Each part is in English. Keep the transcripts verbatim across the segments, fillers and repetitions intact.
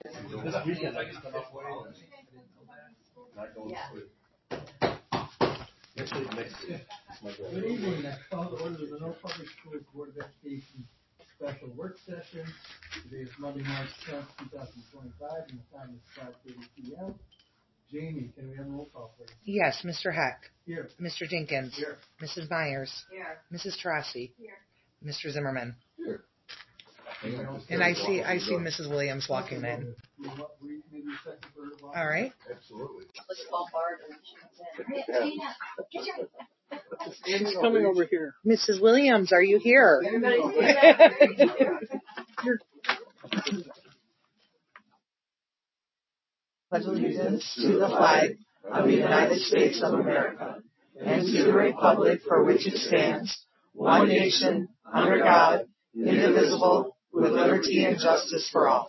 This weekend I just come up with not going to sleep. Next week, next week. Good evening. I call to order the Monroe Public Schools Board of Education special work session. Today is Monday, March tenth, two thousand twenty-five, and the time is five thirty p m Jamie, can we have a roll call, please? Yes, Mister Heck. Here. Mister Jenkins. Here. Missus Myers. Here. Missus Tarasi. Here. Mister Zimmerman. Here. And I see I see Missus Williams walking in. All right. Absolutely. Let's call Barbara. She's coming over here. Missus Williams, are you here? Everybody stand up. Pledge allegiance to the flag of the United States of America and to the republic for which it stands, one nation, under God, indivisible, with liberty and justice for all.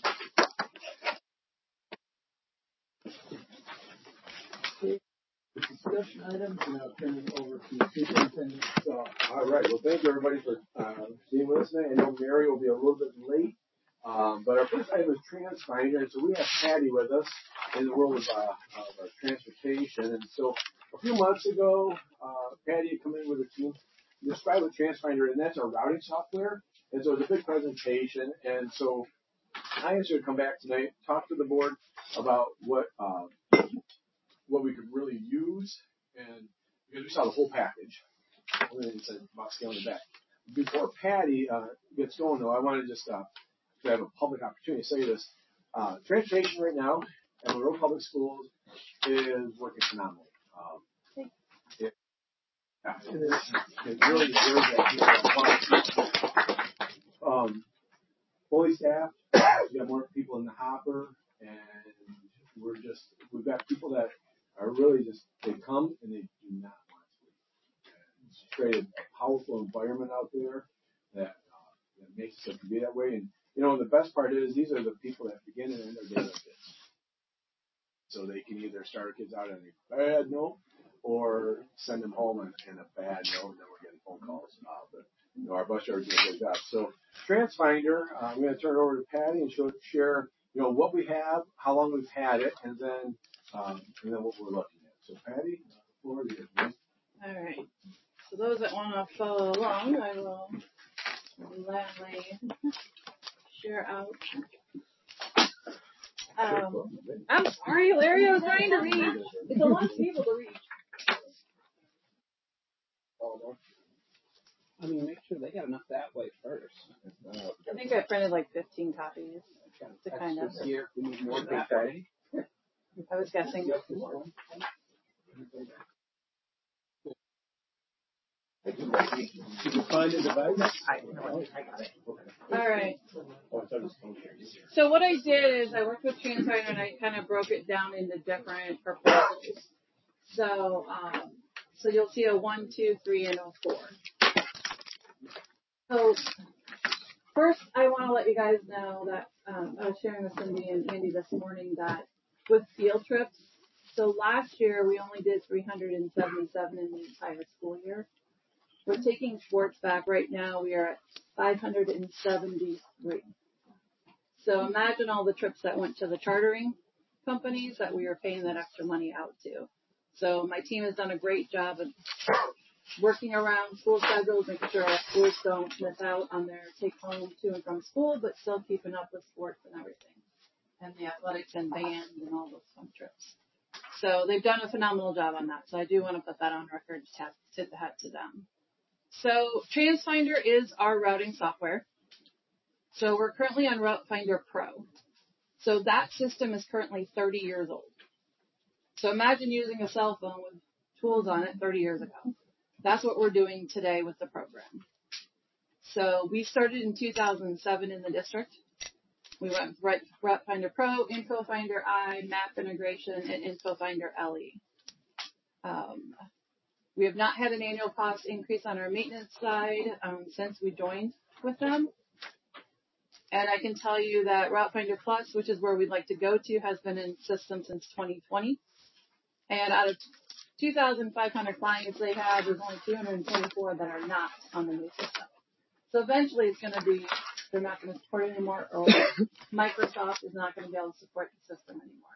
Discussion items, and I'll turn it over to Superintendent Shaw. All right. Well, thank you, everybody, for uh, being with us tonight. I know Mary will be a little bit late, um, but our first item is TransFinder. So we have Patty with us in the world of, uh, of our transportation. And so a few months ago, uh, Patty had come in with a team, described what TransFinder, and that's our routing software. And so it was a big presentation. And so I asked her to come back tonight, talk to the board about what uh, what we could really use, and because we saw the whole package, and then said about scaling it back. Before Patty uh, gets going, though, I want to just uh, to have a public opportunity to say this. Uh, transportation right now at Monroe Public Schools is working phenomenally. Um, it, yeah, it, it really deserves that. Um, fully staffed. We got more people in the hopper, and we're just we've got people that are really just, they come and they do not want to leave. It's created a powerful environment out there that, uh, that makes it to be that way. And, you know, the best part is these are the people that begin and end their day with kids. So they can either start our kids out on a bad note or send them home on, on a bad note, and then we're getting phone calls. Uh, but, you know, our bus drivers do a good job. So TransFinder, uh, I'm going to turn it over to Patty and she'll share, you know, what we have, how long we've had it, and then Um, and then what we're looking at. So, Patty, the floor is yours. All right. So those that want to follow along, I will gladly share out. Um, I'm sorry, Larry, I was trying to read. It's a lot of people to read. I mean, make sure they got enough that way first. I think I printed like fifteen copies to kind of. Here, we need more that Patty. I was guessing. Did you find a device? I, no, I got it. All right. So what I did is I worked with TransFinder and I kind of broke it down into different proposals. So, um, so you'll see a one, two, three, and a four. So first, I want to let you guys know that um, I was sharing with Cindy and Andy this morning that with field trips, so last year we only did three hundred seventy-seven in the entire school year. We're taking sports back right now. We are at five hundred seventy-three. So imagine all the trips that went to the chartering companies that we were paying that extra money out to. So my team has done a great job of working around school schedules, making sure our schools don't miss out on their take home to and from school, but still keeping up with sports and everything, and the athletics and band and all those fun trips. So they've done a phenomenal job on that. So I do want to put that on record, to tip the hat to them. So TransFinder is our routing software. So we're currently on RouteFinder Pro. So that system is currently thirty years old. So imagine using a cell phone with tools on it thirty years ago. That's what we're doing today with the program. So we started in two thousand seven in the district. We went right RouteFinder Pro, InfoFinder I, Map Integration, and InfoFinder L E. Um, we have not had an annual cost increase on our maintenance side um, since we joined with them. And I can tell you that RouteFinder Plus, which is where we'd like to go to, has been in system since twenty twenty. And out of two thousand five hundred clients they have, there's only two hundred twenty-four that are not on the new system. So eventually it's going to be they're not going to support it anymore, or Microsoft is not going to be able to support the system anymore.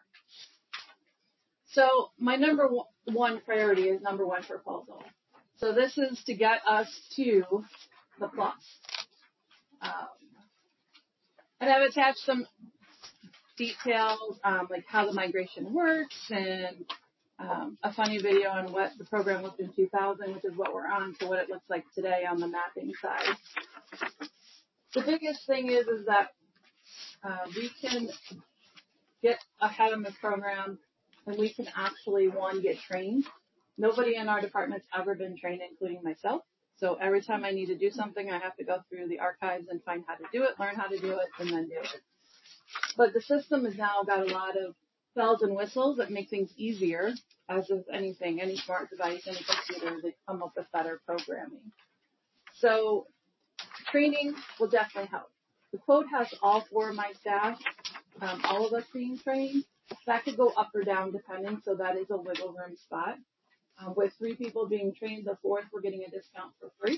So my number one priority is number one proposal. So this is to get us to the plus. Um, and I've attached some details, um, like how the migration works, and um, a funny video on what the program looked in two thousand, which is what we're on, to what it looks like today on the mapping side. The biggest thing is, is that uh, we can get ahead of this program, and we can actually, one, get trained. Nobody in our department's ever been trained, including myself. So every time I need to do something, I have to go through the archives and find how to do it, learn how to do it, and then do it. But the system has now got a lot of bells and whistles that make things easier, as with anything, any smart device, any computer, they come up with better programming. So training will definitely help. The quote has all four of my staff, um, all of us being trained. That could go up or down depending, so that is a wiggle room spot. Um, with three people being trained, the fourth, we're getting a discount for free.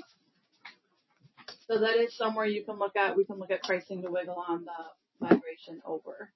So that is somewhere you can look at. We can look at pricing to wiggle on the migration over.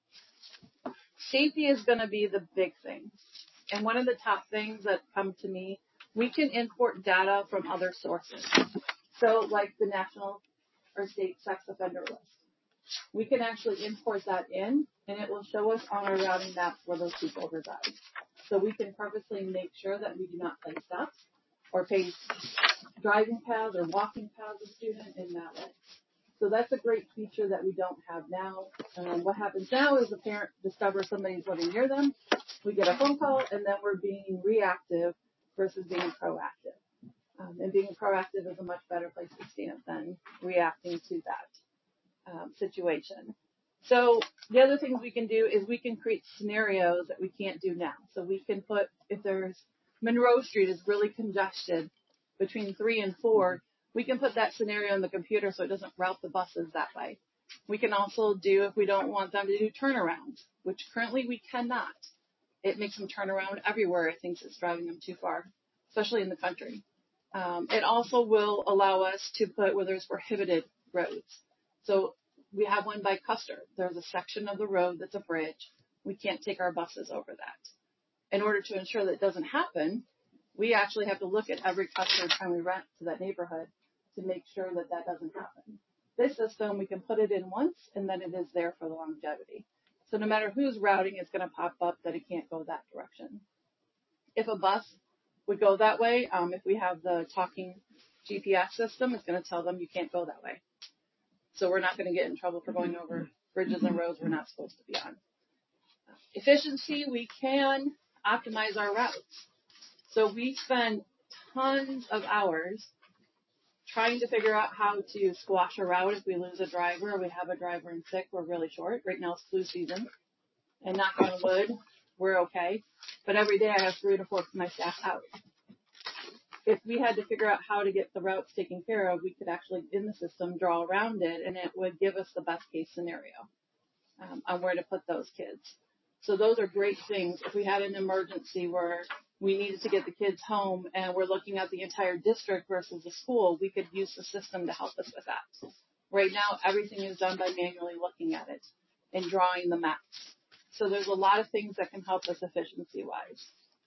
Safety is going to be the big thing. And one of the top things that come to me, we can import data from other sources. So like the national or state sex offender list. We can actually import that in, and it will show us on our routing maps where those people reside. So we can purposely make sure that we do not place stops or place driving paths or walking paths of student in that way. So that's a great feature that we don't have now. Um, what happens now is the parent discovers somebody's living near them. We get a phone call, and then we're being reactive versus being proactive. Um, and being proactive is a much better place to stand than reacting to that um, situation. So the other things we can do is we can create scenarios that we can't do now. So we can put, if there's Monroe Street is really congested between three and four, we can put that scenario in the computer so it doesn't route the buses that way. We can also do, if we don't want them to do turnarounds, which currently we cannot. It makes them turn around everywhere. It thinks it's driving them too far, especially in the country. Um, it also will allow us to put where there's prohibited roads. So we have one by Custer. There's a section of the road that's a bridge. We can't take our buses over that. In order to ensure that it doesn't happen, we actually have to look at every Custer time we rent to that neighborhood to make sure that that doesn't happen. This system, we can put it in once, and then it is there for the longevity. So no matter who's routing, it's going to pop up that it can't go that direction. If a bus would go that way, um, if we have the talking G P S system, it's going to tell them you can't go that way. So we're not going to get in trouble for going over bridges and roads we're not supposed to be on. Efficiency, we can optimize our routes. So we spend tons of hours trying to figure out how to squash a route if we lose a driver or we have a driver in sick. We're really short. Right now it's flu season. And knock on wood, we're okay. But every day I have three to four of my staff out. If we had to figure out how to get the routes taken care of, we could actually, in the system, draw around it, and it would give us the best case scenario um, on where to put those kids. So those are great things. If we had an emergency where we needed to get the kids home and we're looking at the entire district versus the school, we could use the system to help us with that. Right now, everything is done by manually looking at it and drawing the maps. So there's a lot of things that can help us efficiency-wise.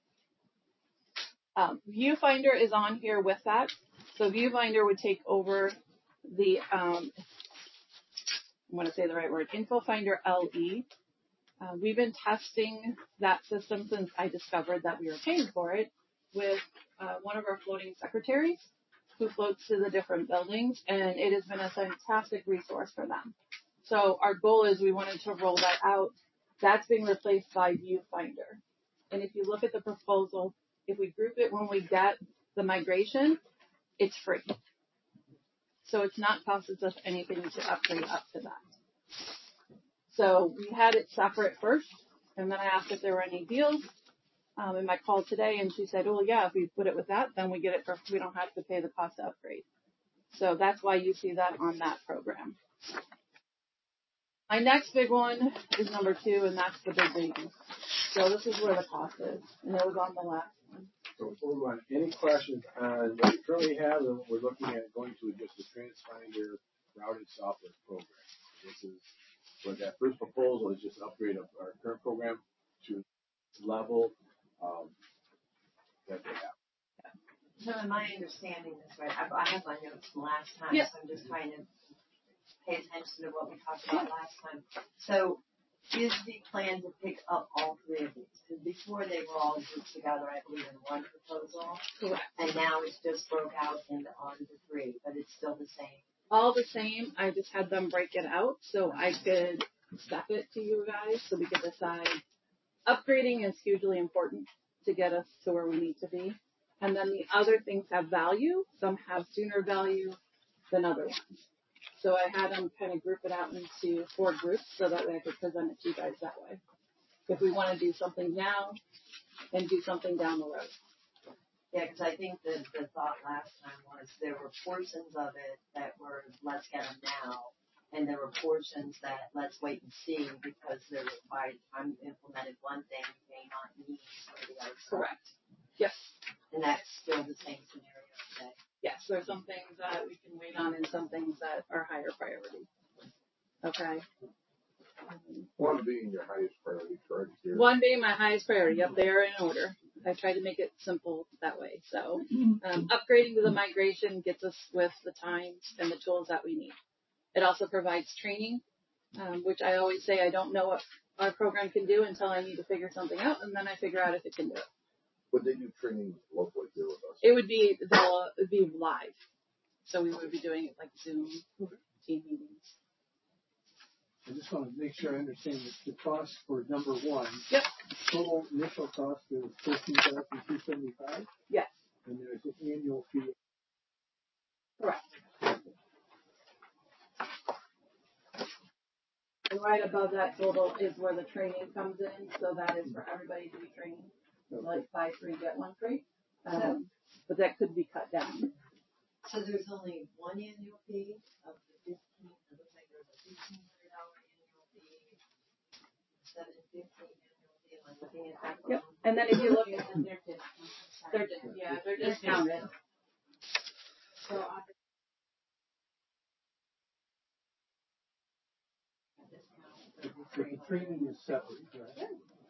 Um, Viewfinder is on here with that. So Viewfinder would take over the, um, I want to say the right word, InfoFinder L E. Uh, we've been testing that system since I discovered that we were paying for it with uh, one of our floating secretaries who floats to the different buildings, and it has been a fantastic resource for them. So our goal is we wanted to roll that out. That's being replaced by Viewfinder. And if you look at the proposal, if we group it when we get the migration, it's free. So it's not costing us anything to upgrade up to that. So we had it separate first, and then I asked if there were any deals um, in my call today, and she said, oh, yeah, if we put it with that, then we get it for, we don't have to pay the cost to upgrade. So that's why you see that on that program. My next big one is number two, and that's the big baby. So this is where the cost is, and it was on the last one. So before we move on, any questions on what we currently have and what we're looking at going to just the TransFinder routed software program. This is what that first proposal is, just an upgrade of our current program to level um, that they have. So am I understanding this right? I, I have my notes from last time, Yep. so I'm just trying to pay attention to what we talked about last time. So is the plan to pick up all three of these? Because before they were all grouped together, I believe, in one proposal. Correct. And now it's just broke out into on the three, but it's still the same. All the same, I just had them break it out so I could step it to you guys so we could decide. Upgrading is hugely important to get us to where we need to be. And then the other things have value. Some have sooner value than other ones. So I had them kind of group it out into four groups so that way I could present it to you guys that way. If we want to do something now and do something down the road. Yeah, because I think the, the thought last time was there were portions of it that were let's get them now, and there were portions that let's wait and see because there were, by the time you implemented one thing, you may not need some of the other stuff. Correct. Yes. And that's still the same scenario today. Yes, there's some things that we can wait on and some things that are higher priority. Okay. One being your highest priority, correct? Here. One being my highest priority. Yep, they are in order. I tried to make it simple that way. So um, upgrading to the migration gets us with the times and the tools that we need. It also provides training, um, which I always say I don't know what our program can do until I need to figure something out, and then I figure out if it can do it. Would they do training locally here with us? It would be they'll it'd be live, so we would be doing it like Zoom team meetings. I just want to make sure I understand the, the cost for number one. Yep. Total initial cost is thirteen thousand two seventy-five. Yes. And there's an annual fee. Correct. And right above that total is where the training comes in, so that is for everybody to be trained. So like buy three, get one free. Um, but that could be cut down. So there's only one annual fee of the fifteen. It looks like there's a fifteen hundred dollar annual fee, seven fifty annual fee. Am I looking at that? Yep. And then if you look at They're different. they're just, yeah, they're discounted. So I But the training is separate, right?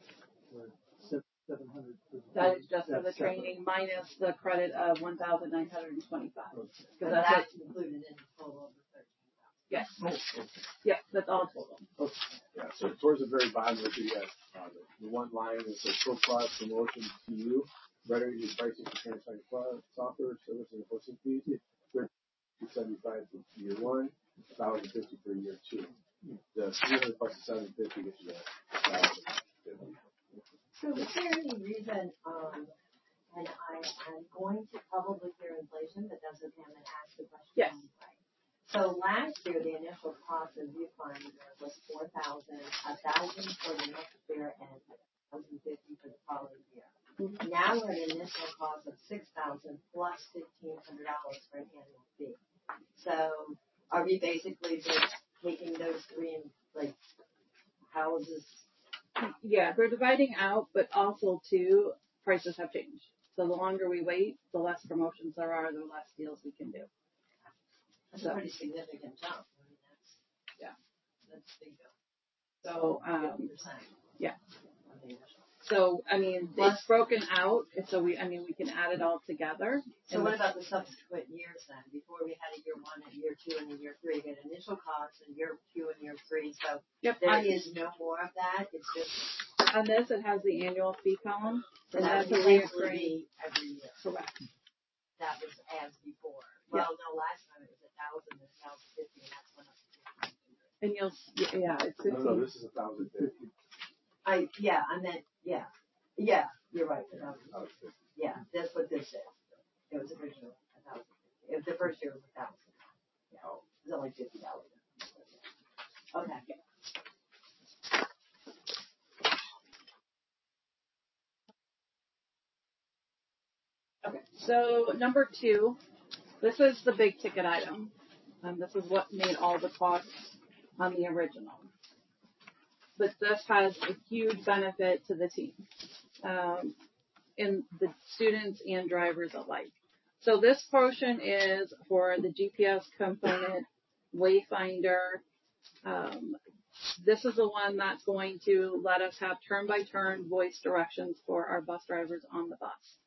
For seven hundred. that is just for the training minus the credit of one thousand nine hundred and twenty-five. But Because that's that's what, included in the total of the thirteen thousand. yes, Oh, okay. yeah, that's all total. Yeah, so towards the very bottom, you'll see that uh, the, the one line that says pro product promotion to you, better use pricing for transplant software, service and hosting fees, two seventy-five for year one, one thousand fifty for year two. The three hundred plus the seven fifty gets you that one thousand fifty. So is there any reason, um, and I, I'm going to probably hear inflation, but that's okay, I'm going to ask the question. Yes. anyway. So last year, the initial cost of Viewfinder was four thousand, a thousand for the next year, and one thousand fifty for the following year. Mm-hmm. Now we're at an initial cost of six thousand plus fifteen hundred dollars for an annual fee. So are we basically just taking those three and like houses? Yeah, they're dividing out, but also too, prices have changed. So the longer we wait, the less promotions there are, the less deals we can do. That's a pretty significant jump. I mean, that's, Yeah. that's a big jump. So, um, fifty percent. yeah. On the initial. So, I mean, it's broken out, so we, I mean, we can add it all together. So what about the subsequent years then? Before we had a year one, a year two, and a year three. We had initial costs and year two and year three. So Yep. there I- is no more of that. It's just On this, it has the annual fee column, so and that that's a would basically reoccurring. be every year. Correct. That was as before. Well, no, last time it was a thousand and a thousand fifty, and that's went up to fifteen hundred. And you'll, yeah, it's No, no, fifteen. this is one thousand fifty. I yeah, I meant yeah, yeah. You're right. A thousand. one thousand fifty. Yeah, that's what this is. It was originally a thousand fifty. It was the first year was a thousand. Yeah, it was only fifty dollars. Okay. Okay, so number two, this is the big ticket item. Um, this is what made all the costs on the original. But this has a huge benefit to the team, um, and the students and drivers alike. So this portion is for the G P S component Wayfinder. Um, this is the one that's going to let us have turn-by-turn voice directions for our bus drivers on the bus.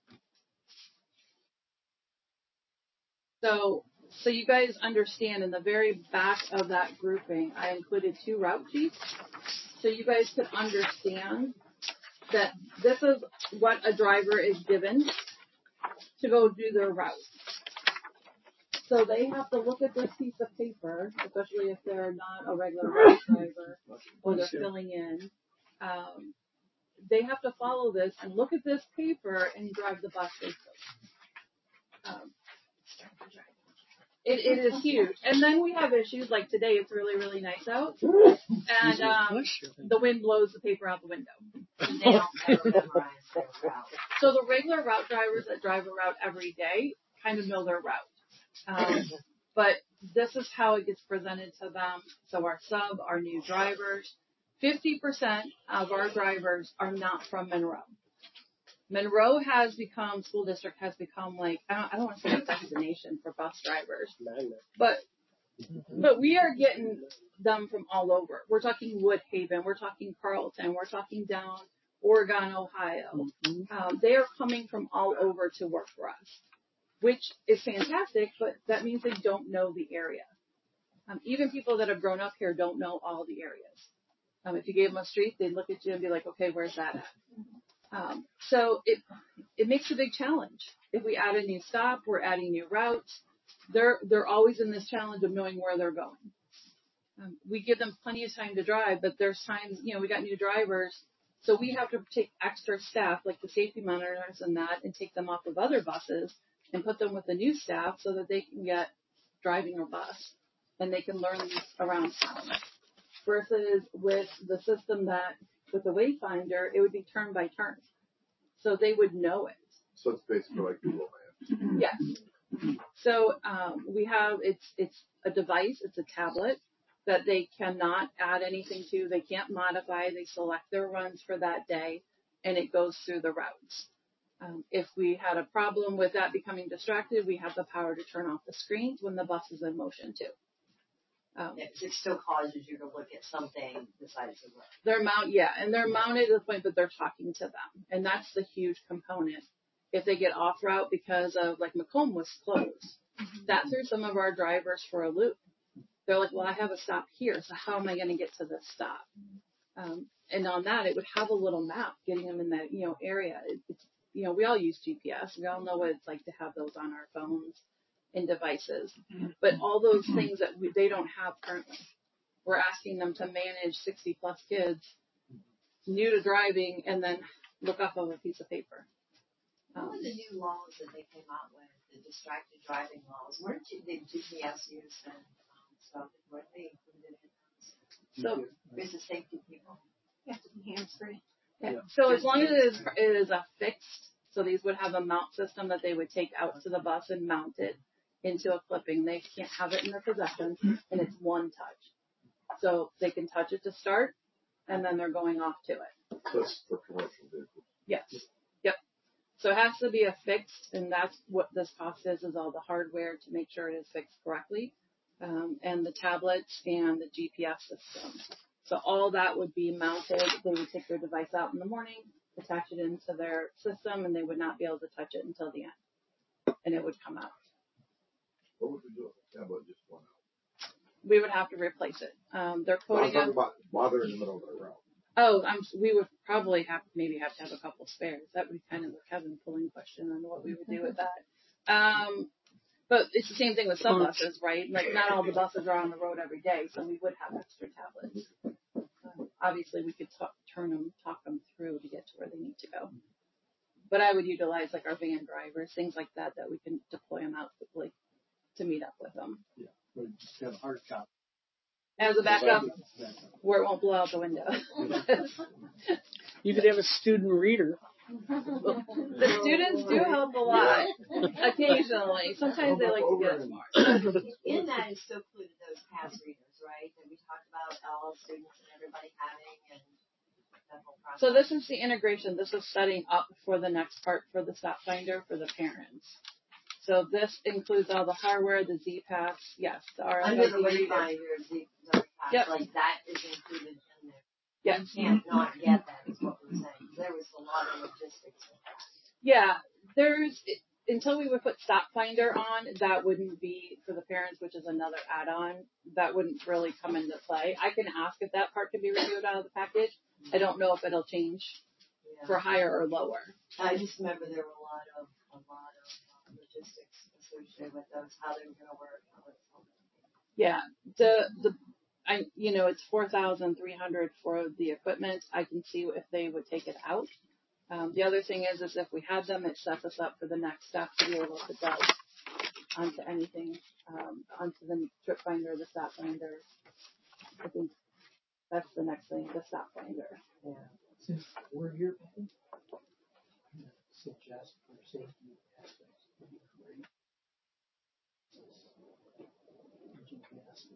So, so you guys understand, in the very back of that grouping, I included two route sheets, so you guys could understand that this is what a driver is given to go do their route. So they have to look at this piece of paper, especially if they're not a regular route driver or they're filling in. Um, they have to follow this and look at this paper and drive the bus safely. Um, it, it is huge. And then we have issues like today. It's really, really nice out, and um, the wind blows the paper out the window. And they don't ever memorize their route. So the regular route drivers that drive a route every day kind of know their route. Um, but this is how it gets presented to them. So our sub, our new drivers, fifty percent of our drivers are not from Monroe. Monroe has become, school district has become like, I don't, I don't want to say a destination for bus drivers, but, but we are getting them from all over. We're talking Woodhaven, we're talking Carlton, we're talking down Oregon, Ohio. Um, they are coming from all over to work for us, which is fantastic, but that means they don't know the area. Um, even people that have grown up here don't know all the areas. Um, if you gave them a street, they'd look at you and be like, okay, where's that at? Um, so it it makes a big challenge. If we add a new stop, we're adding new routes. They're they're always in this challenge of knowing where they're going. Um, we give them plenty of time to drive, but there's times, you know, we got new drivers, so we have to take extra staff, like the safety monitors and that, and take them off of other buses and put them with the new staff so that they can get driving a bus and they can learn around town. Versus with the system that, with the Wayfinder, it would be turn by turn. So they would know it. So it's basically like Google Maps. Yes. So um, we have, it's it's a device, it's a tablet that they cannot add anything to. They can't modify. They select their runs for that day, and it goes through the routes. Um, if we had a problem with that becoming distracted, we have the power to turn off the screens when the bus is in motion too. Um, Yeah, 'cause it still causes you to look at something besides the road. They're mount, yeah, and they're mounted to the point that they're talking to them, and that's the huge component. If they get off route because of, like, Macomb was closed, that threw some of our drivers for a loop. They're like, well, I have a stop here, so how am I going to get to this stop? Um, and on that, it would have a little map getting them in that, you know, area. It, it's, you know, we all use G P S. We all know what it's like to have those on our phones and devices. But all those things that we, they don't have currently. We're asking them to manage sixty plus kids new to driving and then look up on a piece of paper. What Um, were the new laws that they came out with, the distracted driving laws? Weren't you, the G P S use and um, stuff, weren't they included in those? so, Where's the safety people? yeah, hands-free. Yeah. So as long as it is, it is a fixed, so these would have a mount system that they would take out to the bus and mount it into a clipping. They can't have it in their possession, and it's one touch. So they can touch it to start, and then they're going off to it. That's for commercial vehicles. Yes. Yep. So it has to be a fixed, and that's what this cost is, is all the hardware to make sure it is fixed correctly, um, and the tablets and the G P S system. So all that would be mounted. They would take their device out in the morning, attach it into their system, and they would not be able to touch it until the end, and it would come out. What would we do if the tablet just went out? We would have to replace it. Um, they're So I'm quoting talking us. about while they're in the middle of their route. Oh, I'm, we would probably have, maybe have to have a couple spares. That would be kind of a Kevin pulling question on what we would do with that. Um, but it's the same thing with some buses, right? Like, not all the buses are on the road every day, so we would have extra tablets. Um, obviously, we could talk, turn them, talk them through to get to where they need to go. But I would utilize, like, our van drivers, things like that, that we can deploy them out quickly to meet up with them. Yeah, we just have a hard copy. As a backup, where it won't blow out the window. You could have a student reader. The students do help a lot, occasionally. Sometimes they like to get it smart. In that is still included those pass readers, right? That we talked about all students and everybody having and that whole process. So this is the integration. This is setting up for the next part for the stop finder for the parents. So this includes all the hardware, the Z Pass, yes, the R F I D Under the reader. Wayfinder, Z, Z pass, Yep. like that is included in there. Yes. You can't not get that is what we're saying. There was a lot of logistics with that. Yeah, there's, until we would put Stop Finder on, that wouldn't be for the parents, which is another add-on. That wouldn't really come into play. I can ask if that part can be removed out of the package. I don't know if it'll change Yeah. for higher or lower. I just remember there were a lot of, a lot of uh, logistics associated with those, how they were going to work, how it's all going to be. Yeah, the, the, I, you know, it's four thousand three hundred for the equipment. I can see if they would take it out. Um, the other thing is, is if we had them, it sets us up for the next step to be able to go onto anything, um, onto the trip finder, the stop finder. I think that's the next thing, the stop finder. Yeah. Since we're here, I think I'm gonna suggest for safety aspects, it'd be great. G P S.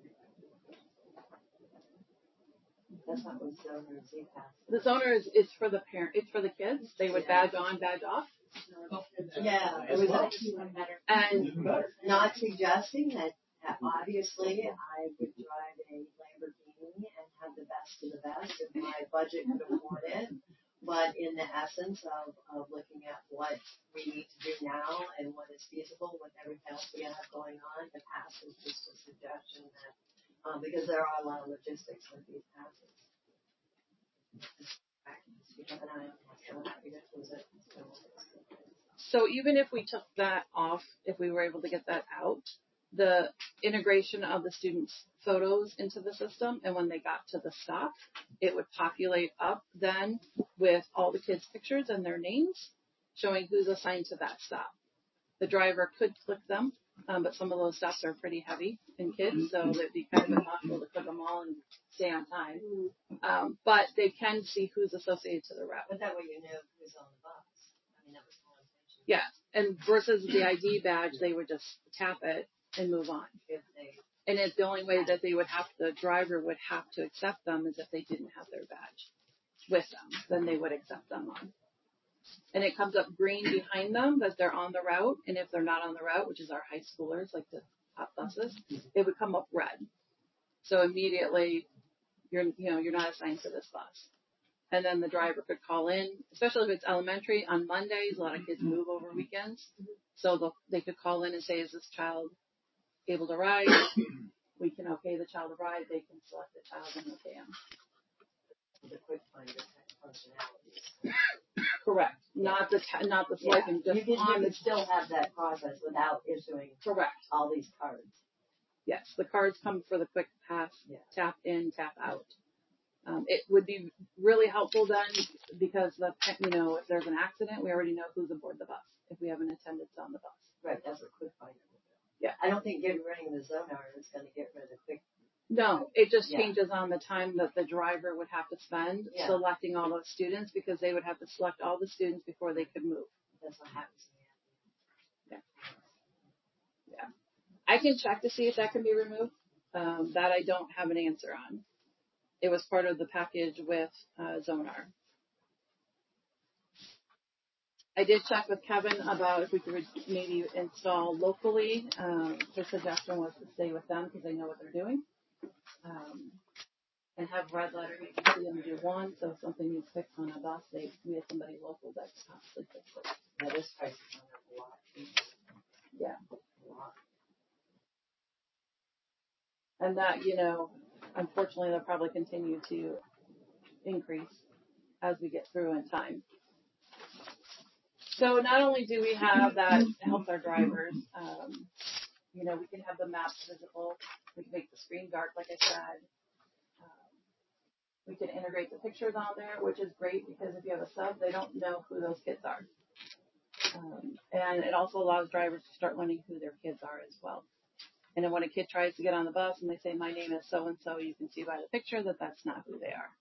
That's not what Zoner Z Pass. The Zoner is, is for the parent, it's for the kids. They would badge on, badge off. Yeah, it was actually And not suggesting that, that obviously I would drive a Lamborghini and have the best of the best if my budget could afford it. But in the essence of, of looking at what we need to do now and what is feasible with everything else we have going on, the pass is just a suggestion that, um, because there are a lot of logistics with these passes. You have an eye on what's going on. You just lose it. so even if we took that off, if we were able to get that out, the integration of the students' photos into the system, and when they got to the stop, it would populate up then with all the kids' pictures and their names, showing who's assigned to that stop. The driver could click them, um, but some of those stops are pretty heavy in kids, so it'd be kind of impossible to click them all and stay on time. Um, but they can see who's associated to the route. But that way you know who's on the bus. I mean, that was my intention. Yeah, and versus the I D badge, they would just tap it and move on. If they, And it's the only way that they would have, the driver would have to accept them is if they didn't have their badge with them, then they would accept them on. And it comes up green behind them that they're on the route, and if they're not on the route, which is our high schoolers, like the top buses, it would come up red. So immediately, you're, you know, you're not assigned to this bus. And then the driver could call in, especially if it's elementary, on Mondays, a lot of kids move over weekends. So they'll, they could call in and say, is this child able to ride? We can okay the child to ride. They can select the child and okay them. the quick finder functionalities. Correct. Not the ta- not the Yeah, swiping, just you can, on you the can still have that process without issuing correct. all these cards. Yes, the cards come for the quick pass, Yeah. tap in, tap out. Um, it would be really helpful then because the you know if there's an accident, we already know who's aboard the bus if we have an attendance on the bus. Right, that's what quick finder will do. Yeah. I don't think getting rid of the Zonar is going to get rid of quick. No, it just Yeah. changes on the time that the driver would have to spend Yeah. selecting all those students because they would have to select all the students before they could move. That's what happens to me. Yeah. Yeah. I can check to see if that can be removed. Um, that I don't have an answer on. It was part of the package with uh, Zonar. I did check with Kevin about if we could maybe install locally. Um, his suggestion was to stay with them because they know what they're doing. Um, and have red letter. You can see them do one, so if something needs fixed on a bus, they we have somebody local that can possibly fix it. Yeah, this price is going up a lot. Yeah. A lot. And that, you know, unfortunately, they'll probably continue to increase as we get through in time. So not only do we have that helps our drivers, um, you know, we can have the maps visible. We can make the screen dark, like I said. Um, we can integrate the pictures on there, which is great because if you have a sub, they don't know who those kids are. Um, and it also allows drivers to start learning who their kids are as well. And then when a kid tries to get on the bus and they say, my name is so-and-so, you can see by the picture that that's not who they are.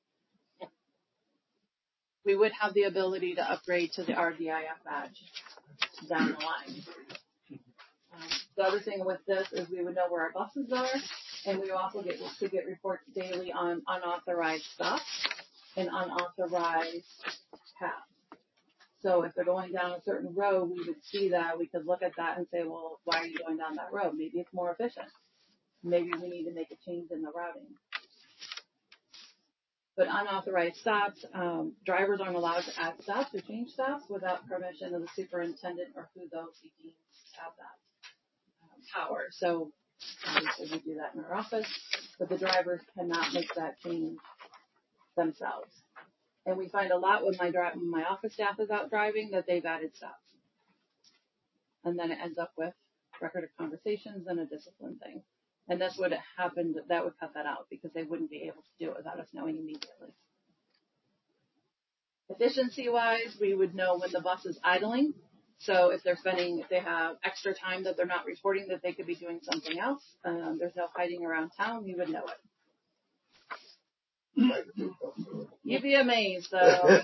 We would have the ability to upgrade to the R D I F badge down the line. Um, the other thing with this is we would know where our buses are, and we also get to get reports daily on unauthorized stops and unauthorized paths. So if they're going down a certain road, we would see that. We could look at that and say, well, why are you going down that road? Maybe it's more efficient. Maybe we need to make a change in the routing. But unauthorized stops, um, drivers aren't allowed to add stops or change stops without permission of the superintendent or who those he deems have that um, power. So obviously we do that in our office, but the drivers cannot make that change themselves. And we find a lot when my dri- when my office staff is out driving that they've added stops. And then it ends up with record of conversations and a discipline thing. And that's what happened. That would cut that out because they wouldn't be able to do it without us knowing immediately. Efficiency-wise, we would know when the bus is idling. So if they're spending, if they have extra time that they're not reporting that they could be doing something else, um, there's no hiding around town, we would know it. You'd be amazed, though.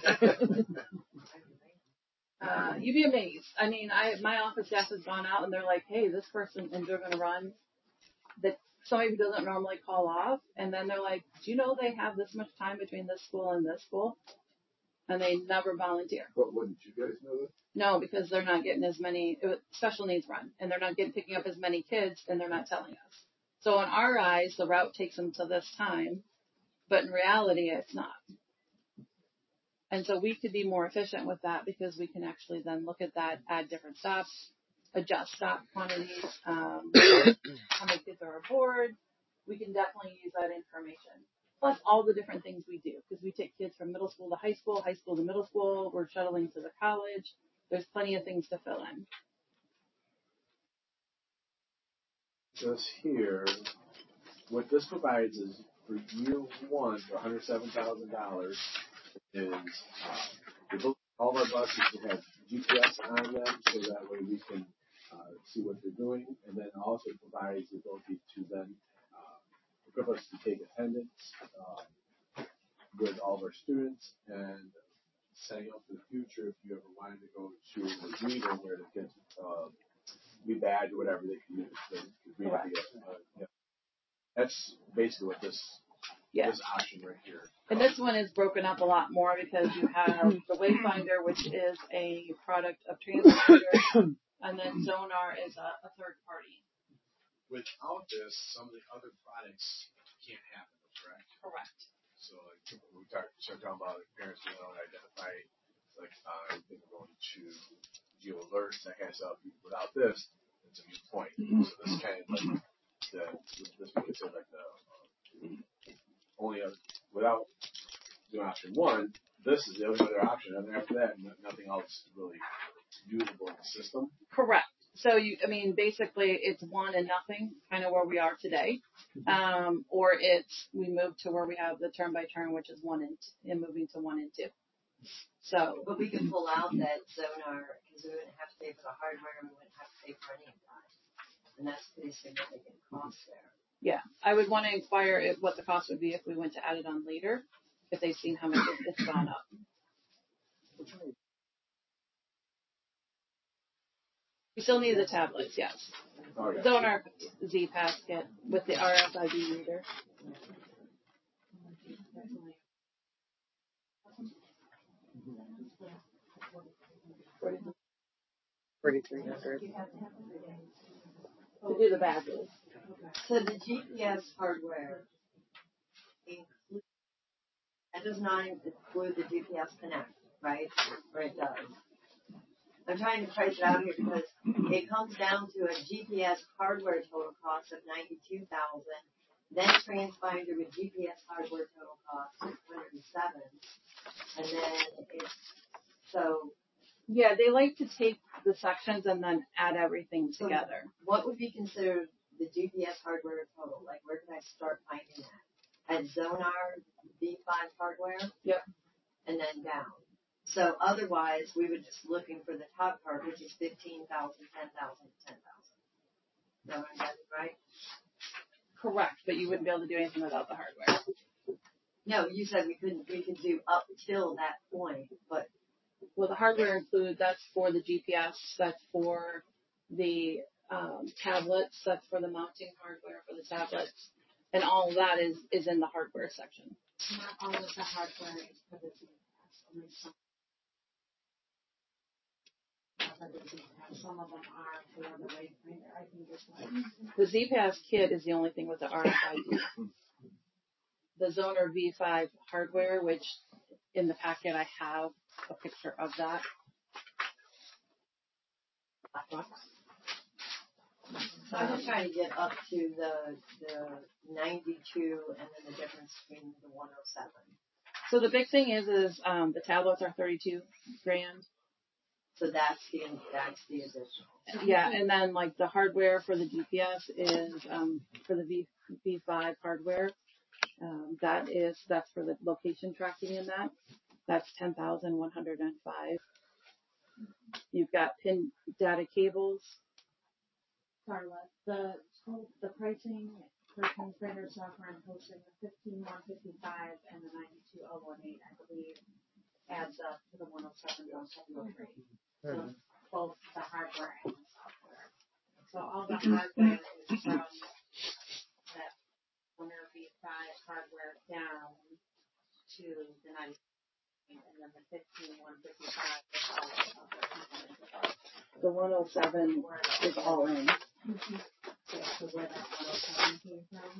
Uh, you'd be amazed. I mean, I my office staff has gone out and they're like, hey, this person and they're gonna run that somebody who doesn't normally call off, and then they're like, do you know they have this much time between this school and this school? And they never volunteer. But wouldn't you guys know that? No, because they're not getting as many, it was special needs run, and they're not getting picking up as many kids, and they're not telling us. So in our eyes, the route takes them to this time, but in reality, it's not. And so we could be more efficient with that because we can actually then look at that, add different stops, adjust stop quantities, um, how many kids are aboard. We can definitely use that information. Plus all the different things we do, because we take kids from middle school to high school, high school to middle school, we're shuttling to the college. There's plenty of things to fill in. Just here, what this provides is for year one, for one hundred seven thousand dollars, is uh, all of our buses will have G P S on them, so that way we can uh, see what they're doing, and then also provides the ability to then uh, equip us to take attendance uh, with all of our students and setting up for the future if you ever wanted to go to a reader where the kids uh, be badge or whatever they can use. They can read Correct. the, uh, yeah. That's basically what this Yeah. this option right here. And this one is broken up a lot more because you have the Wayfinder, which is a product of Translator, and then Zonar is a, a third party. Without this, some of the other products can't happen, correct? Correct. So like we start, start talking about like, parents being able to identify, like uh, everything going to geo alerts, that kind of stuff. Without this, it's a mute point. So this kind of like the this we consider like the uh, only other, without doing option one, this is the only other option, and after that, nothing else really usable in the system. Correct. So you, I mean, basically it's one and nothing, kind of where we are today, um, or it's we move to where we have the turn by turn, which is one and, and moving to one and two. So, but we can pull out that Zonar because we wouldn't have to pay for the hardware and we wouldn't have to pay for any of that, and that's pretty significant cost there. Yeah, I would want to inquire if, what the cost would be if we went to add it on later, if they've seen how much it's gone up. We still need the tablets, yes. Oh, yeah. Zonar Z Pass kit with the R F I D reader. Forty-three hundred. To do the badges. So the G P S hardware includes, that does not include the G P S Connect, right? Or it does. I'm trying to price it out here because it comes down to a G P S hardware total cost of ninety-two thousand dollars, then transponder with G P S hardware total cost of one hundred seven thousand dollars, and then it's, so. Yeah, they like to take the sections and then add everything together. So what would be considered the G P S hardware total? Like, where can I start finding that? At Zonar V five hardware? Yep. And then down. So otherwise, we would just looking for the top part, which is fifteen thousand, ten thousand, ten thousand. Is that what I'm getting right? Correct, but you wouldn't be able to do anything without the hardware. No, you said we couldn't, we could do up till that point, but. Well, the hardware include, that's for the G P S, that's for the um, tablets, that's for the mounting hardware for the tablets, and all of that is, is in the hardware section. Not all of the hardware is for the G P S, only some. said the Z Pass. Some of them are for the wayfinder. I can just like. The Z Pass kit is the only thing with the R F I D. The Zoner V five hardware, which in the packet I have a picture of that. Black box. So I'm just trying to get up to the, the ninety-two and then the difference between the one oh seven. So the big thing is, is, um, the tablets are thirty-two grand. So that's the, that's the additional. Yeah, and then like the hardware for the G P S is, um, for the V, V5 hardware. Um, that is, that's for the location tracking in that. That's ten thousand one hundred five. You've got pin data cables. Carla, the the pricing for Transpander software and hosting, the fifteen one fifty-five and the ninety-two oh one eight, I believe, adds up to the one oh seven one seven three. So both the hardware and the software. So all the hardware is from that Zoner V five hardware down to the ninety-two, and then the fifteen one fifty-five is all the other components of it. The one oh seven is all in. Yeah, so where that one oh seven came from.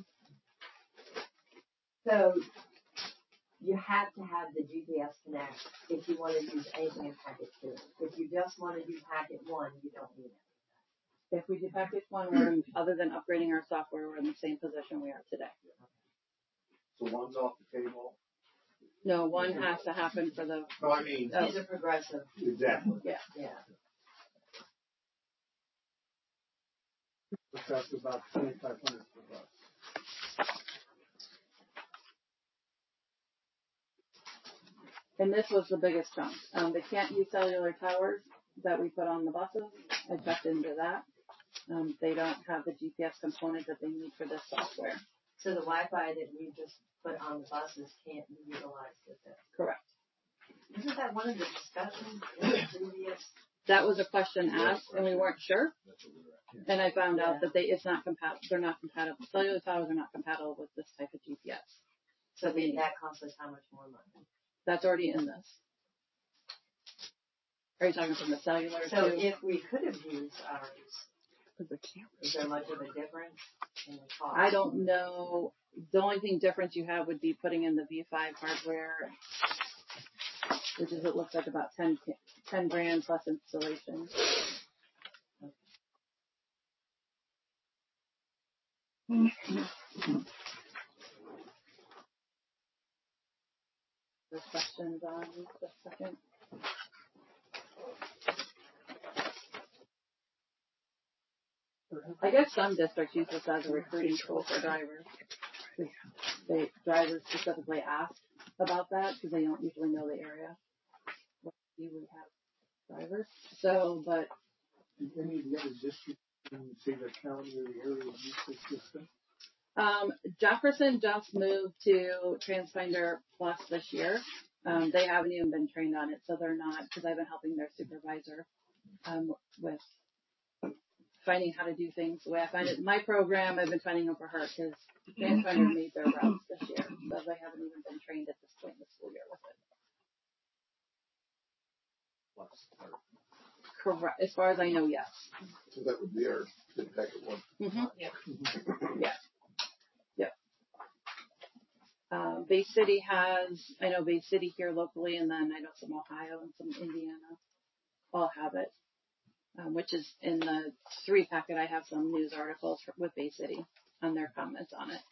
So you have to have the G P S Connect if you want to use anything in packet two. If you just want to do packet one, you don't need it. If we do package one, we're in, other than upgrading our software, we're in the same position we are today. So one's off the table. No, one has to happen for the. No, I mean. Oh. These are progressive. Exactly. Yeah. Yeah. Which costs about twenty-five hundred per bus. And this was the biggest chunk. Um, they can't use cellular towers that we put on the buses. I checked into that. Um, they don't have the G P S component that they need for this software. So the Wi-Fi that you just put on the buses can't be utilized with it. Correct. Isn't that one of the discussions in the previous? That was a question asked, and we weren't sure. And I found out Yeah. that they it's not compatible. They're not compatible. Cellular towers are not compatible with this type of G P S. So the, that costs us how much more money? That's already in this. Are you talking from the cellular So too? if we could have used ours, is there much of a difference in the cost? I don't know. The only thing difference you have would be putting in the V five hardware, which is, it looks like about ten, ten grand plus installation. There's questions on just a second. I guess some districts use this as a recruiting tool for drivers. They, drivers specifically ask about that because they don't usually know the area. You would have drivers. So, but. Any of the other districts in, say, the county or the area use this system? Um, Jefferson just moved to TransFinder Plus this year. Um, they haven't even been trained on it, so they're not, because I've been helping their supervisor um, with finding how to do things the way I find it. My program, I've been finding them for her because TransFinder made their routes this year, so they haven't even been trained at this point in the school year with it. Plus, Correct. As far as I know, yes. so that would be our packet one. Mm-hmm. Yeah. Yeah. Yep. Um, Bay City has, I know Bay City here locally, and then I know some Ohio and some Indiana all have it, um, which is in the three packet. I have some news articles for, with Bay City on their comments on it.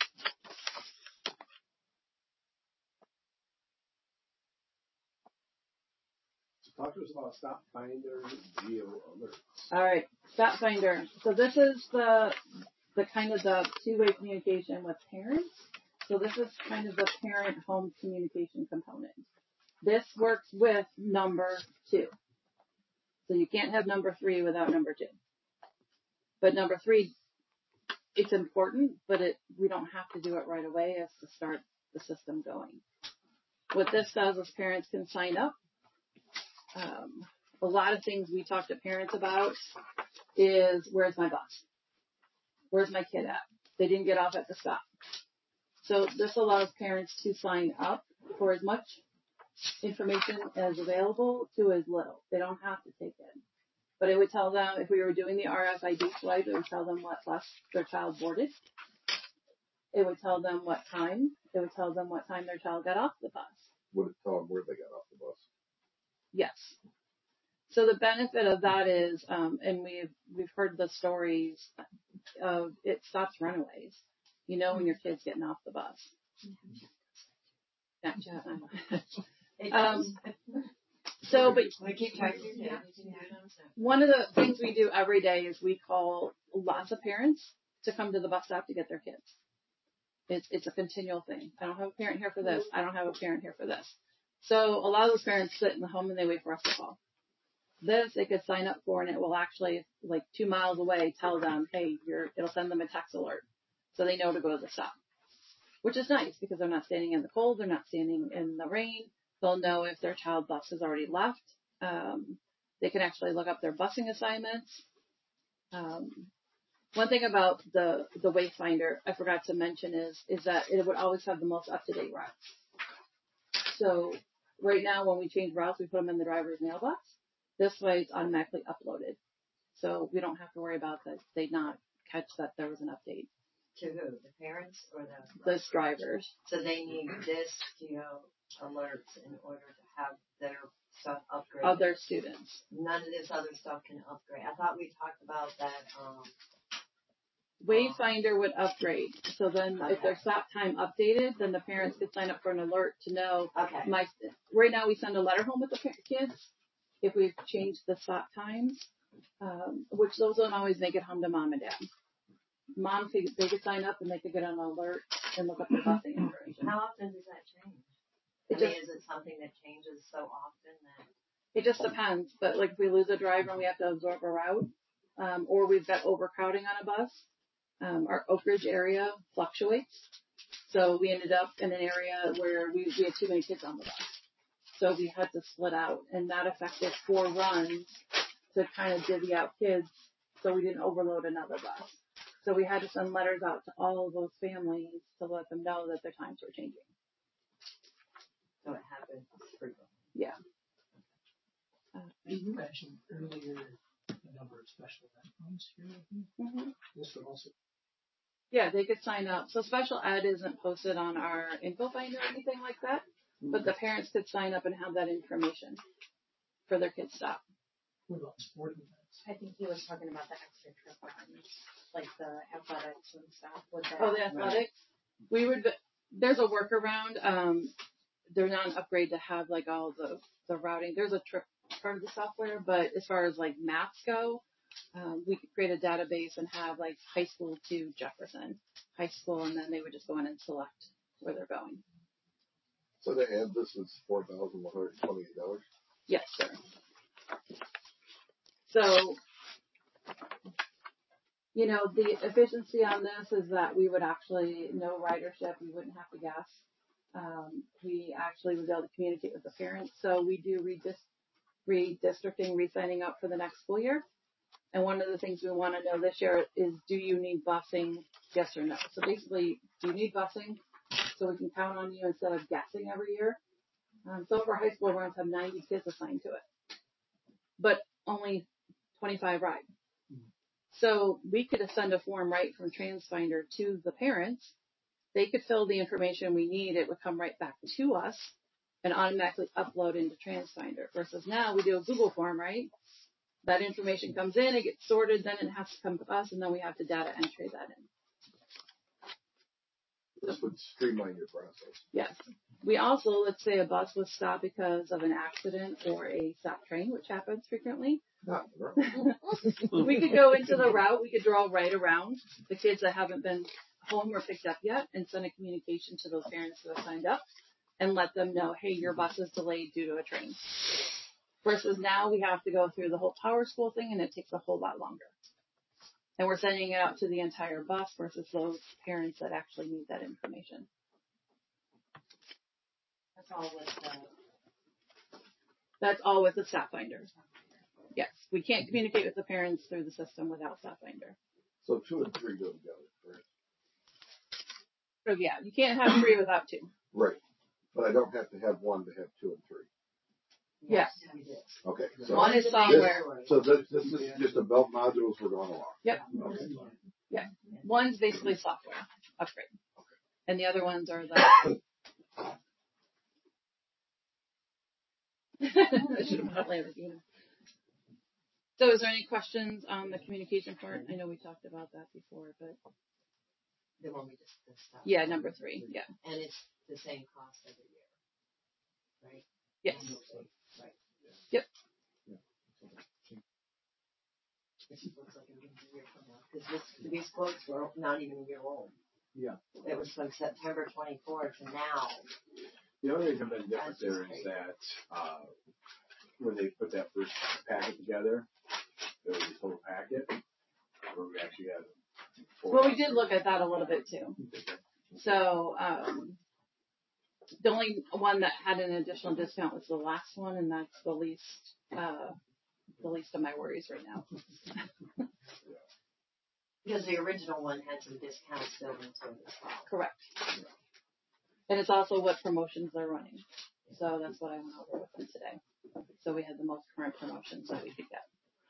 Talk to us about Stop Finder Geo Alerts. All right, Stop Finder. So this is the the kind of the two-way communication with parents. So this is kind of the parent home communication component. This works with number two. So you can't have number three without number two. But number three, it's important, but it we don't have to do it right away as to start the system going. What this does is parents can sign up. Um, a lot of things we talk to parents about is, where's my bus? Where's my kid at? They didn't get off at the stop. So this allows parents to sign up for as much information as available to as little. They don't have to take it. But it would tell them, if we were doing the R F I D swipe, it would tell them what bus their child boarded. It would tell them what time. It would tell them what time their child got off the bus. Would it tell them where they got off the bus? Yes. So the benefit of that is, um, and we've we've heard the stories of it stops runaways. You know when your kid's getting off the bus. Gotcha. um, so, but we keep track of your kids. one of the things we do every day is we call lots of parents to come to the bus stop to get their kids. It's it's a continual thing. I don't have a parent here for this. I don't have a parent here for this. So a lot of those parents sit in the home and they wait for us to call. This they could sign up for, and it will actually, like two miles away, tell them, hey, you're. It'll send them a text alert, so they know to go to the stop, which is nice because they're not standing in the cold, they're not standing in the rain. They'll know if their child bus has already left. Um, they can actually look up their busing assignments. Um, one thing about the the Wayfinder I forgot to mention is is that it would always have the most up to date routes. So right now, when we change routes, we put them in the driver's mailbox. This way, it's automatically uploaded, so we don't have to worry about that. They not catch that there was an update. To who? The parents or the? The drivers. So they need this, you know, alerts in order to have their stuff upgraded. Other students. None of this other stuff can upgrade. I thought we talked about that. Um, Wayfinder would upgrade. So then Okay. if their stop time updated, then the parents could sign up for an alert to know. okay. My right now we send a letter home with the pa- kids if we've changed the stop times, um, which those don't always make it home to mom and dad. Mom could they could sign up and they could get an alert and look up the busing information. How often does that change? It I mean, just is it something that changes so often that? it just depends. But like if we lose a driver and we have to absorb a route, um, or we've got overcrowding on a bus, um, our Oak Ridge area fluctuates. So we ended up in an area where we, we had too many kids on the bus. So we had to split out, and that affected four runs to kind of divvy out kids so we didn't overload another bus. So we had to send letters out to all of those families to let them know that their times were changing. So it happens frequently. Yeah. Uh, And you mentioned earlier the number of special ed homes here. mhm. This would also. Yeah, they could sign up. So special ed isn't posted on our info finder or anything like that, but the parents could sign up and have that information for their kids' stop. What about sporting events? I think he was talking about the extra trip runs, like the athletics and stuff. Would that, Oh, the athletics. We would. There's a workaround. Um, they're not an upgrade to have like all the the routing. There's a trip part of the software, but as far as like maps go, um, we could create a database and have like high school to Jefferson high school, and then they would just go in and select where they're going. So to add this is four thousand one hundred twenty-eight dollars. Yes, sir. So, you know, the efficiency on this is that we would actually, no ridership, we wouldn't have to guess. Um, we actually would be able to communicate with the parents. So we do redis- redistricting, re-signing up for the next school year. And one of the things we want to know this year is, do you need busing, yes or no? So basically, do you need busing so we can count on you instead of guessing every year? Um, some of our high school runs have ninety kids assigned to it, but only twenty-five ride. So we could send a form right from TransFinder to the parents. They could fill the information we need. It would come right back to us and automatically upload into TransFinder. Versus now we do a Google form, right? That information comes in, it gets sorted, then it has to come to us, and then we have to data entry that in. This would streamline your process. Yes. We also, let's say a bus was stopped because of an accident or a stop train, which happens frequently. Not right. We could go into the route, we could draw right around the kids that haven't been home or picked up yet and send a communication to those parents who have signed up and let them know, hey, your bus is delayed due to a train. Versus now we have to go through the whole Power School thing and it takes a whole lot longer. And we're sending it out to the entire bus versus those parents that actually need that information. that's all with the, That's all with the Stop Finder. Yes, we can't communicate with the parents through the system without Stop Finder. So two and three go together, right? So yeah, you can't have three without two. Right. But I don't have to have one to have two and three. Yes. We did. Okay. Okay. So One is this, software. so this, this is just a belt modules we're going along. Yep. Okay. Yeah. One's basically software upgrade, and the other ones are the. I should have put later. You know. So, is there any questions on the communication part? I know we talked about that before, but The one we just discussed. yeah, number three. Yeah. And it's the same cost every year, right? Yes. Right. Yep. It just looks like a year from now. Because these quotes were not even a year old. Yeah. It was from September twenty-fourth to now. The only thing that difference That's there just is crazy. that uh, when they put that first packet together, there was a total packet where we actually had. Four Well, we did look at that a little bit too. So, um, the only one that had an additional discount was the last one, and that's the least, uh, the least of my worries right now. Because the original one had some discounts built into it as well. Correct. And it's also what promotions they're running. So that's what I went over with them today. So we had the most current promotions that we could get.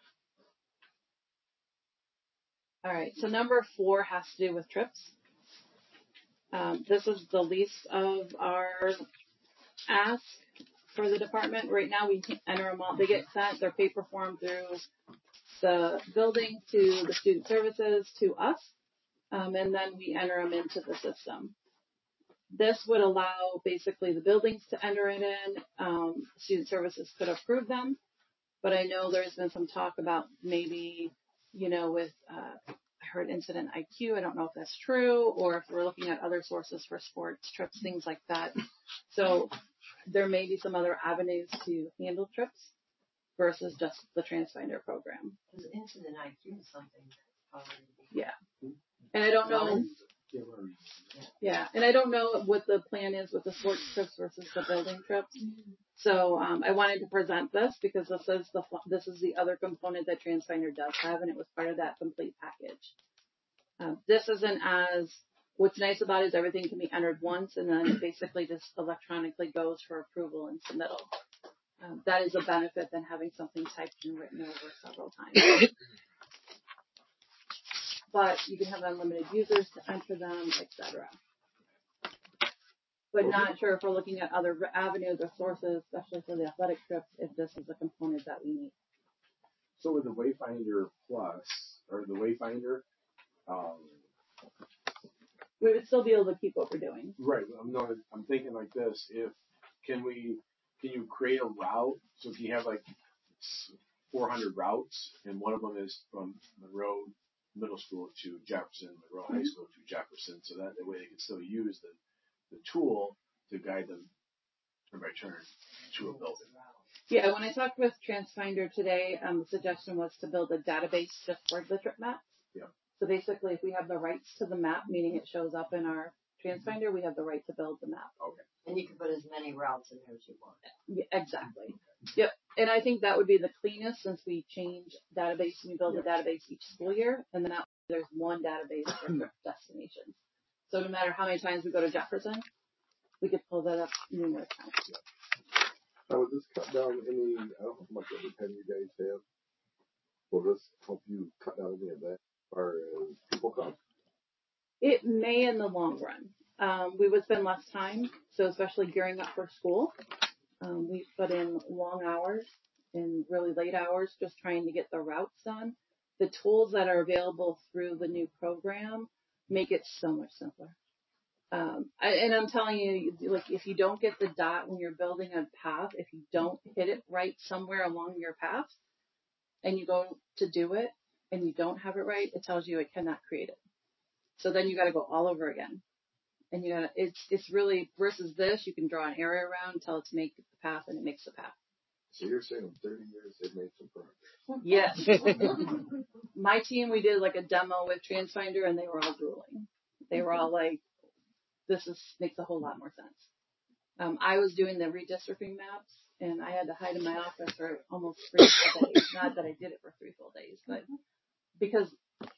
All right. So number four has to do with trips. Um, this is the least of our ask for the department. Right now we enter them all. They get sent, their paper form through the building to the student services to us. Um, and then we enter them into the system. This would allow basically the buildings to enter it in. Um, student services could approve them, but I know there's been some talk about maybe, you know, with, uh, I heard Incident I Q. I don't know if that's true or if we're looking at other sources for sports trips, things like that. So there may be some other avenues to handle trips versus just the TransFinder program. Because Incident I Q is something that's already. Yeah. And I don't know. Yeah, and I don't know what the plan is with the sports trips versus the building trips. So um, I wanted to present this because this is the this is the other component that TransFinder does have, and it was part of that complete package. Um, this isn't as what's nice about it is everything can be entered once, and then it basically just electronically goes for approval and submittal. Um, that is a benefit than having something typed and written over several times. But you can have unlimited users to enter them, et cetera. But not sure if we're looking at other avenues or sources, especially for the athletic trips, if this is a component that we need. So with the Wayfinder Plus, or the Wayfinder, um, we would still be able to keep what we're doing. Right. I'm not, I'm thinking like this. If, can we, can you create a route? So if you have like four hundred routes, and one of them is from Monroe Middle School to Jefferson, Monroe mm-hmm. High School to Jefferson, so that the way they can still use the, the tool to guide them turn by turn to a building. Yeah, when I talked with TransFinder today, um, the suggestion was to build a database just for the trip map. Yeah. So basically, if we have the rights to the map, meaning it shows up in our TransFinder, we have the right to build the map. Okay. And you can put as many routes in there as you want. Yeah, exactly. Yep. And I think that would be the cleanest since we change database and we build yeah. a database each school year, and then there's one database for trip destinations. So no matter how many times we go to Jefferson, we could pull that up numerous times. Yeah. Now, would this cut down any, I don't know how much overtime you guys have. Will this help you cut down any of that as far as people cost? It may in the long run. Um, we would spend less time, so especially gearing up for school. Um, we put in long hours and really late hours just trying to get the routes done. The tools that are available through the new program make it so much simpler. Um, I, and I'm telling you, like, if you don't get the dot when you're building a path, if you don't hit it right somewhere along your path and you go to do it and you don't have it right, it tells you it cannot create it. So then you got to go all over again. And you gotta, it's, it's really, versus this, you can draw an area around until it's make the path and it makes the path. So you're saying in thirty years they've made some progress? Yes. My team, we did like a demo with TransFinder and they were all drooling. They were all like, this is, makes a whole lot more sense. Um, I was doing the redistricting maps and I had to hide in my office for almost three full days. Not that I did it for three full days, but because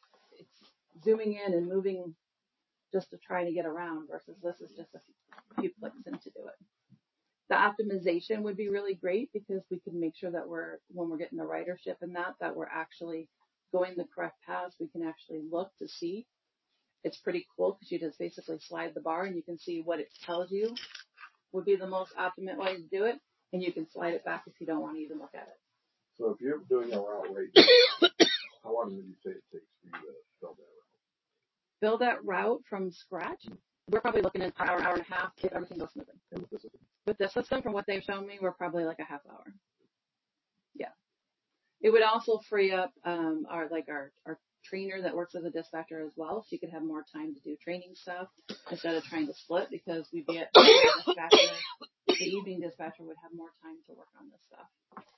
it's zooming in and moving just to try to get around versus this is just a few clicks in to do it. The optimization would be really great because we can make sure that we're, when we're getting the ridership and that, that we're actually going the correct paths. We can actually look to see. It's pretty cool because you just basically slide the bar and you can see what it tells you would be the most optimum way to do it. And you can slide it back if you don't want to even look at it. So if you're doing a route right now, how long would you say it takes for you to build that route? Build that route from scratch. We're probably looking at an hour, hour and a half if everything goes smoothly. And with this system? With this system, from what they've shown me, we're probably like a half hour. Yeah. It would also free up um, our like our, our trainer that works as a dispatcher as well. She could have more time to do training stuff instead of trying to split because we'd be at the dispatcher. The evening dispatcher would have more time to work on this stuff.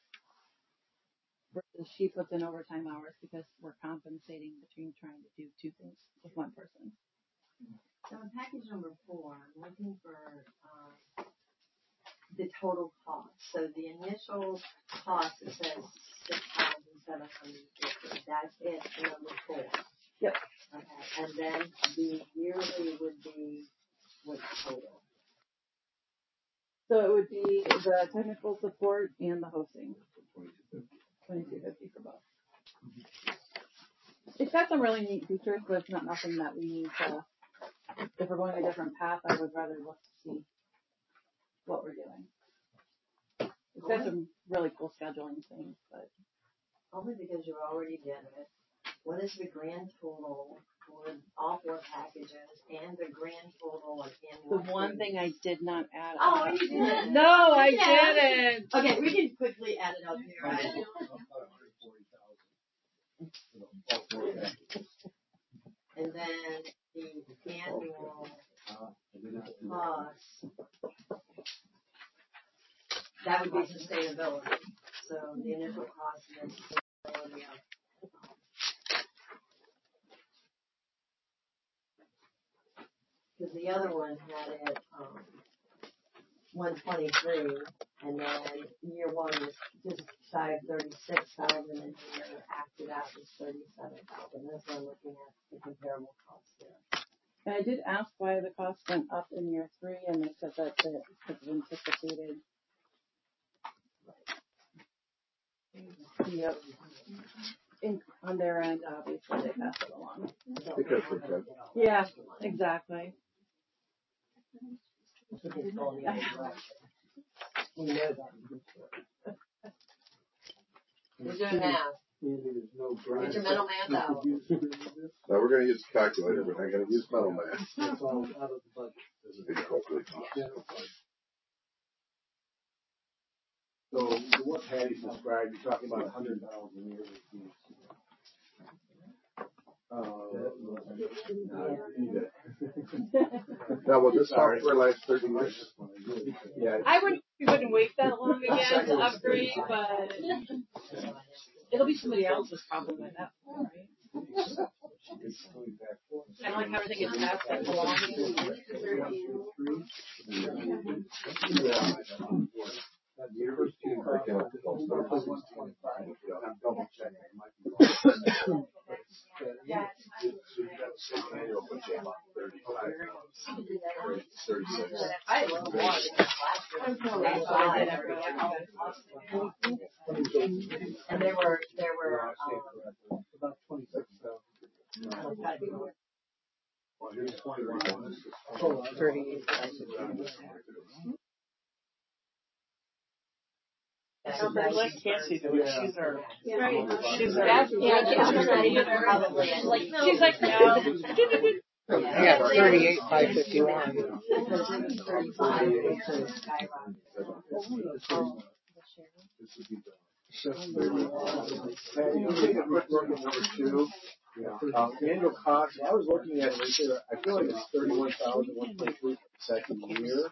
Versus she puts in overtime hours because we're compensating between trying to do two things with one person. So in package number four, I'm looking for um, the total cost. So the initial cost, it says six thousand seven hundred fifty. That's it for number four. Yep. Okay. And then the yearly would be what's total? So it would be the technical support and the hosting. twenty-two fifty for both. It's got some really neat features, but it's not nothing that we need to. If we're going a different path, I would rather look to see what we're doing. It's got some really cool scheduling things, but only because you already did it. What is the grand total for all four packages and the grand total of annual? The one thing I did not add. Oh, you didn't. No, I yeah. didn't. Okay, we can quickly add it up here. Right? And then the annual cost, that would be sustainability. So the initial cost and sustainability of because the other one had it um, one twenty-three, and then year one was just shy of thirty-six thousand, and year after that was thirty-seven thousand. That's what I'm looking at the comparable costs there. And I did ask why the cost went up in year three, and they said that it was anticipated. Yep. In, on their end, obviously, they pass it along. Because we're good. Yeah, exactly. We're doing math. Get your mental math out. Now we're going to use a calculator, but I'm going to use mental math. This is the calculator. So what Patty's described, you're talking about a hundred thousand yearly fees. Now, will this software last thirty years? Yeah. I wouldn't, we wouldn't wait that long again to upgrade, but it'll be somebody else's problem by that point, right? Kind of like how everything gets passed and belonging. Your first two curriculum is I'm double checking. Annual put you about thirty-five, thirty-six. I love and there were, there were, um, About twenty-six thousand. Well, here's twenty-one. thirty-eight. Let Cassie do it. She's our, she's our. yeah, Catherine's not even probably like, She's like, no. I got thirty-eight, five fifty-one. Number two, um, annual cost. I was looking at it right there. I feel like it's thirty-one thousand one twenty-three for the second year.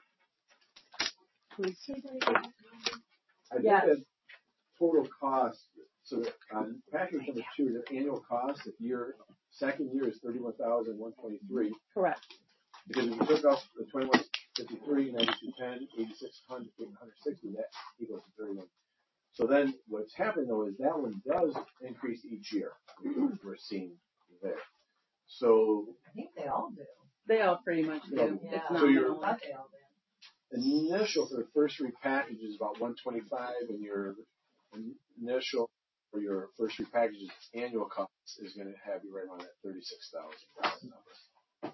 I think Yes. that total cost. So on package number two, the annual cost of year second year is thirty-one thousand one twenty-three. Correct. Because if you took off the twenty-one fifty-three, ninety-two ten, eighty-six hundred, eight hundred sixty, that equals to thirty-one. So then what's happened though is that one does increase each year. We're seeing there. So I think they all do. They all pretty much do. Yeah. It's So not you're- I thought they all did. initial for the first three packages is about one twenty-five, and your initial for your first three packages annual cost is going to have you right on that thirty-six thousand number.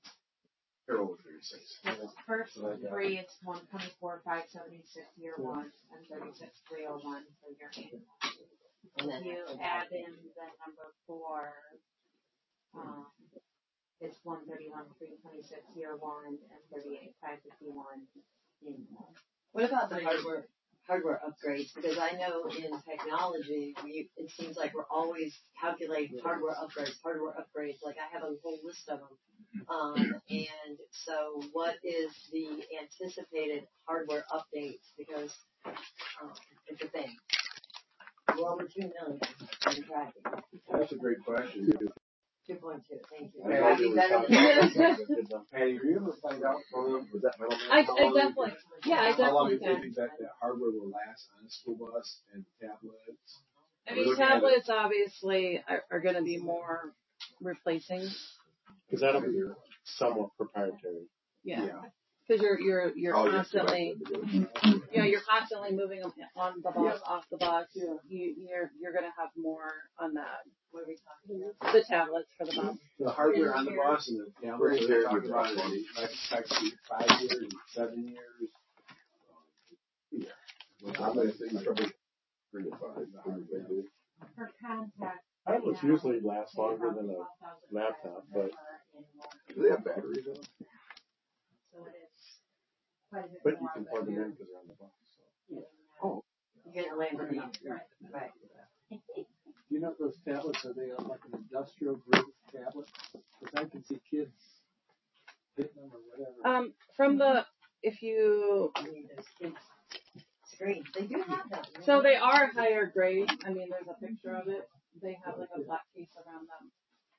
Or over thirty-six. The first three, it's one twenty-four, five seventy-six year one, and thirty-six, three oh one for your annual. And then you add in the number four, um, it's one thirty-one, three twenty-six year one, and thirty-eight, five fifty-one annual. What about the hardware hardware upgrades? Because I know in technology, we it seems like we're always calculating hardware upgrades, hardware upgrades. Like I have a whole list of them. Um, and so, what is the anticipated hardware updates? Because um, it's a thing. We're over two million in tracking. That's a great question. Two point two. Thank you. I I'd be better than Patty, were you able to find out from was that metal man? I, I definitely, yeah, I How long do definitely you think can. that, that hardware will last on a school bus and tablets? I We're mean, looking at it. tablets obviously are, are going to be more replacing. Because that'll be somewhat proprietary. Yeah. Yeah. Because you're you're you're Oh, yeah, constantly, correct. you know, you're constantly moving them on the bus, off the bus. You you're you're going to have more on that. what are we talking about? The tablets for the bus. The hardware on the bus and the tablets, Right they're there, talking you about know. it, life expectancy five years, seven years. Um, yeah. I'm gonna say you probably three to five. What do you think, Dave? For contact. Tablets usually last longer than a laptop, but Do they have batteries in them? So it is quite a bit but you more can than plug them your- in because they're on the bus. So. Oh, You get a Lamborghini. Right. You know those tablets, are they on like an industrial grade tablet? Because I can see kids hitting them or whatever. Um, from the if you I mean, those big screens. They do have that. so they are higher grade. I mean, there's a picture of it. They have like a black case around them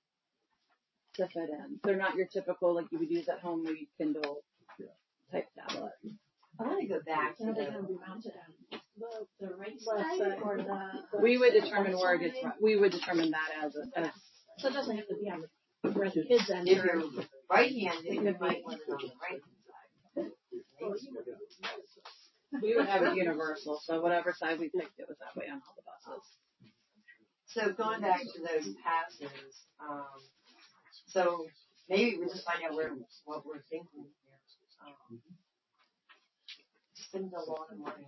to fit in. They're not your typical like you would use at home read Kindle type tablet. I want to go back to Are they going the. to be mounted on the, the right side or the? We would determine where it gets. We would determine that as a. As, So it doesn't have to be on the where the kids enter. If you're right-handed, you might want it on the right-hand side. we would have it universal, so whatever side we picked, it was that way on all the buses. So going back to those passes, um, so maybe we just find out where what we're thinking here. Um, spend a lot of money.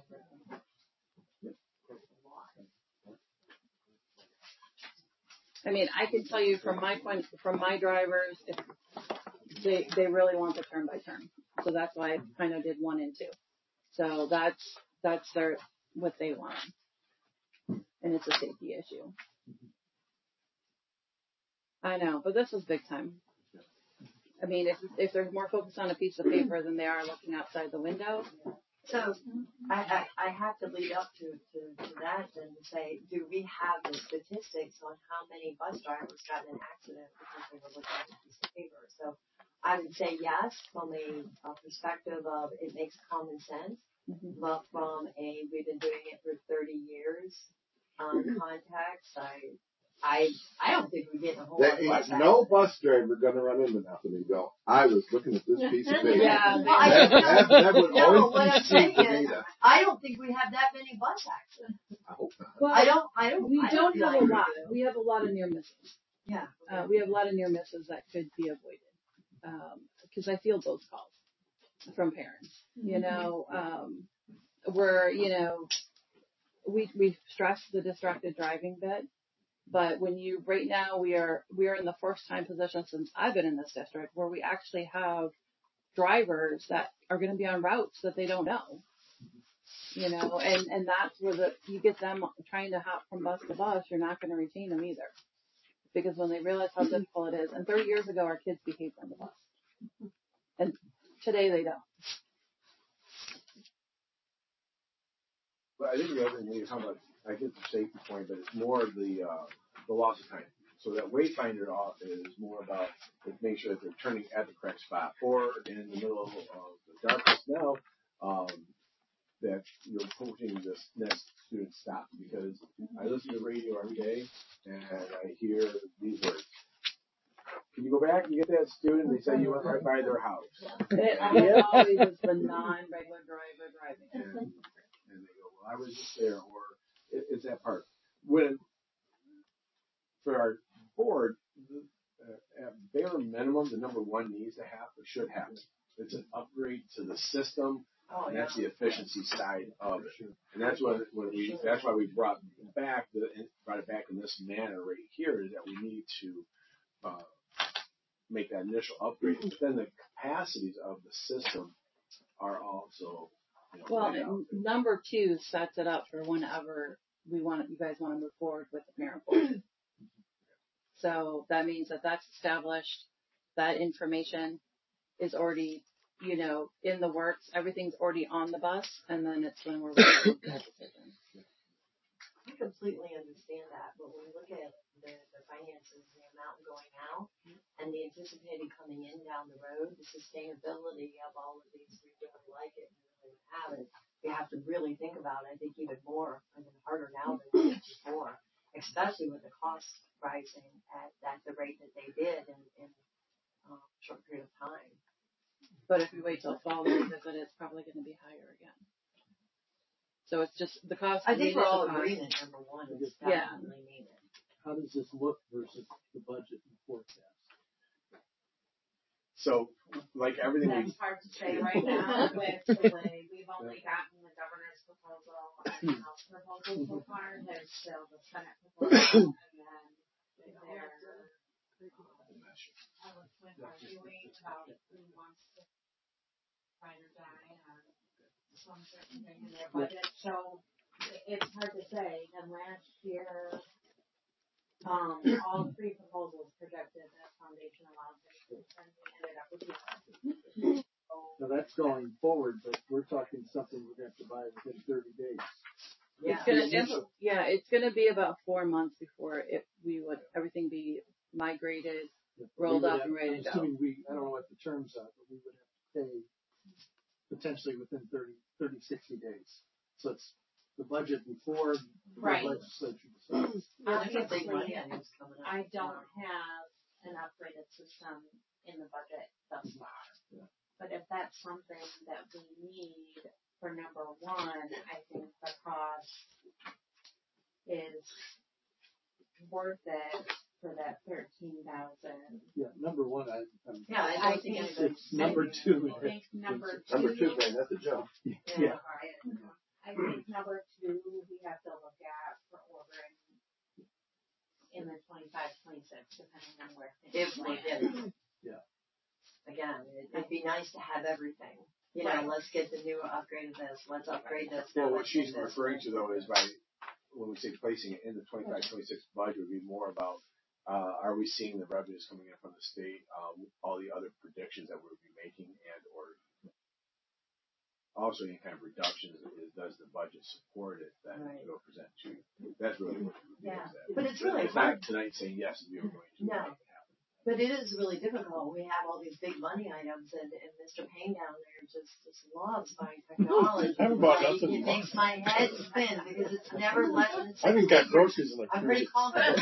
I mean, I can tell you from my point, from my drivers, if they they really want the turn by turn, so that's why I kind of did one and two. So that's that's their what they want, and it's a safety issue. I know, but this is big time. I mean, if if they're more focused on a piece of paper than they are looking outside the window. So I, I, I have to lead up to, to, to that and say, do we have the statistics on how many bus drivers got in an accident because they were looking at a piece of paper? So I would say yes from a, a perspective of it makes common sense, Mm-hmm. but from a we've been doing it for thirty years um, context, I I I don't think we get a whole there lot of bus ain't no accidents. bus driver gonna run into nothing and go, I was looking at this piece of paper. Yeah. Well, I That, don't that, know. that would No, always what I'm precede the saying is, data. I don't think we have that many bus accidents. I hope not. Well, I don't. I don't. we I don't feel have a like lot. we do. We have a lot of near misses. Yeah. Uh, we have a lot of near misses that could be avoided because I field those calls from parents. You know, um, where you know we we stress the distracted driving bit, but when you right now we are we are in the first time position since I've been in this district where we actually have drivers that are going to be on routes that they don't know. You know, and and that's where the you get them trying to hop from bus to bus, you're not going to retain them either. Because when they realize how difficult it is, and thirty years ago our kids behaved on the bus, and today they don't. But I think the other thing when you talk about, I get the safety point, but it's more of the uh, the loss of time. So that wayfinder off is more about making sure that they're turning at the correct spot, or in the middle of the darkness now, um, that you're pushing this next student stop. Because I listen to radio every day and I hear these words: "Can you go back and get get that student, they say you went right by their house. It almost always is the non-regular driver driving. And, and they go, well, I was just there, or it, it's that part. When, for our board, the, uh, at bare minimum, the number one needs to have, or should have, it's an upgrade to the system, Oh, and yeah. that's the efficiency side of it. And that's what, when we, that's why we brought back the, brought it back in this manner right here, is that we need to, uh, make that initial upgrade. But then the capacities of the system are also, you know, Well, laid out. and number two sets it up for whenever we want, you guys want to move forward with the parent board. So that means that that's established, that information is already, you know, in the works, everything's already on the bus, and then it's when we're ready to make that decision. I completely understand that, but when we look at the, the finances, the amount going out, and the anticipated coming in down the road, the sustainability of all of these, we really like it, we really have it. We have to really think about it, I think even more, even harder now than we did before, especially with the cost rising at, at the rate that they did in, in a um, short period of time. But if we wait till fall to revisit it, it's probably going to be higher again. So it's just the cost. I think we're all cost. agreeing that number one is Yeah. definitely needed. How does this look versus the budget and forecast? So, like everything we, That's hard to say right now with the way we've only gotten the governor's proposal and the House proposal so far. There's still the Senate proposal, and then they're uh, arguing about who wants to ride or die on some certain thing in their budget. So it's hard to say. And last year, um, all three proposals projected as foundation allowances, and we ended up with the Now that's going forward, but we're talking something we're going to have to buy within thirty days. It's gonna, it's, yeah, it's gonna be about four months before it, we would, everything be migrated, rolled up and ready to go. Assuming we, I don't know what the terms are, but we would have to pay potentially within thirty, thirty, sixty days. So it's the budget before the Right. legislature decides. Obviously, money items coming up. I don't have an upgraded system in the budget thus far. Yeah. But if that's something that we need for number one, I think the cost is worth it for that thirteen thousand. Yeah, number one, I, I'm, Yeah, I I don't think think anybody's. it's number two. I think number two. Number two, man, that's a jump. Yeah. I think number two, we have to look at for ordering in the twenty-five, twenty-six, depending on where If things we land. did. Yeah. Again, it, it'd be nice to have everything. You know, Right. let's get the new upgrade of this, let's upgrade this. well, now what let's she's get this. referring to though is by, when we say placing it in the twenty-five, twenty-six budget, would be more about, uh, are we seeing the revenues coming in from the state, um, all the other predictions that we'll be making, and or also any kind of reductions, is, does the budget support it, then Right. we'll present to you. That's really what it would be. Yeah. is that. But it's really It's hard. not tonight saying yes, we are going to No. make it happen. But it is really difficult. We have all these big money items, and, and Mister Payne down there just, just loves buying technology. I haven't bought Like, nothing. It makes my head spin because it's never less than six I haven't got figures. groceries in the I'm pretty fridge. confident.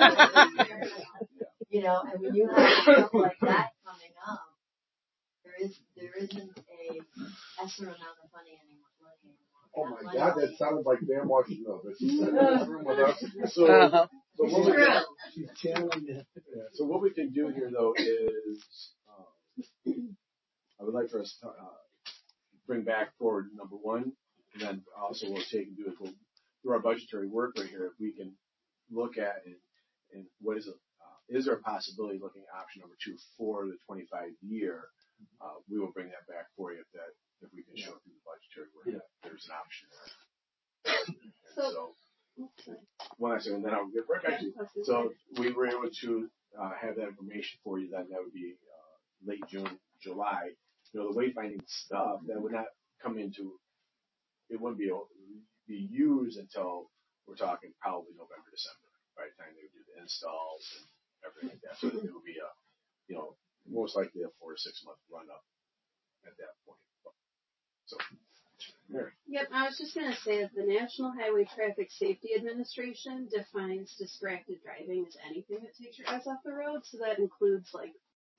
You know, and when you have stuff like that coming up, there is there isn't a lesser amount of money anymore. Money anymore. Oh That my money God, that is- sounded like Dan Washington, but she said in this room with us. So, Uh-huh. so It's what we true. can, She's channeling it. yeah, so what we can do here though is, um, I would like for us to, uh, bring back forward number one, and then also we'll take and do is we'll, through our budgetary work right here, if we can look at and, and what is it, uh, is there a possibility of looking at option number two for the twenty-five year? Uh, we will bring that back for you if that, if we can show through the budgetary work, Yeah. that there's an option there. And So- so, one last thing, and then I'll get right back to you. So we were able to uh, have that information for you. Then that would be uh, late June, July. You know, the wayfinding stuff that would not come into, it wouldn't be be used until we're talking probably November, December, by the time they would do the installs and everything like that. So it would be a, you know, most likely a four to six month run up at that point. So, Mary. Yep, I was just going to say that the National Highway Traffic Safety Administration defines distracted driving as anything that takes your eyes off the road. So that includes like you know,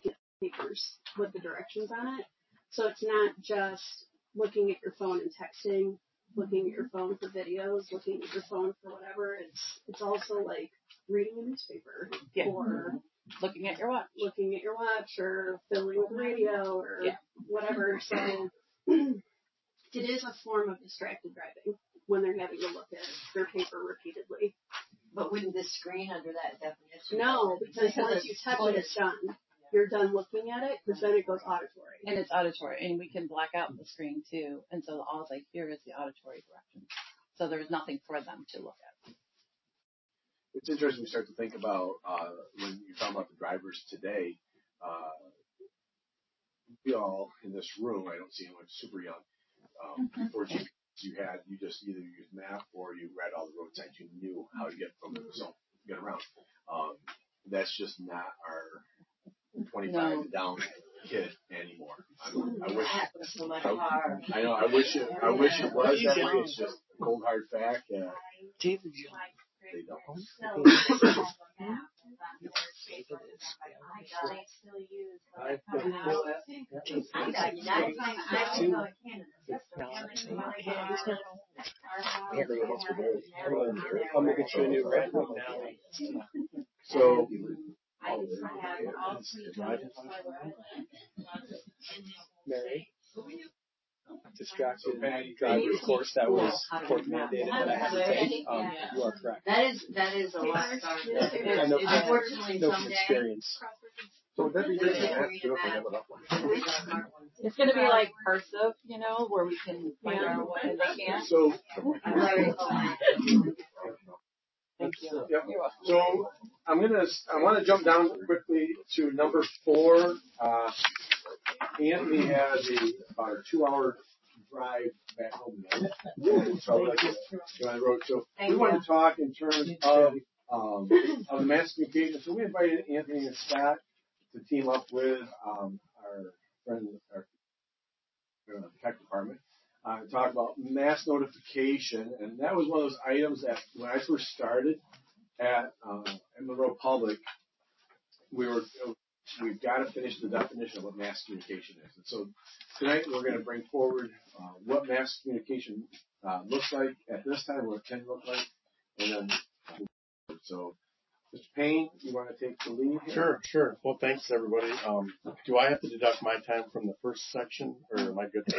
papers with the directions on it. So it's not just looking at your phone and texting, looking at your phone for videos, looking at your phone for whatever. It's it's also like reading a newspaper Yeah. or Looking at your watch. looking at your watch or filling with the radio or Yeah. whatever. So it is a form of distracted driving when they're having to look at their paper repeatedly. But wouldn't this screen under that definition? No, because once you touch it, it's done. You're done looking at it because then it goes auditory. And it's auditory, and we can black out the screen too, and so all they hear is the auditory directions. So there's nothing for them to look at. It's interesting to start to think about uh, when you're talking about the drivers today. Uh, we all in this room, I don't see anyone super young. Um, before G P S, you had you just either used map or you read all the road signs. You knew how to get from the zone, get around. Um, that's just not our twenty-five No. and down kid anymore. I, I wish. Happens so much hard. I know. I wish it. I wish it was that way. It's just a cold hard fact. Uh, David, they don't. I got you. That's my, I was going I'm gonna get you a new red one now. So. Mary, distracted driver's course that was court mandated that I had to take. Um, you are correct. That is, that is a lot of I know, Unfortunately, no from someday. experience. So would that be really nice too if I have enough one? It's going to be like cursive, you know, where we can find our way and they can't. So. I'm very Thank you. Yep. You're welcome. So I'm gonna. I want to jump down quickly to number four. Uh, Anthony has a about a two-hour drive back home now. So like on the road. So we want to talk in terms of um, of the mass communication. So we invited Anthony and Scott to team up with um, our friend, our uh, tech department. Uh, talk about mass notification, and that was one of those items that when I first started at uh, at Monroe Public, we were we've got to finish the definition of what mass communication is. And so tonight we're going to bring forward uh, what mass communication uh, looks like at this time, what it can look like, and then so. Mister Payne, you want to take the lead here? Sure, sure. Well, thanks everybody. Um, do I have to deduct my time from the first section, or am I good?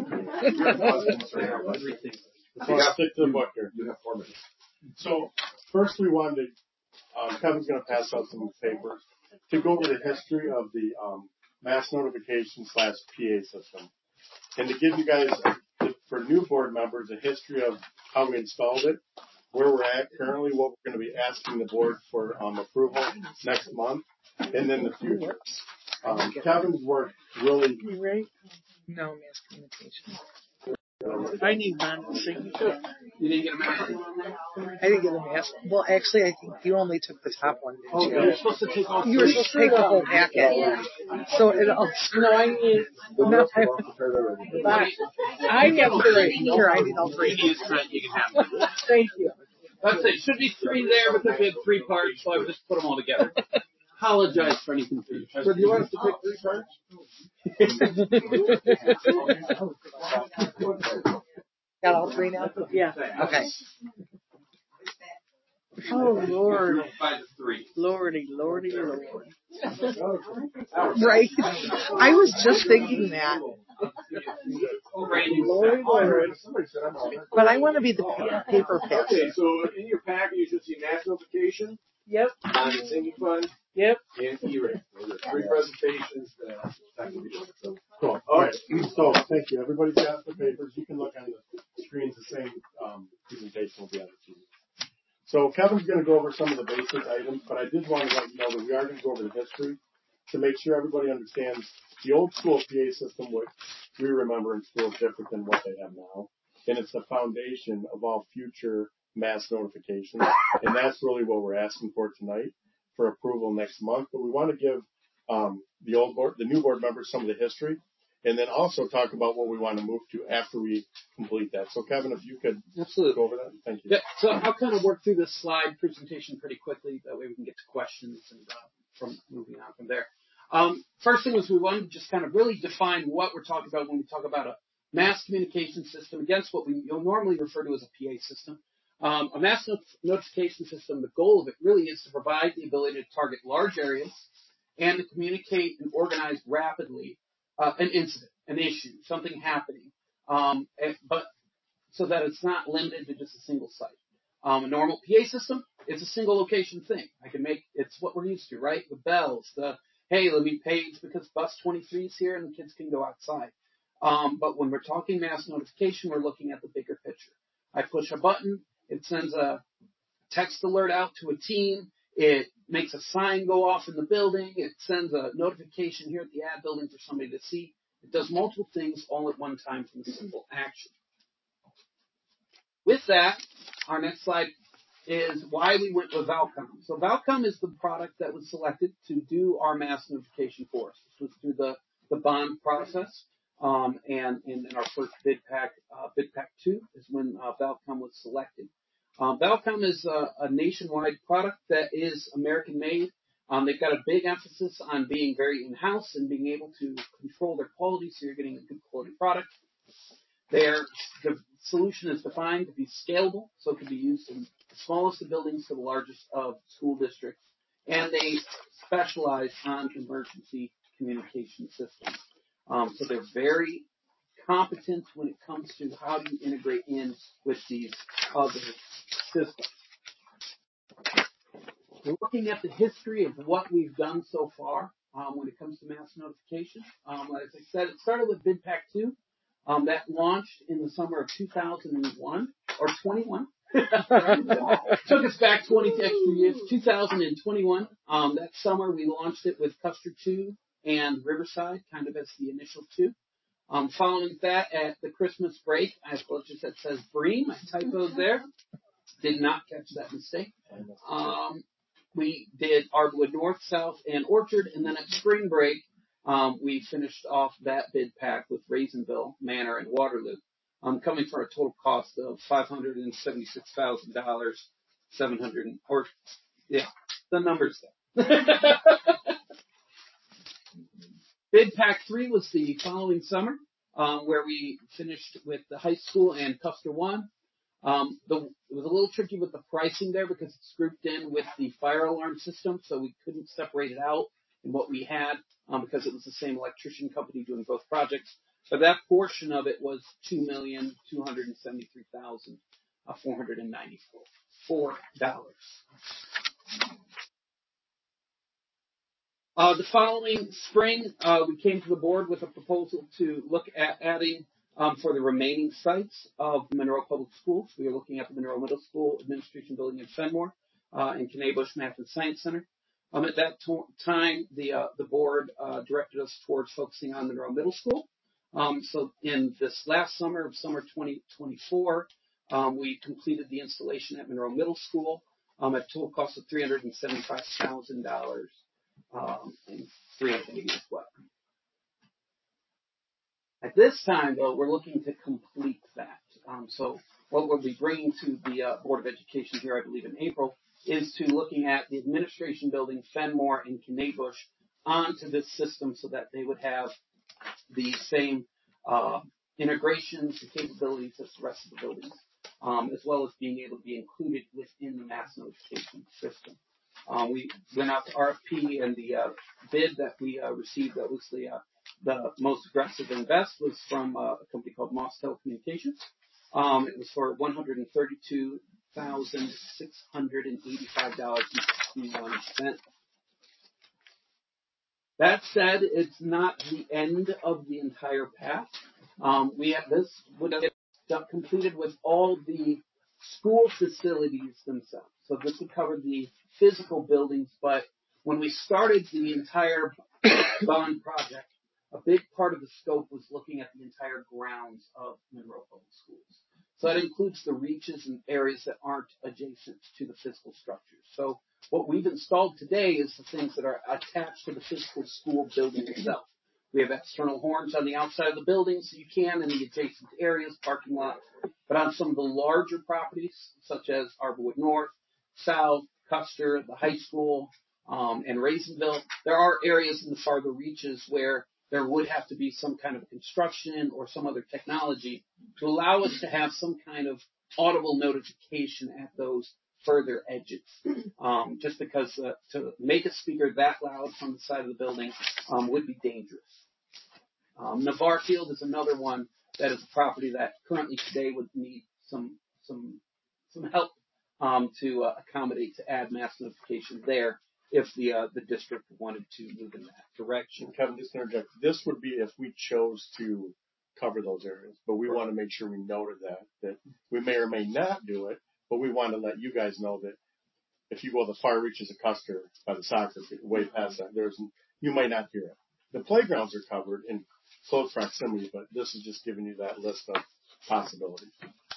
So I'll stick to the book here. You have four minutes. So first we wanted to, um, Kevin's going to pass out some papers to go over the history of the um, mass notification slash P A system, and to give you guys, for new board members, a history of how we installed it, where we're at currently, what we're going to be asking the board for um, approval next month, and then the future. Um, Kevin's work really. Right? No mass communication. I need my signature. You didn't get a mask? I didn't get a mask. Well, actually, I think you only took the top one, didn't you? Oh, you're supposed to take all You were supposed to take the whole packet. So it all. No, I need. No, I, I have three. Here, I need all three. You can have them. Thank you. That's it. Should be three there because we had three parts, so I just put them all together. Apologize for any confusion. So do you want us to pick three parts? Got all three now? Yeah. Okay. Oh, Lord. By the three. Lordy, lordy, lord. Right. I was just thinking that. Lord, Lord. But I want to be the paper pitch. Okay, so in your packet you should see mass notification. Yep. On the sinking fund. Yep. And E-rate. Those are three presentations that that can be done. Cool. All right. So thank you. Everybody's got the papers. You can look on the screens. The same um, presentation will be on the T V. So Kevin's going to go over some of the basic items, but I did want to let you know that we are going to go over the history to make sure everybody understands the old school P A system, what we remember in school, is different than what they have now. And it's the foundation of all future mass notifications. And that's really what we're asking for tonight for approval next month. But we want to give um, the old board, the new board members some of the history, and then also talk about what we want to move to after we complete that. So Kevin, if you could Absolutely. go over that. Thank you. Yeah, so I'll kind of work through this slide presentation pretty quickly. That way we can get to questions and uh, from moving on from there. Um, first thing is we wanted to just kind of really define what we're talking about when we talk about a mass communication system against what we you'll normally refer to as a P A system. Um, a mass not- notification system, the goal of it really is to provide the ability to target large areas and to communicate and organize rapidly uh, an incident, an issue, something happening, um, and, but so that it's not limited to just a single site. Um, a normal P A system, it's a single location thing. I can make, it's what we're used to, right? The bells, the, hey, let me page because bus twenty-three is here and the kids can go outside. Um, but when we're talking mass notification, we're looking at the bigger picture. I push a button, it sends a text alert out to a team, it makes a sign go off in the building, it sends a notification here at the ad building for somebody to see. It does multiple things all at one time from a simple action. With that, our next slide is why we went with Valcom. So Valcom is the product that was selected to do our mass notification for us. This was through the, the bond process, um, and in, in our first bid pack, uh, bid pack two is when uh, Valcom was selected. Um, Valcom is a, a nationwide product that is American made. Um, they've got a big emphasis on being very in-house and being able to control their quality, so you're getting a good quality product. Their the solution is defined to be scalable, so it can be used in the smallest of buildings to the largest of school districts. And they specialize on emergency communication systems. Um, so they're very competent when it comes to how you integrate in with these other systems. We're looking at the history of what we've done so far um, when it comes to mass notification. Um, as I said, it started with Bid Pack two. Um, that launched in the summer of two thousand one, or twenty-one. Took us back twenty extra years, two thousand twenty-one. Um, that summer we launched it with Custer two and Riverside, kind of as the initial two. Um, following that, at the Christmas break, I apologize, that says Bream, I typoed there. Did not catch that mistake. Um, we did Arborwood North, South, and Orchard, and then at spring break, um, we finished off that bid pack with Raisinville, Manor, and Waterloo, um, coming for a total cost of five hundred seventy-six thousand dollars, seven hundred, or, yeah, the numbers there. Bid Pack three was the following summer, um, where we finished with the high school and Custer one. Um, the, it was a little tricky with the pricing there because it's grouped in with the fire alarm system, so we couldn't separate it out in what we had um, because it was the same electrician company doing both projects. But that portion of it was two million two hundred seventy-three thousand four hundred ninety-four dollars. Uh, the following spring, uh, we came to the board with a proposal to look at adding um, for the remaining sites of Monroe Public Schools. We are looking at the Monroe Middle School Administration Building in Fenmore uh, and Kanabush Math and Science Center. Um, at that to- time, the uh, the board uh, directed us towards focusing on Monroe Middle School. Um, so in this last summer of summer twenty twenty-four, um, we completed the installation at Monroe Middle School um, at a total cost of three hundred seventy-five thousand dollars. Um, and three hundred eighty as well. At this time, though, we're looking to complete that. Um, so what we'll be bringing to the uh, Board of Education here, I believe in April, is to looking at the administration building, Fenmore and Kanabush, onto this system so that they would have the same uh, integrations and capabilities as the rest of the buildings, um, as well as being able to be included within the mass notification system. Um, we went out to R F P, and the uh, bid that we uh, received that was the uh, the most aggressive and best was from uh, a company called Moss Telecommunications. Um, it was for one hundred thirty-two thousand six hundred eighty-five dollars and sixty-one cents. That said, it's not the end of the entire path. Um, we have this would get completed with all the school facilities themselves. So this would cover the physical buildings, but when we started the entire bond project, a big part of the scope was looking at the entire grounds of Monroe Public Schools. So that includes the reaches and areas that aren't adjacent to the physical structures. So what we've installed today is the things that are attached to the physical school building itself. We have external horns on the outside of the building, so you can in the adjacent areas, parking lots. But on some of the larger properties, such as Arborwood North, South, Custer, the high school, um, and Raisinville. There are areas in the farther reaches where there would have to be some kind of construction or some other technology to allow us to have some kind of audible notification at those further edges. Um, just because uh, to make a speaker that loud from the side of the building um, would be dangerous. Um, Navarre Field is another one that is a property that currently today would need some some some help um, to uh, accommodate to add mass notification there if the uh, the district wanted to move in that direction. Kevin, just to interject, this would be if we chose to cover those areas, but we want to make sure we noted that that we may or may not do it, but we want to let you guys know that if you go to the far reaches of Custer by the soccer field, way past that, there's you might not hear it. The playgrounds are covered in close proximity, but this is just giving you that list of possibilities.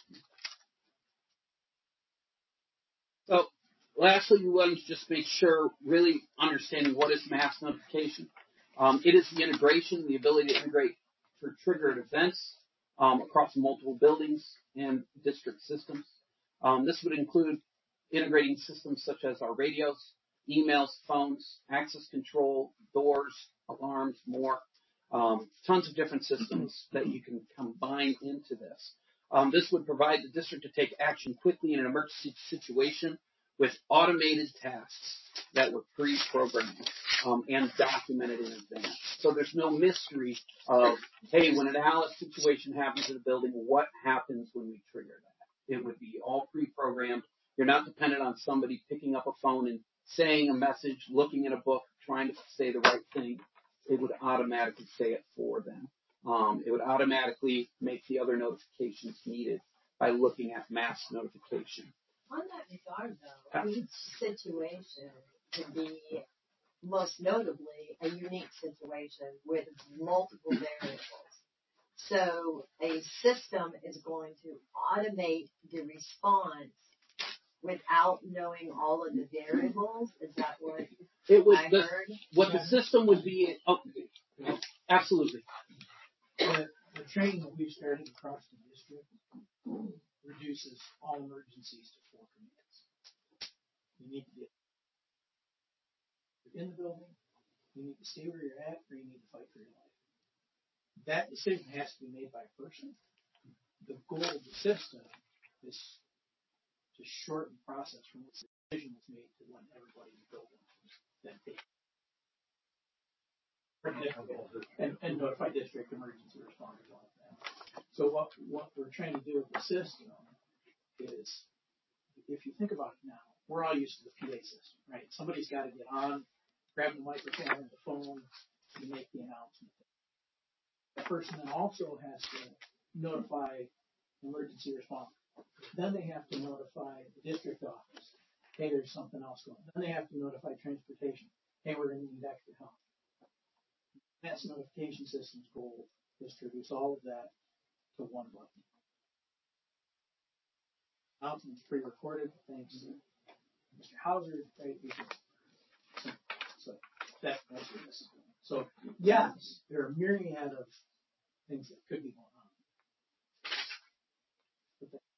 So, lastly, we wanted to just make sure, really understanding what is mass notification. Um, it is the integration, the ability to integrate for triggered events um, across multiple buildings and district systems. Um, this would include integrating systems such as our radios, emails, phones, access control, doors, alarms, more. Um, tons of different systems that you can combine into this. Um, this would provide the district to take action quickly in an emergency situation with automated tasks that were pre-programmed um, and documented in advance. So there's no mystery of, hey, when an Alice situation happens in a building, what happens when we trigger that? It would be all pre-programmed. You're not dependent on somebody picking up a phone and saying a message, looking at a book, trying to say the right thing. It would automatically say it for them. Um, it would automatically make the other notifications needed by looking at mass notification. On that regard, though, each situation could be most notably a unique situation with multiple variables. So a system is going to automate the response without knowing all of the variables. Is that what it would, I the, heard? What yeah. the system would be, oh, absolutely. The, the training that we've started across the district reduces all emergencies to four commands. You need to get in the building, you need to stay where you're at, or you need to fight for your life. That decision has to be made by a person. The goal of the system is to shorten the process from when the decision was made to when everybody in the building then takes and, and notify district emergency responders like that. So what what we're trying to do with the system is, if you think about it now, we're all used to the P A system, right? Somebody's got to get on, grab the microphone and the phone to make the announcement. The person then also has to notify emergency responders. Then they have to notify the district office. Hey, there's something else going on. Then they have to notify transportation. Hey, we're going to need extra help. Mass notification system's goal is to reduce all of that to one button. Announcements pre-recorded, thanks to Mister Hauser, right? So, so that, that's what this is doing. So, yes, there are a myriad of things that could be going on. But that,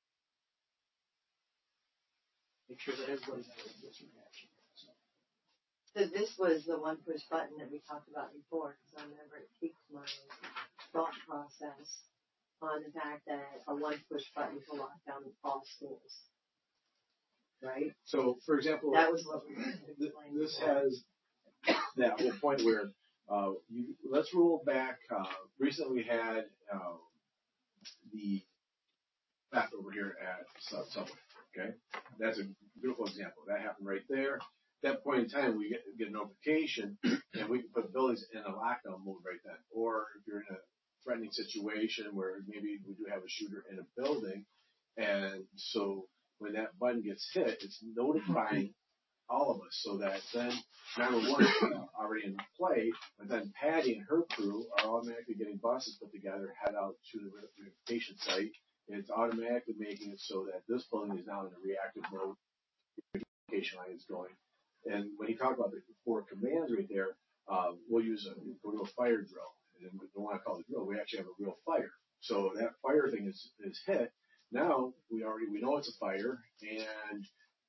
make sure that everybody knows this reaction. So. So this was the one push button that we talked about before, because I remember it piqued my thought process on the fact that a one push button to lock down all schools. Right? So, for example, that was what we were this has that whole point where uh, you, let's roll back. Uh, recently, we had uh, the back over here at Subway. Okay, that's a beautiful example. That happened right there. At that point in time, we get, get a notification, and we can put buildings in a lockdown mode right then. Or if you're in a threatening situation where maybe we do have a shooter in a building, and so when that button gets hit, it's notifying all of us, so that then nine one one is already in play, but then Patty and her crew are automatically getting buses put together, head out to the notification site, and it's automatically making it so that this building is now in a reactive mode. The communication line is going. And when you talk about the four commands right there, uh, we'll use a, we'll do a fire drill. And we don't want to call it a drill. We actually have a real fire. So that fire thing is, is hit. Now we already we know it's a fire, and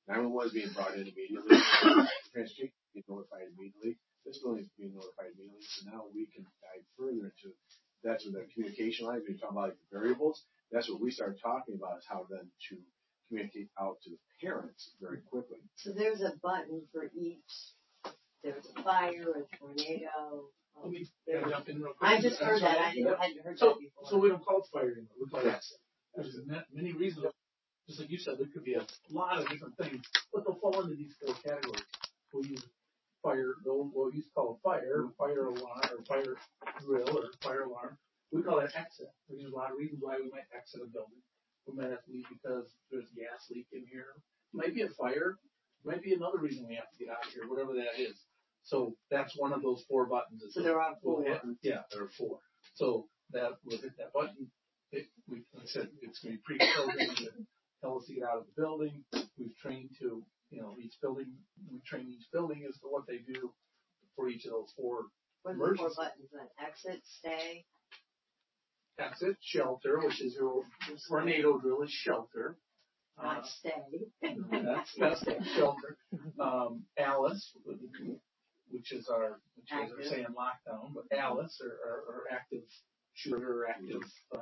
nine one one is being brought in immediately. Transportation is being notified immediately. This building is being notified immediately. So now we can dive further into that's where the communication lines, when you talk about like the variables, that's what we start talking about is how then to communicate out to the parents very quickly. So there's a button for each. There's a fire, a tornado. Let me yeah, jump in real quick. I just heard that. I didn't, hadn't heard so, that before. So we don't call it fire anymore. We call it exit. There's many reasons. Just like you said, there could be a lot of different things, but they'll fall into these four categories. We use fire, what we used to call a fire, fire alarm, or fire drill, or fire alarm. We call it exit. There's a lot of reasons why we might exit a building. We might have to leave because there's a gas leak in here. It might be a fire. It might be another reason we have to get out of here, whatever that is. So that's one of those four buttons. So there are four. We'll hit, yeah, there are four. So that we'll hit that button. It, we, like I said, it's going to be pre-programmed to tell us to get out of the building. We've trained to, you know, each building. We train each building as to what they do for each of those four. What are the four buttons then? Exit, stay. Exit, shelter, which is your tornado drill is shelter. Not uh, stay. That's that's stay, shelter. Um, Alice, which is our, which active. Is our saying lockdown, but Alice or, or, or active shooter, or active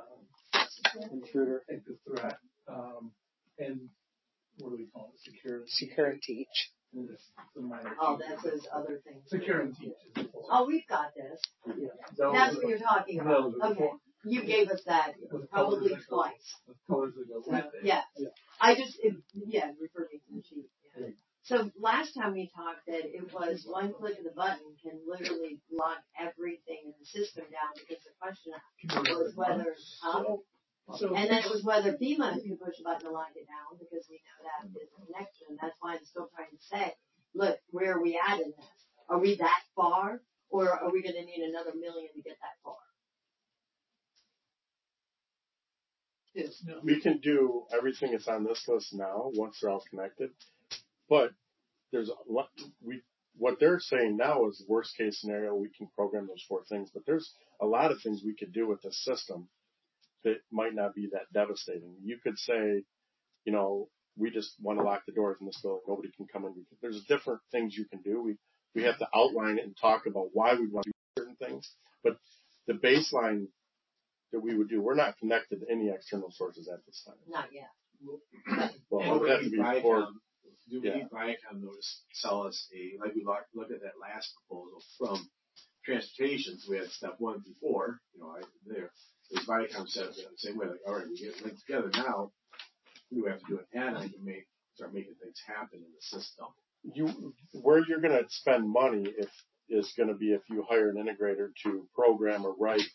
um, intruder, active threat, um, and what do we call it? Secure, secure and teach. Oh, that's those other things. Secure and teach. Oh, we've got this. Yeah. That's what you're talking about. Okay. You gave us that probably twice. Colors that go with it. Yeah. yeah. I just, it, yeah, refer me to the sheet. Yeah. So last time we talked that it was one click of the button can literally lock everything in the system down because the question was whether, um, so, and then it was whether FEMA can push a button to lock it down because we know that is a connection. That's why I'm still trying to say, look, where are we at in this? Are we that far or are we going to need another million to get that far? We can do everything that's on this list now once they're all connected, but there's a lot, we what they're saying now is worst case scenario. We can program those four things, but there's a lot of things we could do with the system that might not be that devastating. You could say, you know, we just want to lock the doors in this building. Nobody can come in. There's different things you can do. We we have to outline it and talk about why we want to do certain things, but the baseline that we would do. We're not connected to any external sources at this time. Not yet. Well, and we have to be before. Do we need Viacom though to sell us a, like we look at that last proposal from transportation, so we had step one through four, you know, right there. There's Viacom set up the same way, like, all right, we get it linked together now, we have to do an add-on to make, start making things happen in the system. You, where you're going to spend money if is going to be if you hire an integrator to program or write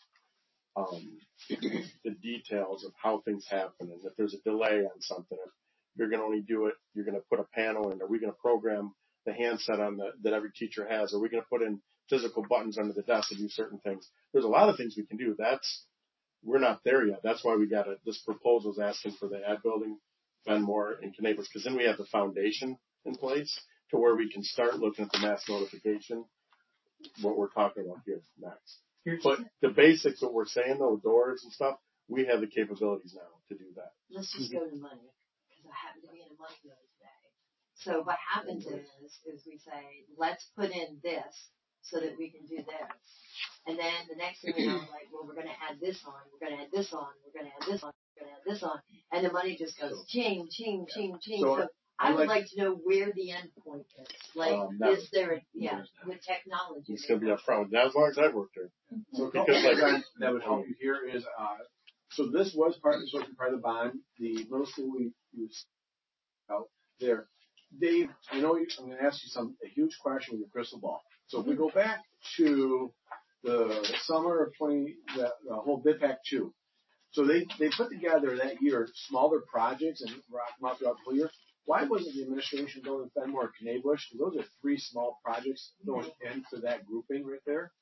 um, the details of how things happen, and if there's a delay on something, if you're going to only do it, you're going to put a panel in. Are we going to program the handset on the that every teacher has? Are we going to put in physical buttons under the desk to do certain things? There's a lot of things we can do. That's we're not there yet. That's why we got a, this proposal is asking for the ad building, Benmore, and Canabus, because then we have the foundation in place to where we can start looking at the mass notification. What we're talking about here next. But the basics, what we're saying though, doors and stuff, we have the capabilities now to do that. Let's just go to money, because I happen to be in a money mode today. So what happens is, is we say, let's put in this so that we can do this. And then the next thing we know, like, well, we're going to add this on, we're going to add this on, we're going to add this on, we're going to add this on. And the money just goes ching, ching, ching, ching. So, so I would like, like to know where the end point is. Like, um, is there, a, yeah, with technology. It's going to be up front. Not as long as I've worked there. So a couple of things that would help you here is, uh, so this was part of, supposed to be part of the bond. The middle school we used out there. Dave, you know, I'm going to ask you some, a huge question with your crystal ball. So if we go back to the summer of twenty, the, the whole B I P A C two. So they, they put together that year smaller projects and rock them out throughout the whole year. Why wasn't the administration going with Benmore or Canabus? Because those are three small projects going into that grouping right there.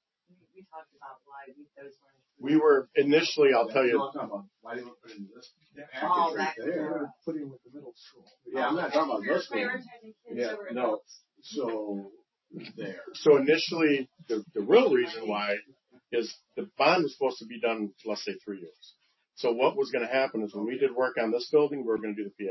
We talked about why we, those ones. We were initially, I'll tell you. No, I'm talking about why they weren't put into this. Oh, right that there. Putting with the middle school. Yeah, I'm not talking about middle school. Prioritizing kids Yeah, over no. adults. So there. So initially, the, the real reason why is the bond was supposed to be done, let's say, three years. So what was going to happen is when we did work on this building, we were going to do the P A.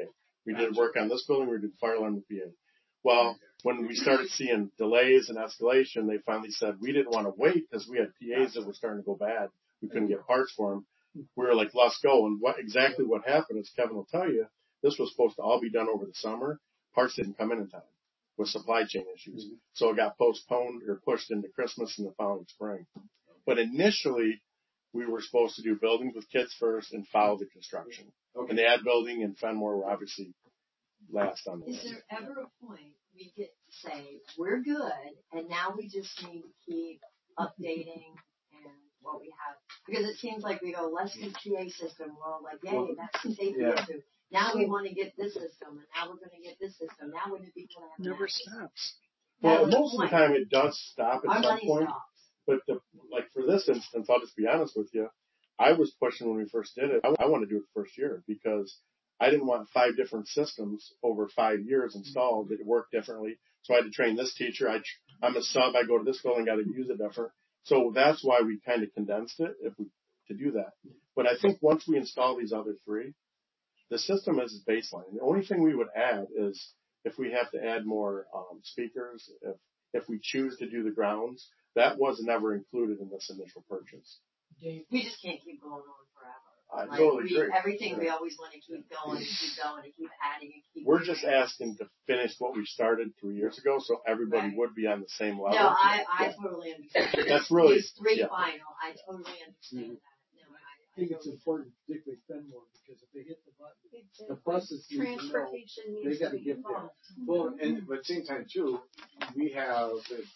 We did work on this building. We did fire alarm with P A. Well, when we started seeing delays and escalation, they finally said we didn't want to wait because we had P As that were starting to go bad. We couldn't get parts for them. We were like, let's go. And what exactly what happened is Kevin will tell you, this was supposed to all be done over the summer. Parts didn't come in in time with supply chain issues. So it got postponed or pushed into Christmas and the following spring. But initially, we were supposed to do buildings with kids first and follow the construction. Okay. And the ad building and Fenmore were obviously last on the list. Is there ever a point we get to say, we're good, and now we just need to keep updating and what we have? Because it seems like we go, let's get P A system. We're all like, yay, that's a safety yeah. issue. Now we want to get this system, and now we're going to get this system. Now we need people to have never stops. Well, most of the time it does stop at Our some money point. Stops. But the, like for this instance, I'll just be honest with you. I was pushing when we first did it. I, I wanted to do it the first year because I didn't want five different systems over five years installed that work differently. So I had to train this teacher. I, I'm a sub. I go to this building, got to use it different. So that's why we kind of condensed it if we to do that. But I think once we install these other three, the system is baseline. The only thing we would add is if we have to add more um, speakers, if if we choose to do the grounds, that was never included in this initial purchase. We just can't keep going on forever. I like totally we, agree. Everything yeah. we always want to keep going and keep going and keep adding and keep We're just asking to finish what we started three years ago so everybody right. would be on the same level. No, I, I yeah. totally understand. That's really These three yeah. final, I totally understand mm-hmm. that. No, I, I think it's important, particularly Fenmore, because if they hit the button, the buses need to know Transportation they needs got to to be get there. involved. Well, and but at the same time too, we have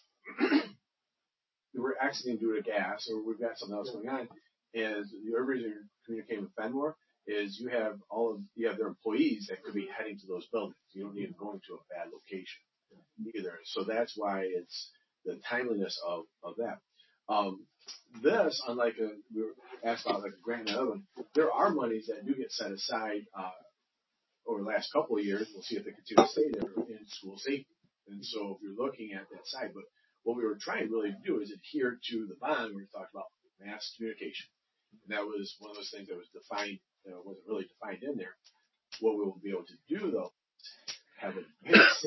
we're exiting due to gas, or we've got something else going on. And the other reason you're communicating with Fenmore is you have all of you have their employees that could be heading to those buildings. You don't need them going to a bad location either. So that's why it's the timeliness of of that. Um, this, unlike a, we were asked about like a grant and another one, there are monies that do get set aside uh, over the last couple of years. We'll see if they continue to stay there in school safety. And so if you're looking at that side, but what we were trying really to do is adhere to the bond where we talked about mass communication. And that was one of those things that was defined, you know, wasn't really defined in there. What we will be able to do though, is have a base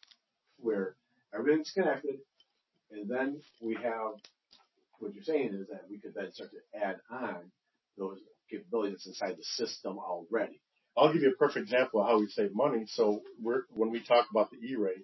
where everything's connected, and then we have what you're saying is that we could then start to add on those capabilities inside the system already. I'll give you a perfect example of how we save money. So we're, when we talk about the E-rate,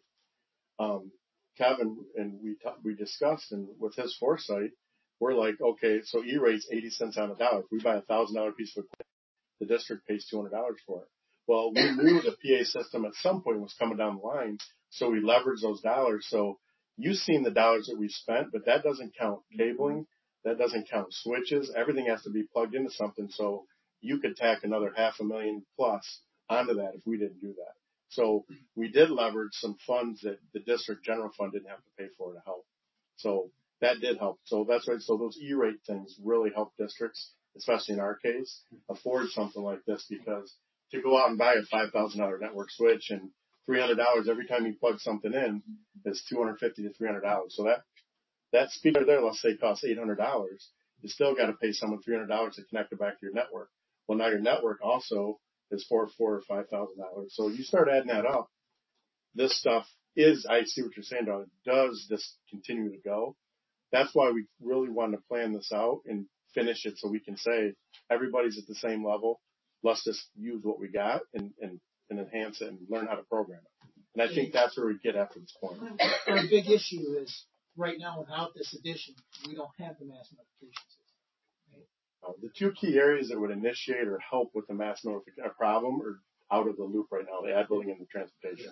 um, Kevin and we talk, we discussed, and with his foresight, we're like, okay, so E-rate's eighty cents on a dollar. If we buy a thousand dollar piece of equipment, the district pays two hundred dollars for it. Well, we knew the P A system at some point was coming down the line, so we leveraged those dollars. So you've seen the dollars that we spent, but that doesn't count cabling. That doesn't count switches. Everything has to be plugged into something. So you could tack another half a million plus onto that if we didn't do that. So we did leverage some funds that the district general fund didn't have to pay for to help. So that did help. So that's right. So those E-rate things really help districts, especially in our case, afford something like this, because to go out and buy a five thousand dollars network switch and three hundred dollars every time you plug something in is two hundred fifty to three hundred dollars. So that, that speaker there, let's say costs eight hundred dollars. You still got to pay someone three hundred dollars to connect it back to your network. Well, now your network also is four, four or five thousand dollars. So you start adding that up. This stuff is, I see what you're saying, Doug. Does this continue to go? That's why we really wanted to plan this out and finish it so we can say everybody's at the same level. Let's just use what we got and, and, and enhance it and learn how to program it. And I think that's where we get after this point. Our big issue is right now without this addition, we don't have the mass notification system. Right? Uh, the two key areas that would initiate or help with the mass notification problem are out of the loop right now, the ad building and the transportation.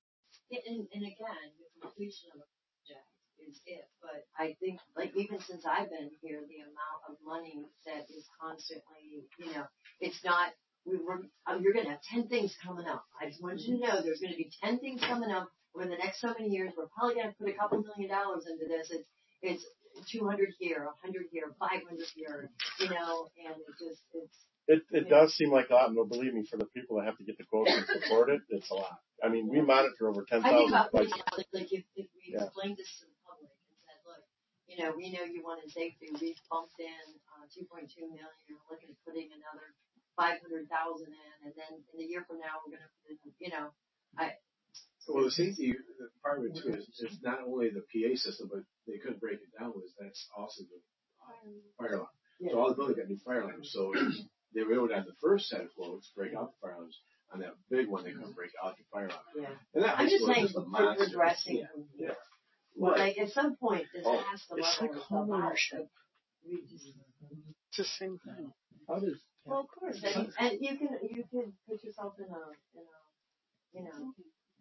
And, and again, the completion of a project is it. But I think, like, even since I've been here, the amount of money that is constantly, you know, it's not, we were, oh, you're going to have ten things coming up. I just want you to know there's going to be ten things coming up over the next so many years. We're probably going to put a couple million dollars into this. It's, it's two hundred here, one hundred here, five hundred here, you know, and it just, it's, It it does seem like a lot, and believe me, for the people that have to get the quotes and support it, it's a lot. I mean, we monitor over ten I think thousand about devices. like, like if, if we Yeah. explained this to the public and said, look, you know, we know you wanted safety. We've bumped in uh, two point two million. You're looking at putting another five hundred thousand in, and then in a year from now we're going to put in, you know, I. Well, the safety the part of it too is it's not only the P A system, but they couldn't break it down. Was that's also the uh, fire alarm. Yeah. So all the buildings got new fire alarms. So they were able to have the first set of quotes break out the fire alarms. On that big one, they couldn't break out the fire alarm. Yeah. And that I'm just saying just a we're monster. progressing Yeah. from here. Yeah. Right. Like at some point, this Oh, has to it's level like itself out. homeownership. We just, It's the same thing. How does, well, of course, and, and you can you can put yourself in a in a you know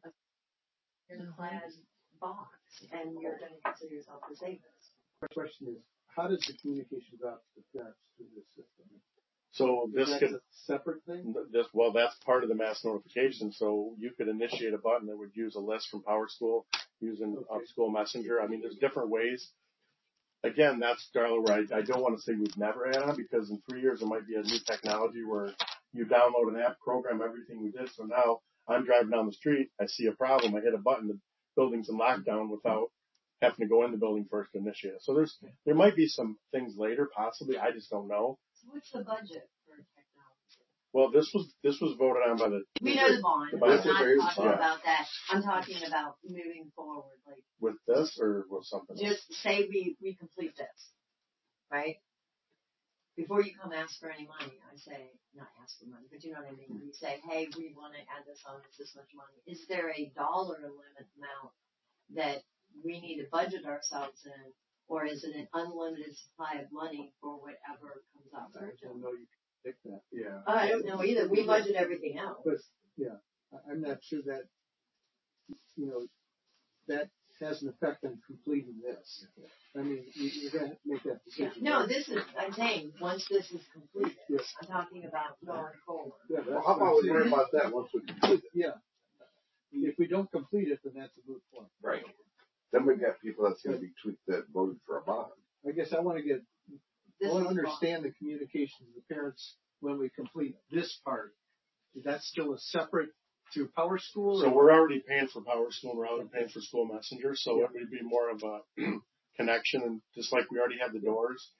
a in a class box, and you're going to consider yourself the safest. my question is, how does the communication go out to the parents through this system? So this Is that could, a separate thing? this, well, that's part of the mass notification. So you could initiate a button that would use a list from PowerSchool using Okay. School Messenger. I mean, there's different ways. Again, that's, Darla, where I, I don't want to say we've never had on, because in three years there might be a new technology where you download an app, program everything we did. So now I'm driving down the street, I see a problem, I hit a button, the building's in lockdown without having to go in the building first to initiate it. So there's, there might be some things later, possibly, I just don't know. So what's the budget for technology? Well, this was, this was voted on by the. We know the bond. by I'm the- not talking yeah. about that. I'm talking about moving forward. Like With this or with something else? just say we we complete this, right? Before you come ask for any money, I say not ask for money, but you know what I mean. We say, hey, we want to add this on. It's this much money. Is there a dollar limit amount that we need to budget ourselves in, or is it an unlimited supply of money for whatever comes up? I don't know you can predict that. Yeah. I don't know either. We budget everything else. But, yeah, I- I'm not sure that, you know, that has an effect on completing this. I mean, you, you're gonna make that Yeah. decision. No, right? this is, I'm saying, once this is completed, Yes. I'm talking about going forward. Yeah, but Well, that's how what about I'm we worry saying. about that once we complete it? Yeah. If we don't complete it, then that's a moot point. Right. Then we've got people that's gonna be tweaked that voted for a bond. I guess I wanna get, I This wanna is understand the communication to the parents when we complete this part. Is that still a separate through Power School? So or- we're already paying for PowerSchool and we're already paying for School Messenger, so Yeah. it would be more of a connection, and just like we already have the doors,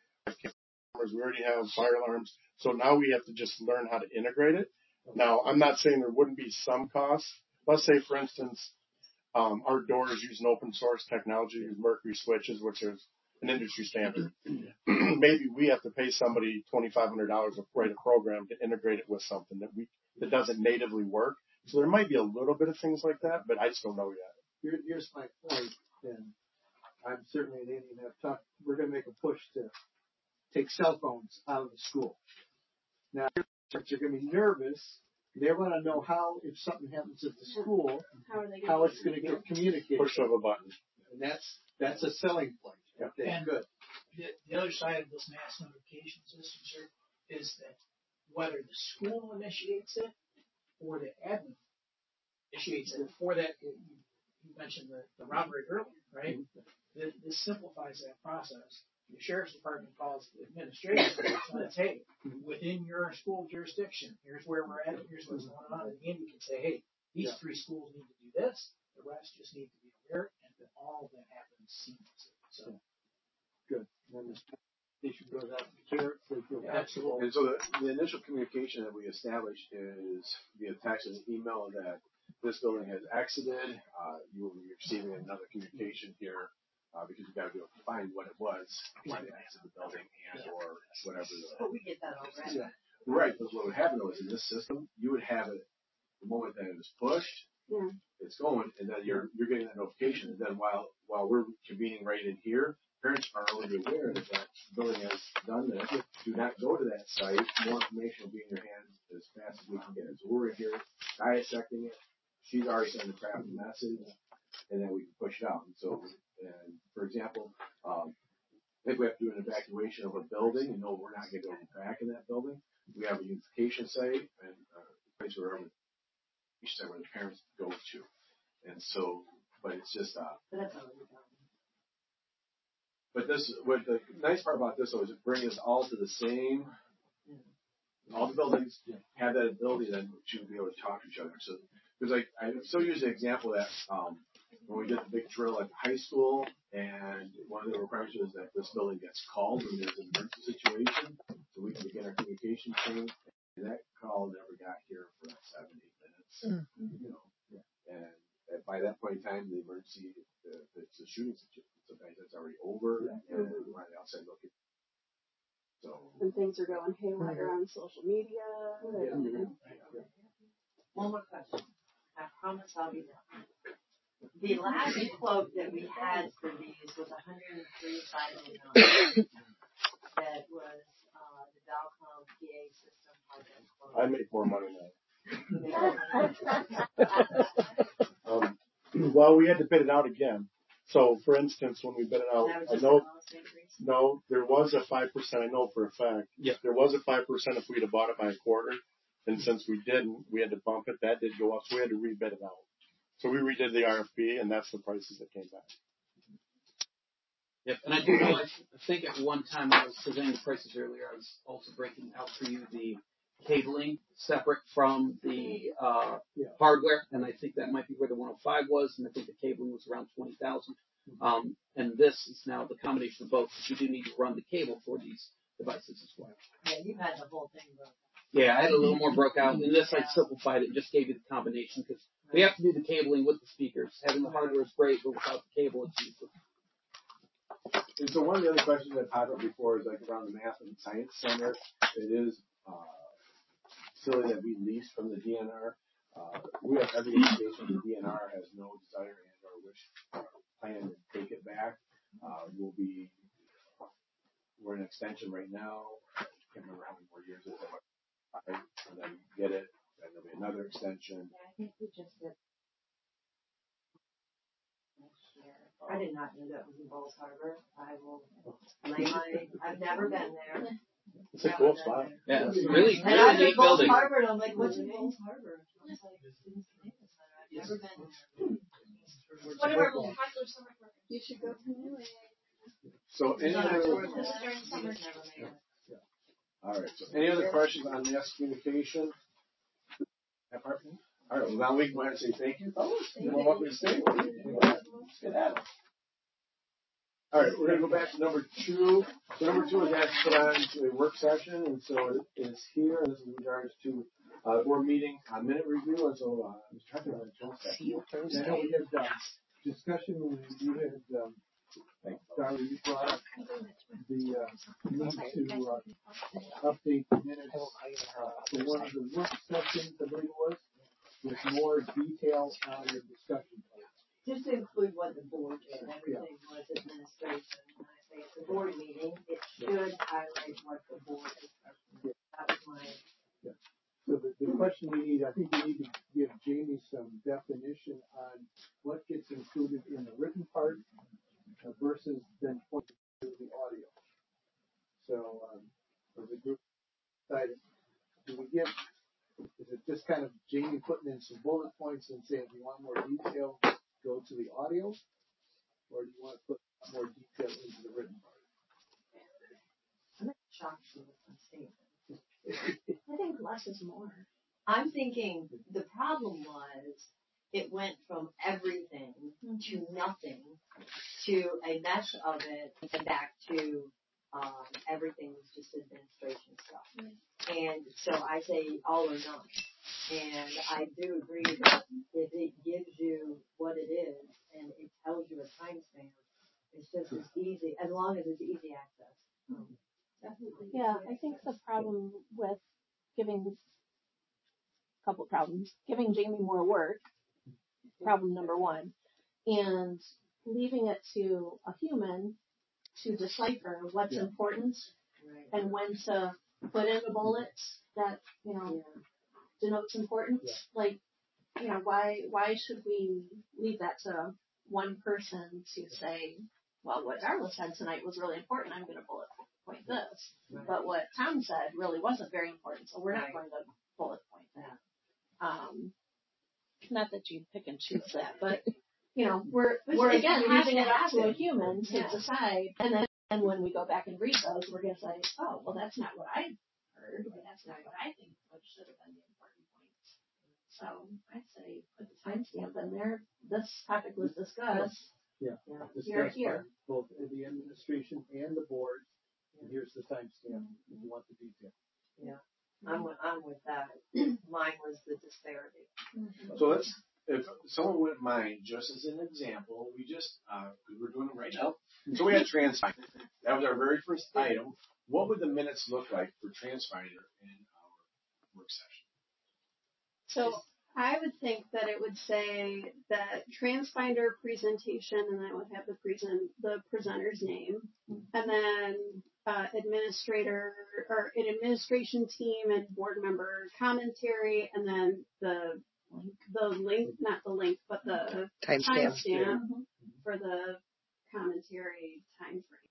we already have fire alarms, so now we have to just learn how to integrate it. Now, I'm not saying there wouldn't be some costs. Let's say, for instance, um, our doors use an open source technology, use Mercury switches, which is an industry standard. Maybe we have to pay somebody twenty-five hundred dollars to write a program to integrate it with something that we that doesn't natively work. So there might be a little bit of things like that, but I just don't know yet. Here, here's my point, and I'm certainly an Indian. I've talked, we're gonna make a push to take cell phones out of the school. Now, parents are gonna be nervous. They wanna know how, if something happens at the school, How are they how going it's gonna get communicated. Push of a button. And that's, that's a selling point. Okay, And- good. The, the other side of this mass notification system, sir, is that whether the school initiates it or the admin initiates it, for that, you you mentioned the, the robbery earlier, right? This, this simplifies that process. The sheriff's department calls the administration and says, hey, within your school jurisdiction, here's where we're at, here's what's going on, and Andy can say, hey, these Yeah. three schools need to do this, the rest just need to be aware, and then all of that happens seamlessly. So, Good. And then the station goes out to the parents, they feel Yeah, comfortable. And so the, the initial communication that we establish is via text and email that this building has exited. Uh, you will be receiving another communication here uh, because you got to be able to find what it was when they exited the building and or whatever. The, But we get that already. yeah. Right, because what would happen though is in this system, you would have it the moment that it is pushed, Yeah. it's going, and then you're you're getting that notification. And then while while we're convening right in here, parents are already aware that that building has done this. Do not go to that site. More information will be in your hands as fast as we can get it. So we're in here dissecting it. She's already starting to craft a message, and then we can push it out. And so, and for example, um, if we have to do an evacuation of a building, you know we're not going to go back in that building. We have a unification site and uh, a place where each site where the parents go to. And so, but it's just, uh, But that's already done. but this, what the nice part about this though is it brings us all to the same, all the buildings have that ability then to be able to talk to each other. So, because like, I still use the example that, um, when we did the big drill at the high school, and one of the requirements is that this building gets called when there's an emergency situation, so we can begin our communication chain. And that call never got here for seven, eight minutes. Mm. You know, and at, by that point in time, the emergency, the, it's a shooting situation. Sometimes it's already over, and we're on the outside looking. So. And things are going haywire on social media. Yeah. And, One more question. I promise I'll be done. The last quote that we had for these was one hundred three thousand dollars. That was uh, the Valcom P A system project quote. I make more money now. um, well, we had to bid it out again. So, for instance, when we bid it out, I know, no, there was a five percent, I know for a fact. Yeah. There was a five percent if we'd have bought it by a quarter. And since we didn't, we had to bump it. That did go up, so we had to rebid it out. So we redid the R F P, and that's the prices that came back. Yep, and I do know, I think at one time when I was presenting the prices earlier, I was also breaking out for you the cabling separate from the uh, yeah. hardware, and I think that might be where the one oh five was, and I think the cabling was around twenty thousand. Um, and this is now the combination of both, because you do need to run the cable for these devices as well. Yeah, you had the whole thing broken. Yeah, I had a little more broke out. In this, I simplified it and just gave you the combination, because we have to do the cabling with the speakers. Having the hardware is great, but without the cable, it's useless. And so one of the other questions that popped up before is like around the Math and Science Center. It is uh, facility that we lease from the D N R. Uh, we have every indication the D N R has no desire and or wish or plan to take it back. Uh, we'll be we're in extension right now. I can't remember how many more years it is. And then get it, and there'll be another extension. Yeah, I think we just did next year. I did not know that was in Bowles Harbor. I will lay my, I've never been there. It's a cool spot. Yeah, it's really, and really I'm neat in Bowles building. Harbor, and I'm like, what's in Bowles Harbor? I was like, Student Convention Center. I've never been there. One of our most popular summer programs. You should go to New York. So any other, This is during summer. all right, so any other questions on mass communication? That part? All right, well, now we can go ahead and say thank you. Oh, you don't want me to stay? Let's get at it. All right, we're going to go back to number two. So number two is asked to put on to a work session, and so it is here, and this is in regards to uh, board meeting uh, minute review, and so uh, I was trying to understand that. Now we had uh, discussion when you had, um, Darla, you brought up the uh, need to uh, update the minutes uh, for one of the work sessions, I believe it was, with more detail on the discussion. Just to include what the board did. Everything was administration. When I say it's a board meeting, it should highlight what the board discussed. That was my. Yeah. So the, the question we need, I think we need to give Jamie some definition on what gets included in the written part uh, versus then pointed to the audio. So, um, for the group decided, do we give, is it just kind of Jamie putting in some bullet points and saying, if you want more detail, go to the audio, or do you want to put more detail into the written part? I'm not shocked with my statement. I think less is more. I'm thinking the problem was it went from everything to nothing to a mesh of it and back to um, everything was just administration stuff. Mm-hmm. And so I say all or none. And I do agree that if it gives you what it is and it tells you a time span, it's just as easy, as long as it's easy access. Um, Yeah, I think the problem with giving a couple of problems, giving Jamie more work, problem number one, and leaving it to a human to decipher what's yeah. important right. and when to put in the bullets that, you know, yeah. denotes importance. Yeah. Like, you know, why why should we leave that to one person to say, well, what Darla said tonight was really important, I'm going to bullet point this. Right. But what Tom said really wasn't very important, so we're not right. going to bullet point that. Um, not that you pick and choose that, but, you know, we're, we're again leaving it up to a human to yeah. decide. And then and when we go back and read those, we're going to say, oh, well, that's not what I heard, or that's not what I think what should have been the important points. So I'd say put the timestamp in there. This topic was discussed. Yeah. yeah. Here, here. Both the administration and the board. And here's the timestamp if you want the detail. Yeah. I'm with, I'm with that. Mine was the disparity. So let's, if someone wouldn't mind, just as an example, we just, uh, cause we're doing it right now. So we had TransFinder. That was our very first item. What would the minutes look like for TransFinder in our work session? So I would think that it would say that TransFinder presentation, and I would have the present the presenter's name, and then uh, administrator or an administration team and board member commentary, and then the the link, not the link, but the Timestamp. timestamp for the commentary time frame.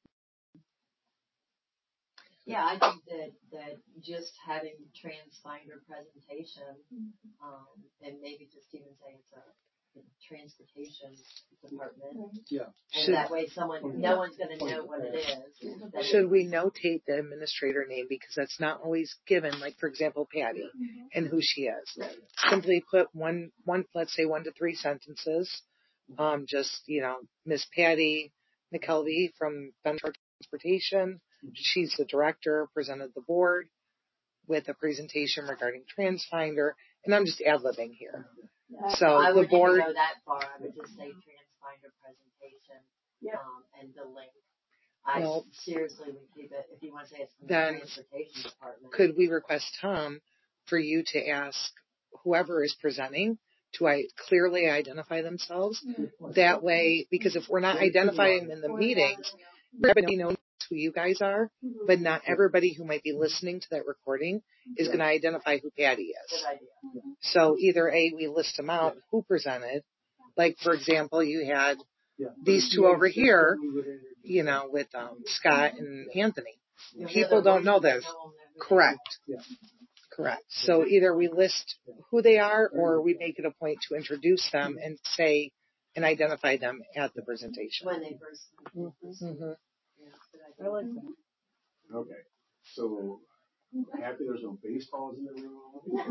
Yeah, I think that, that just having TransFinder presentation, um, and maybe just even say it's a, a transportation department. Yeah. And Should- that way someone, no one's gonna know what it is. That Should it- we notate the administrator name because that's not always given, like for example Patty and who she is. Right. Simply put one one let's say one to three sentences. Um just, you know, Miss Patty McKelvey from Ventura Transportation. She's the director, presented the board with a presentation regarding TransFinder, and I'm just ad-libbing here. Yeah. So I the wouldn't board even go that far. I would just say TransFinder presentation, Yep. um, and the link. I Well, seriously would keep it, if you want to say it's from the then transportation department. could we request Tom for you to ask whoever is presenting to I clearly identify themselves? That way, because if we're not identifying them in the meetings, everybody knows who you guys are, but not everybody who might be listening to that recording is going to identify who Patty Good is. idea. So either A, we list them out who presented. Like, for example, you had these two over here, you know, with um, Scott and Anthony. People don't know this. Correct. Correct. So either we list who they are or we make it a point to introduce them and say and identify them at the presentation. When they first. Mm-hmm. I like that. Okay. So I'm happy there's no baseballs in the room.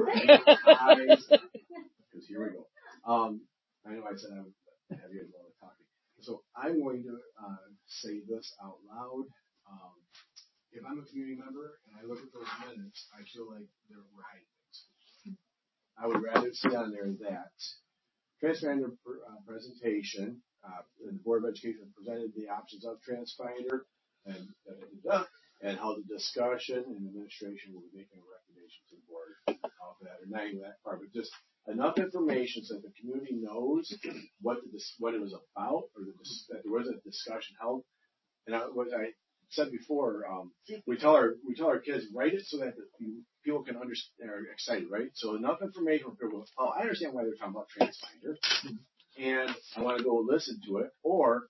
Because here we go. Um, I know I said I would have you guys all talking. So I'm going to uh, say this out loud. Um, if I'm a community member and I look at those minutes, I feel like there we're hiding things. I would rather see on there that TransFinder uh, presentation, uh, and the Board of Education presented the options of TransFinder and uh, and how the discussion and administration will be making a recommendation to the board of that, or not even that part, but just enough information so that the community knows what the, what it was about, or the, that there was a discussion held. And I, what I said before, um, we tell our we tell our kids write it so that the people can understand, are excited, right? So enough information for people. Oh, I understand why they're talking about TransFinder, and I want to go listen to it, or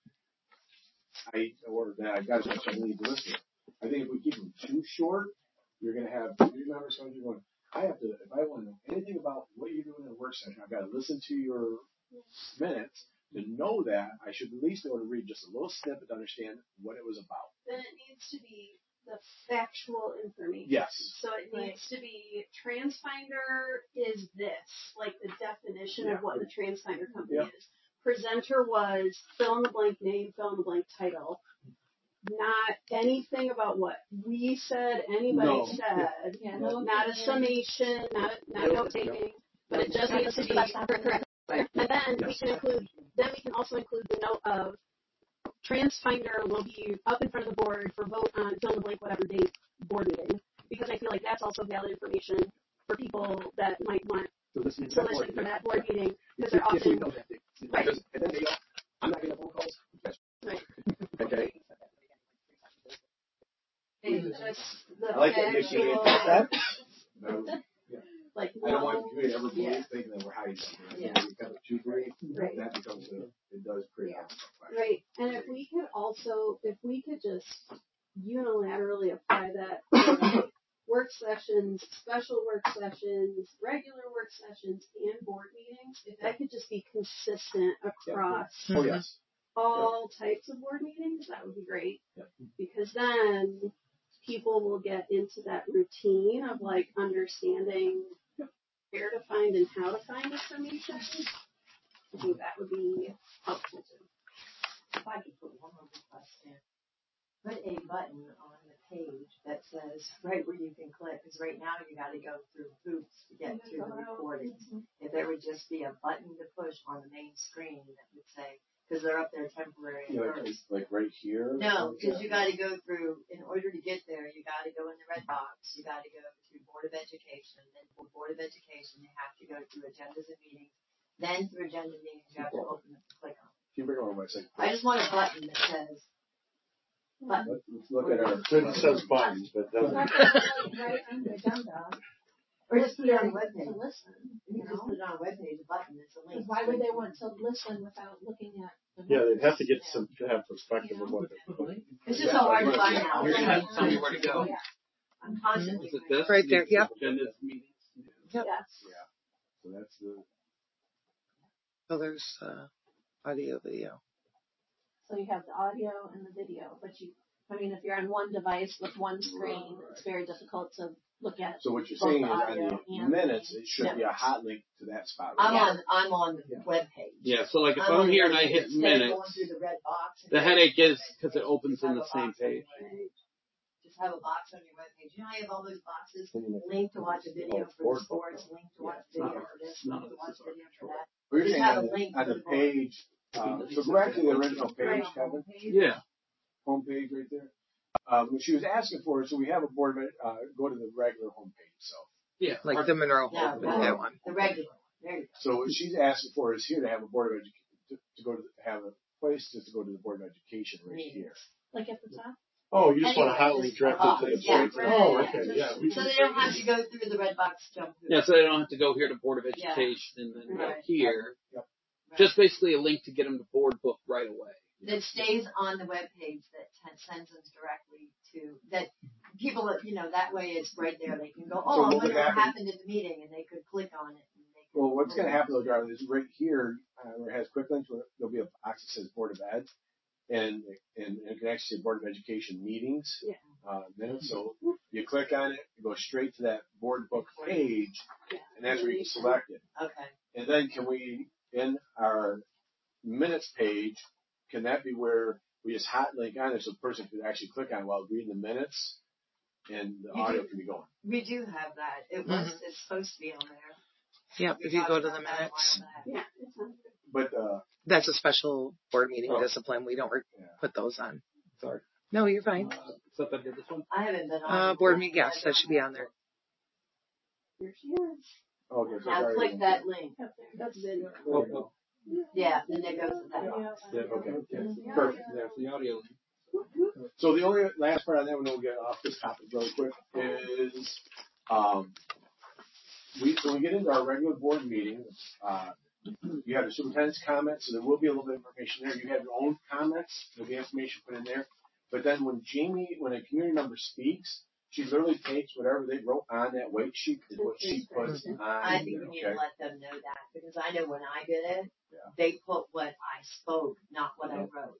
I or that I've got to need to listen to it. I think if we keep them too short, you're going to have community members coming to you going, I have to, if I want to know anything about what you're doing in a work session, I've got to listen to your minutes to know that. I should at least be able to read just a little snippet to understand what it was about. Then it needs to be the factual information. Yes. So it needs to be TransFinder is this, like the definition Yeah. of what the TransFinder company Yep. is. Presenter was fill in the blank name, fill in the blank title. Not anything about what we said, anybody No. said. Yeah, no, Not a summation, not a, not a note taking, but it just needs to be correct. And then we can include, then we can also include the note of TransFinder will be up in front of the board for vote on fill in the blank whatever date board meeting, because I feel like that's also valid information for people that might want So listen to listen for that board meeting, because they're if we often know that thing. right. Because, and then they go, I'm not getting phone calls. Right. Okay. And just the I like that you actual, that. No, yeah. like I don't want no, the community to ever believe yeah. thinking that we're hiding something. I Yeah. think we become too brief. Right. That becomes a, it does create Yeah. a Right. And if we could also, if we could just unilaterally apply that to work sessions, special work sessions, regular work sessions, and board meetings, if that could just be consistent across Oh, yes. all types of board meetings, that would be great. Yep. Because then people will get into that routine of like understanding where to find and how to find information. I think that would be helpful too. If I could put one more request in, put a button on the page that says right where you can click, because right now you got to go through hoops to get through the recordings. If there would just be a button to push on the main screen that would say, because they're up there temporary at You know, first. like, like right here. No, because you got to go through, in order to get there, you got to go in the red box. You got to go to Board of Education. Then for Board of Education, you have to go through agendas and meetings. Then through agenda meetings, you have to open it and click on it. Keep it going by saying. I just want a button that says button. Let's, let's look at our. It says buttons, but doesn't. Right on the agenda. Or just put it on the webpage. To listen. You can just put it on a webpage, a button, it's a link. Why would they want to listen without looking at the Yeah, they'd have to get notes? some to have perspective of what they're. It's just so hard to find out. You're gonna have to tell me where to go. I'm constantly. Is it this? Right there, yep. Agendas, meetings. Yep. Yes. Yeah. So that's the. So there's uh, audio, video. So you have the audio and the video, but you, I mean, if you're on one device with one screen, it's very difficult to look at. So what you're both saying the is audio on the and minutes, it should be a minutes. hot link to that spot. I'm Right? on, I'm on the webpage. Yeah, so like if I'm I'm on the here and I webpage hit instead of minutes, going through the red box and the going headache through is the because it webpage. opens Just have in the a same box on your page. webpage. Just have a box on your webpage. You know how you have all those boxes? Then you- Link to watch a video Oh, for board. the sports, link to watch a None video of for this, ours. None link of to this watch is a video for that. We're Just saying have on a the, link on to the the board. page. Um, so go back to the original page, Kevin. Yeah. Homepage right there. Um, what she was asking for, so we have a board, uh, go to the regular homepage. So, Yeah. Like the Monroe No, Home, no, that one. the regular one. There you go. so what she's asking for is here to have a board of education, to, to go to have a place just to go to the board of education right here. Like at the top? Oh, you just want a Anyway, hot link just directly a to the box, yeah, board. right, Oh, yeah, okay, just- yeah. We So can, they don't have to go through the red box jump through. Yeah, so they don't have to go here to Board of Yeah. Education and then go Right. here. Yep. Right. Just basically a link to get them to board book right away. That stays on the web page that t- sends them directly to that people that you know that way it's right there. They can go, oh, So I what wonder would what happen- happened at the meeting, and they could click on it. And they could Well, what's going to happen though, Darla, is right here, uh, where it has quick links, where there'll be a box that says Board of Ed, and and it can actually say Board of Education meetings. Yeah. Uh, minutes. So you click on it, you go straight to that board book page, and that's where you select it. Okay. And then can we, in our minutes page, can that be where we just hot link on it so the person could actually click on it while reading the minutes, and the You audio do. can be going? We do have that. It was Mhm. it's supposed to be on there. Yep, We if you talked go to about the that a minutes. while back. Yeah, it's on. But uh, That's a special board meeting Oh. discipline. We don't re- Yeah. put those on. sorry. No, you're fine. Uh, except I did this one. I haven't been on. Uh, it. board meeting, yes, that should be on there. Here she is. Okay, so Now sorry. click that link. Up there. That's video. Oh, oh. Yeah, then it goes to that box. Yeah, Okay. Yeah. Perfect. There's the audio link. So the only last part on that one, we'll get off this topic really quick, is um, we when we get into our regular board meeting, uh, you have the superintendent's comments, so there will be a little bit of information there. You have your own comments, there'll be information put in there. But then when Jamie, when a community member speaks, she literally takes whatever they wrote on that weight sheet is what she puts on. I think we need okay? to let them know that because I know when I did it, Yeah. they put what I spoke, not what I wrote.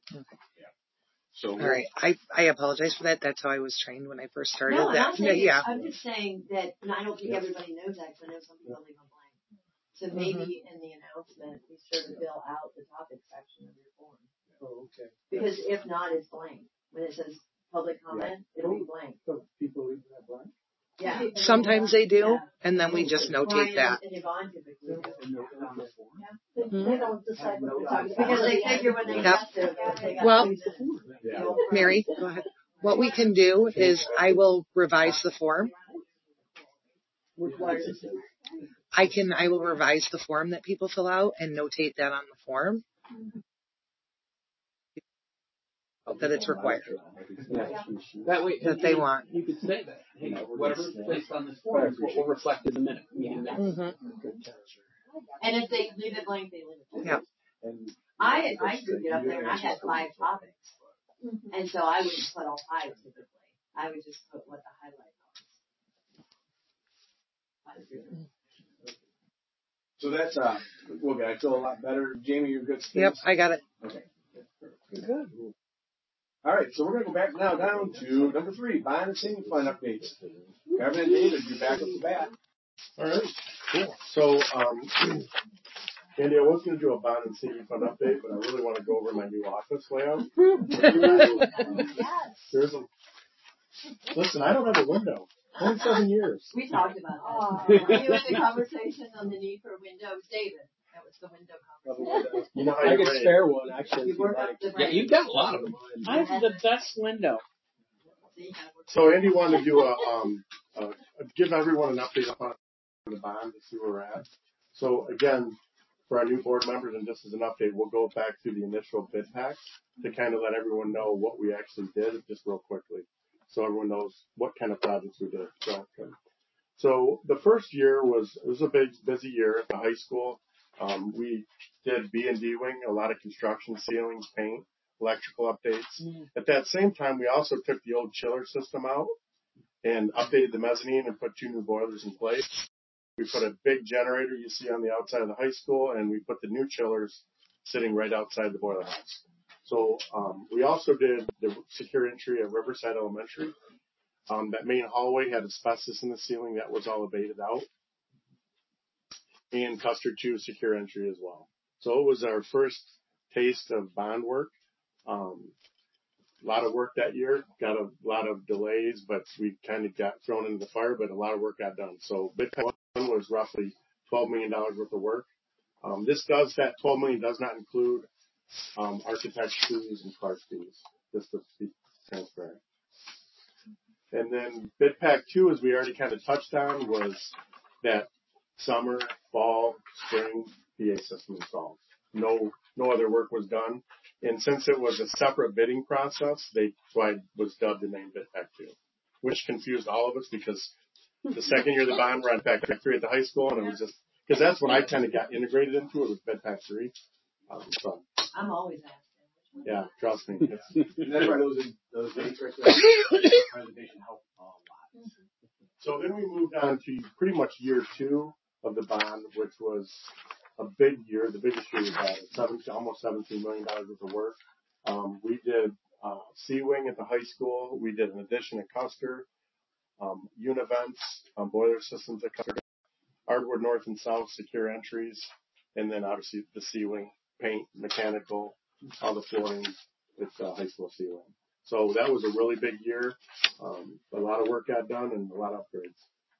So All right. I, I apologize for that. That's how I was trained when I first started. No, I'm that, not saying. yeah. I'm just saying that, and I don't think everybody knows that because I know some people leave them blank. So maybe in the announcement, be sure to fill out the topic section of your form. Oh, okay. Because if not, it's blank. When it says public comment, it'll be blank. So people leave that blank? Yeah. Sometimes they do, Yeah. and then we just notate Brian that. and Yvonne typically do. They, they don't decide what they're talking about. Because they figure when they Yep. get there, they got Well, two minutes. Yeah. Mary, go ahead. What we can do is I will revise the form. I can, I will revise the form that people fill out and notate that on the form. That it's required. Yeah. That way, That they want. You could say that. Hey, whatever's placed on this form is what will reflect in the minute. meeting minutes. Mm-hmm. And if they leave it blank, they leave it blank. Yeah. And I I could get up there and I had five topics, Mhm. and so I wouldn't put all five typically. I would just put what the highlight was. so that's uh, okay. I feel a lot better. Jamie, you're good. Yep, I got it. Okay. Good. All right, so we're going to go back now down to number three, bond and saving fund updates. Kevin and David, you're back up to bat. All right, cool. So, um, Andy, I was going to do a bond and saving fund update, but I really want to go over my new office layout. Yes. There's a Listen, I don't have a window. twenty-seven years. We talked about that. Aw. Were you in the conversation on the need for a window? It was David. That was the window conversation. You know how I you could rate. spare one, actually. You if you work like. up the Yeah, you've got a lot of them. I have the best window. So Andy wanted to do a, um, uh, give everyone an update on the bond to see where we're at. So again, for our new board members, and just as an update, we'll go back to the initial bid pack to kind of let everyone know what we actually did, just real quickly, so everyone knows what kind of projects we did. So, okay. So the first year was it was a big busy year at the high school. Um, we did B and D wing, a lot of construction, ceilings, paint, electrical updates. Mm. At that same time, we also took the old chiller system out and updated the mezzanine and put two new boilers in place. We put a big generator you see on the outside of the high school, and we put the new chillers sitting right outside the boiler house. So um, we also did the secure entry at Riverside Elementary. Um, that main hallway had asbestos in the ceiling that was all abated out. And Custer two secure entry as well. So it was our first taste of bond work. Um, a lot of work that year, got a lot of delays, but we kind of got thrown into the fire, but a lot of work got done. So bid pack one was roughly twelve million dollars worth of work. Um, this does, that twelve million dollars does not include um, architect fees and clerk fees, just to be transparent. And then bid pack two, as we already kind of touched on, was that summer, fall, spring P A system installed. No, no other work was done. And since it was a separate bidding process, they, so I was dubbed the name bid pack two, which confused all of us because the second year of the bond were on bid pack three at the high school, and it was just, because that's when I kind of got integrated into it, was bid pack three. Um, so. I'm always asking. Yeah, trust me. And that's why those, those dates right there, the presentation helped a lot. So then we moved on to pretty much year two of the bond, which was a big year, the biggest year we've had, seventeen, almost seventeen million dollars worth of work. Um, we did uh, C-Wing at the high school. We did an addition at Custer, um, Univents, um, boiler systems at Custer, Ardwood North and South, secure entries, and then obviously the C-Wing, paint, mechanical, all the flooring at uh, high school C-Wing. So that was a really big year. Um, a lot of work got done and a lot of upgrades.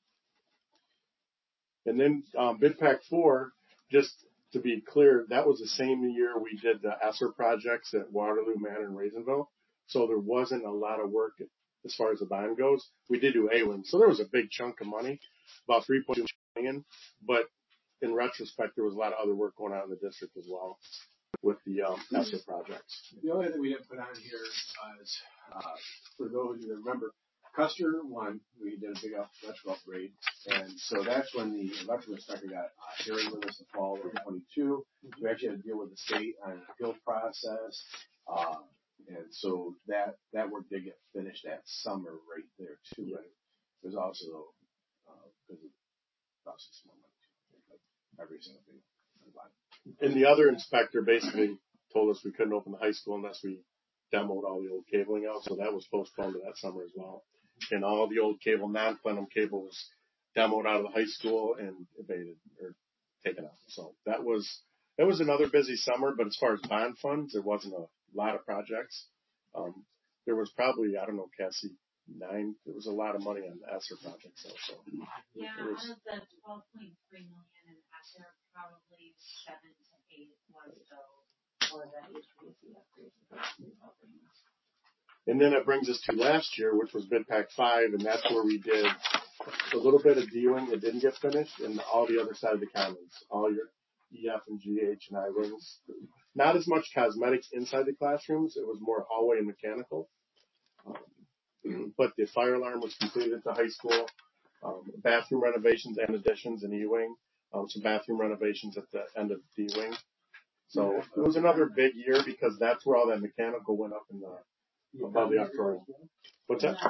And then um, bid pack four, just to be clear, that was the same year we did the ESSER projects at Waterloo, Manor, and Raisinville. So there wasn't a lot of work as far as the bond goes. We did do A-Wing. So there was a big chunk of money, about three point two million dollars. But in retrospect, there was a lot of other work going on in the district as well with the um, ESSER projects. The only thing we didn't put on here is, uh, for those that remember, Custer one, we did a big electrical upgrade, and so that's when the electrical inspector got a hearing with us in the fall of twenty-two. We actually had to deal with the state on an appeal process, uh, and so that that work did get finished that summer right there too. Yeah. Right? It was also uh, because it cost us more money too, like every single thing. And the other inspector basically told us we couldn't open the high school unless we demoed all the old cabling out, so that was postponed to that summer as well. And all the old cable, non-plenum cable was demoed out of the high school and abated or taken out. So that was that was another busy summer, but as far as bond funds, there wasn't a lot of projects. Um, there was probably, I don't know, Cassie, nine, there was a lot of money on the ESSER projects also. Yeah, was, out of the twelve point three million in ESSER, probably seven to eight was the, for the H V A C upgrades. And then it brings us to last year, which was bid pack five, and that's where we did a little bit of D-Wing that didn't get finished, and all the other side of the commons, all your E F and G H and I-Wings. Not as much cosmetics inside the classrooms. It was more hallway and mechanical. Um, but the fire alarm was completed at the high school. Um, bathroom renovations and additions in E-Wing. Um, some bathroom renovations at the end of D-Wing. So it was another big year because that's where all that mechanical went up in the, above the auditorium. What's that?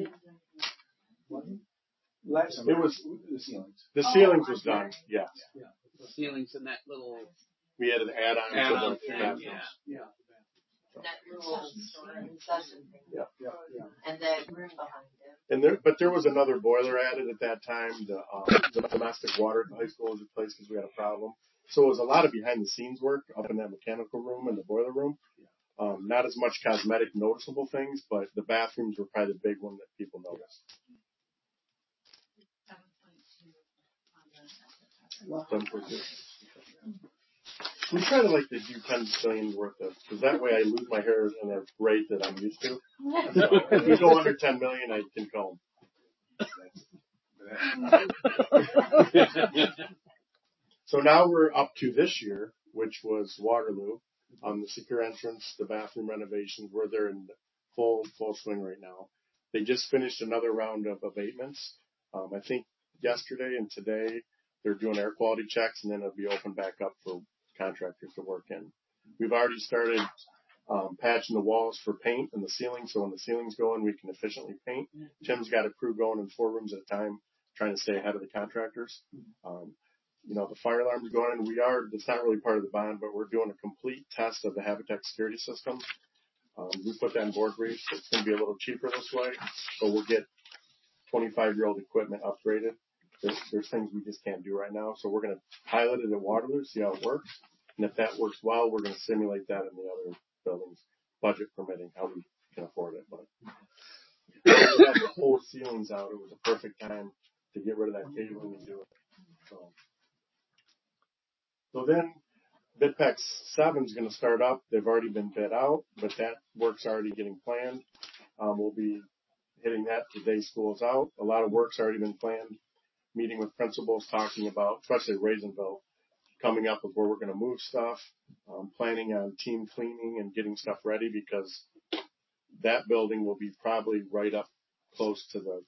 Last summer, it was the ceilings. The ceilings was done, yes. Yeah. The ceilings and that little. We had an add-on add-on to the thing, bathrooms. yeah. Yeah. That little session thing. Yeah. Yeah. Yeah. And that room behind it. And there, but there was another boiler added at that time. The, um, the domestic water at the high school was replaced because we had a problem. So it was a lot of behind-the-scenes work up in that mechanical room and the boiler room. Um, not as much cosmetic noticeable things, but the bathrooms were probably the big one that people noticed. seven point two. We kind of like to do ten billion worth of, because that way I lose my hair in a rate that I'm used to. So if we go under ten million, I can comb. So now we're up to this year, which was Waterloo, um, the secure entrance, the bathroom renovations, where they're in full full swing right now. They just finished another round of abatements. Um, I think yesterday and today they're doing air quality checks, and then it'll be open back up for contractors to work in. We've already started um, patching the walls for paint and the ceiling, so when the ceilings go in, we can efficiently paint. Tim's got a crew going in four rooms at a time, trying to stay ahead of the contractors. Um, you know, the fire alarm is going in. We are, it's not really part of the bond, but we're doing a complete test of the Habitat security system. Um, we put that in board briefs. It's going to be a little cheaper this way, but we'll get twenty-five-year-old equipment upgraded. There's, there's things we just can't do right now, so we're going to pilot it at Waterloo, see how it works. And if that works well, we're going to simulate that in the other buildings, budget permitting, how we can afford it. But we had the whole ceilings out. It was a perfect time to get rid of that cabling and do it. So, so then BidPAC seven is going to start up. They've already been bid out, but that work's already getting planned. Um, we'll be hitting that the day school's out. A lot of work's already been planned. Meeting with principals, talking about, especially Raisinville, coming up with where we're going to move stuff, um, planning on team cleaning and getting stuff ready, because that building will be probably right up close to the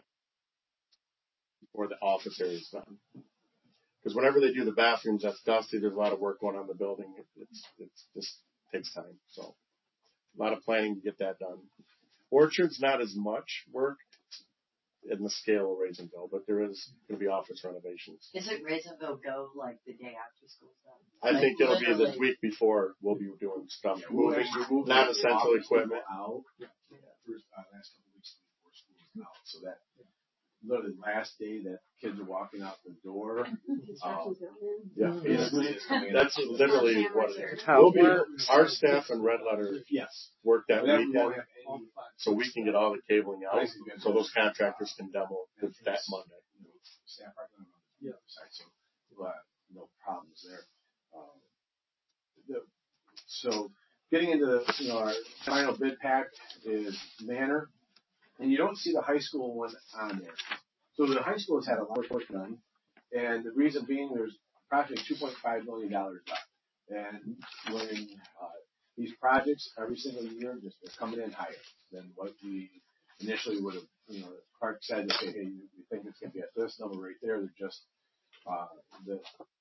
where the office area is done. Because whenever they do the bathrooms, that's dusty. There's a lot of work going on in the building. It's it's just takes time. So a lot of planning to get that done. Orchard's not as much work in the scale of Raisinville, but there is going to be office renovations. Isn't Raisinville go like the day after school's done? I like think it'll literally. be the week before we'll be doing stuff, Yeah, we'll moving move non-essential equipment. Out. Yeah. Yeah. First, uh, last couple of weeks before school is out, so that literally last day that kids are walking out the door. Uh, yeah, basically it's coming in. That's literally what it is. How We'll it be, works. our staff and Red Letter yes. work that Whenever we weekend, won't have any, so we can get all the cabling out, so those contractors can demo it that Monday. You know, staff are going on the other side, so we'll have no problems there. Um, the, so getting into the, you know, our final bid pack is Manor, and you don't see the high school one on there. So the high school has had a lot of work done, and the reason being there's approximately two point five million dollars left. And when uh, these projects every single year just they're coming in higher than what we initially would have, you know, Clark said, okay, hey, we think it's going to be at this number right there. They're just uh, the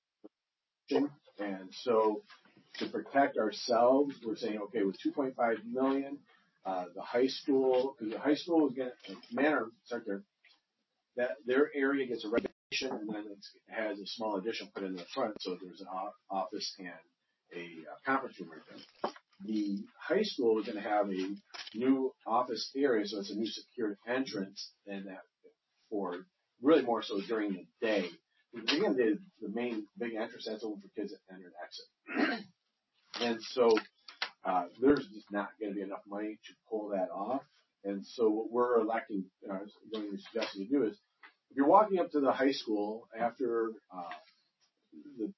and so to protect ourselves, we're saying, okay, with two point five million, uh, the high school, because the high school is going to, Manor, start there, that their area gets a renovation and then it has a small addition put in the front, so there's an office and a uh, conference room right there. The high school is going to have a new office area, so it's a new secured entrance, and that for really more so during the day. Again, the, the main big entrance that's open for kids that enter and exit. And so uh, there's just not going to be enough money to pull that off. And so what we're electing, uh, going to suggest you do is, if you're walking up to the high school after uh, the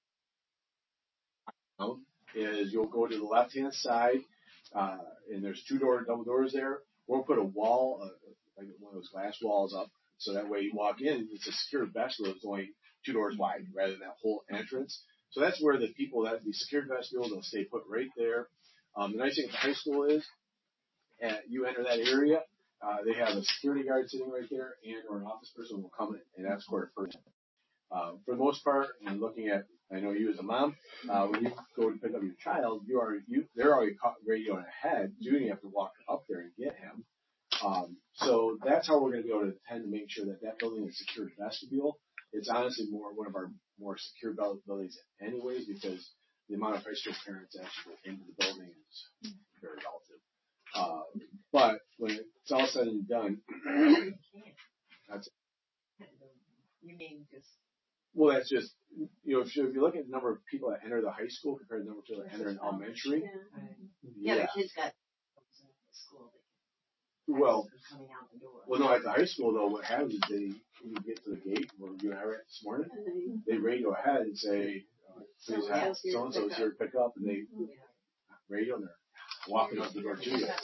is you'll go to the left-hand side, uh, and there's two door, double doors there. We'll put a wall, uh, like one of those glass walls up, so that way you walk in, it's a secured vestibule. It's only two doors wide rather than that whole entrance. So that's where the people that the secured vestibule, they'll stay put right there. Um, the nice thing at the high school is, uh, you enter that area, uh, they have a security guard sitting right there, and or an office person will come in and escort a person. Uh, for the most part, and looking at, I know you as a mom, uh, when you go to pick up your child, you are you they're already caught radioing ahead. You don't have to walk up there and get him. Um, so that's how we're going to be able to tend to make sure that that building is secured vestibule. It's honestly more one of our more secure buildings anyways, because the amount of high school parents actually go into the building is very relative. Uh, but when it's all said and done, that's You mean just well, that's just, you know, if you, if you look at the number of people that enter the high school compared to the number of people that enter in elementary, Yeah, Yeah. the kids got in the school. Well, They're coming out the door. well, no, at the high school though, what happens is they, when you get to the gate where you and I were at this morning, they radio ahead and say, uh, please have so and so's here to pick up, and they radio and they're walking up the door to you.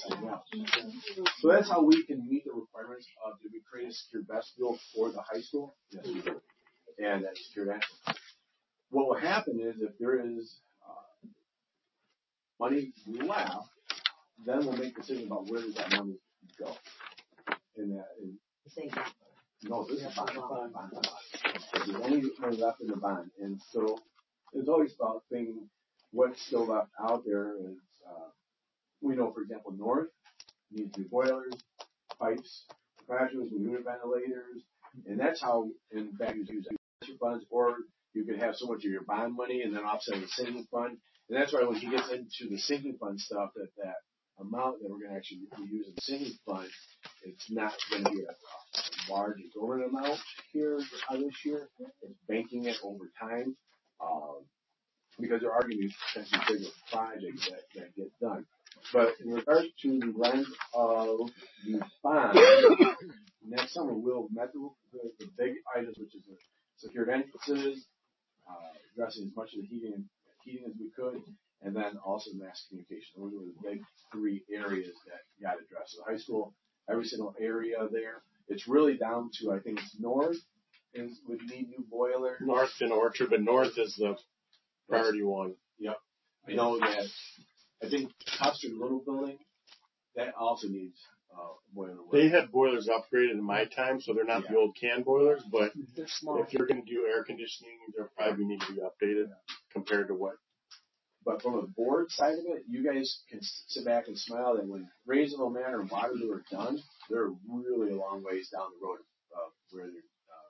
So that's how we can meet the requirements of, did we create a secure vestibule for the high school? Yes, we did. And that's secured access. What will happen is if there is uh, money left, then we'll make a decision about where does that money go. And that, and, no, this is bond, bond, bond, bond. There's only money left in the bond, and so it's always about thinking what's still left out there. Is uh, we know, for example, North needs new boilers, pipes, classrooms, new unit ventilators, and that's how, in fact, you use extra funds, or you could have so much of your bond money and then offset the sinking fund. And that's why when he gets into the sinking fund stuff, that that amount that we're going to actually use in the sinking fund, it's not going to be a, a large exorbitant amount here uh, this year. It's banking it over time, um, because there are going to be potentially bigger projects that, that get done. But in regards to the length of the bond, next summer we'll met the, the, the big items, which is the secured entrances, uh, addressing as much of the heating heating as we could, and then also mass communication. Those were the big three areas that got addressed. So the high school, every single area there. It's really down to, I think it's North is would need new boiler. North and Orchard, but North is the priority one. Yep. I know that, I think Custer Little Building, that also needs uh, boiler work. They had boilers upgraded in my time, so they're not Yeah. the old can boilers, but They're small. if you're going to do air conditioning, they'll probably need to be updated compared to what. But from the board side of it, you guys can sit back and smile that when Raisinville Manor and Waterloo are done, they're really a long ways down the road of where they're,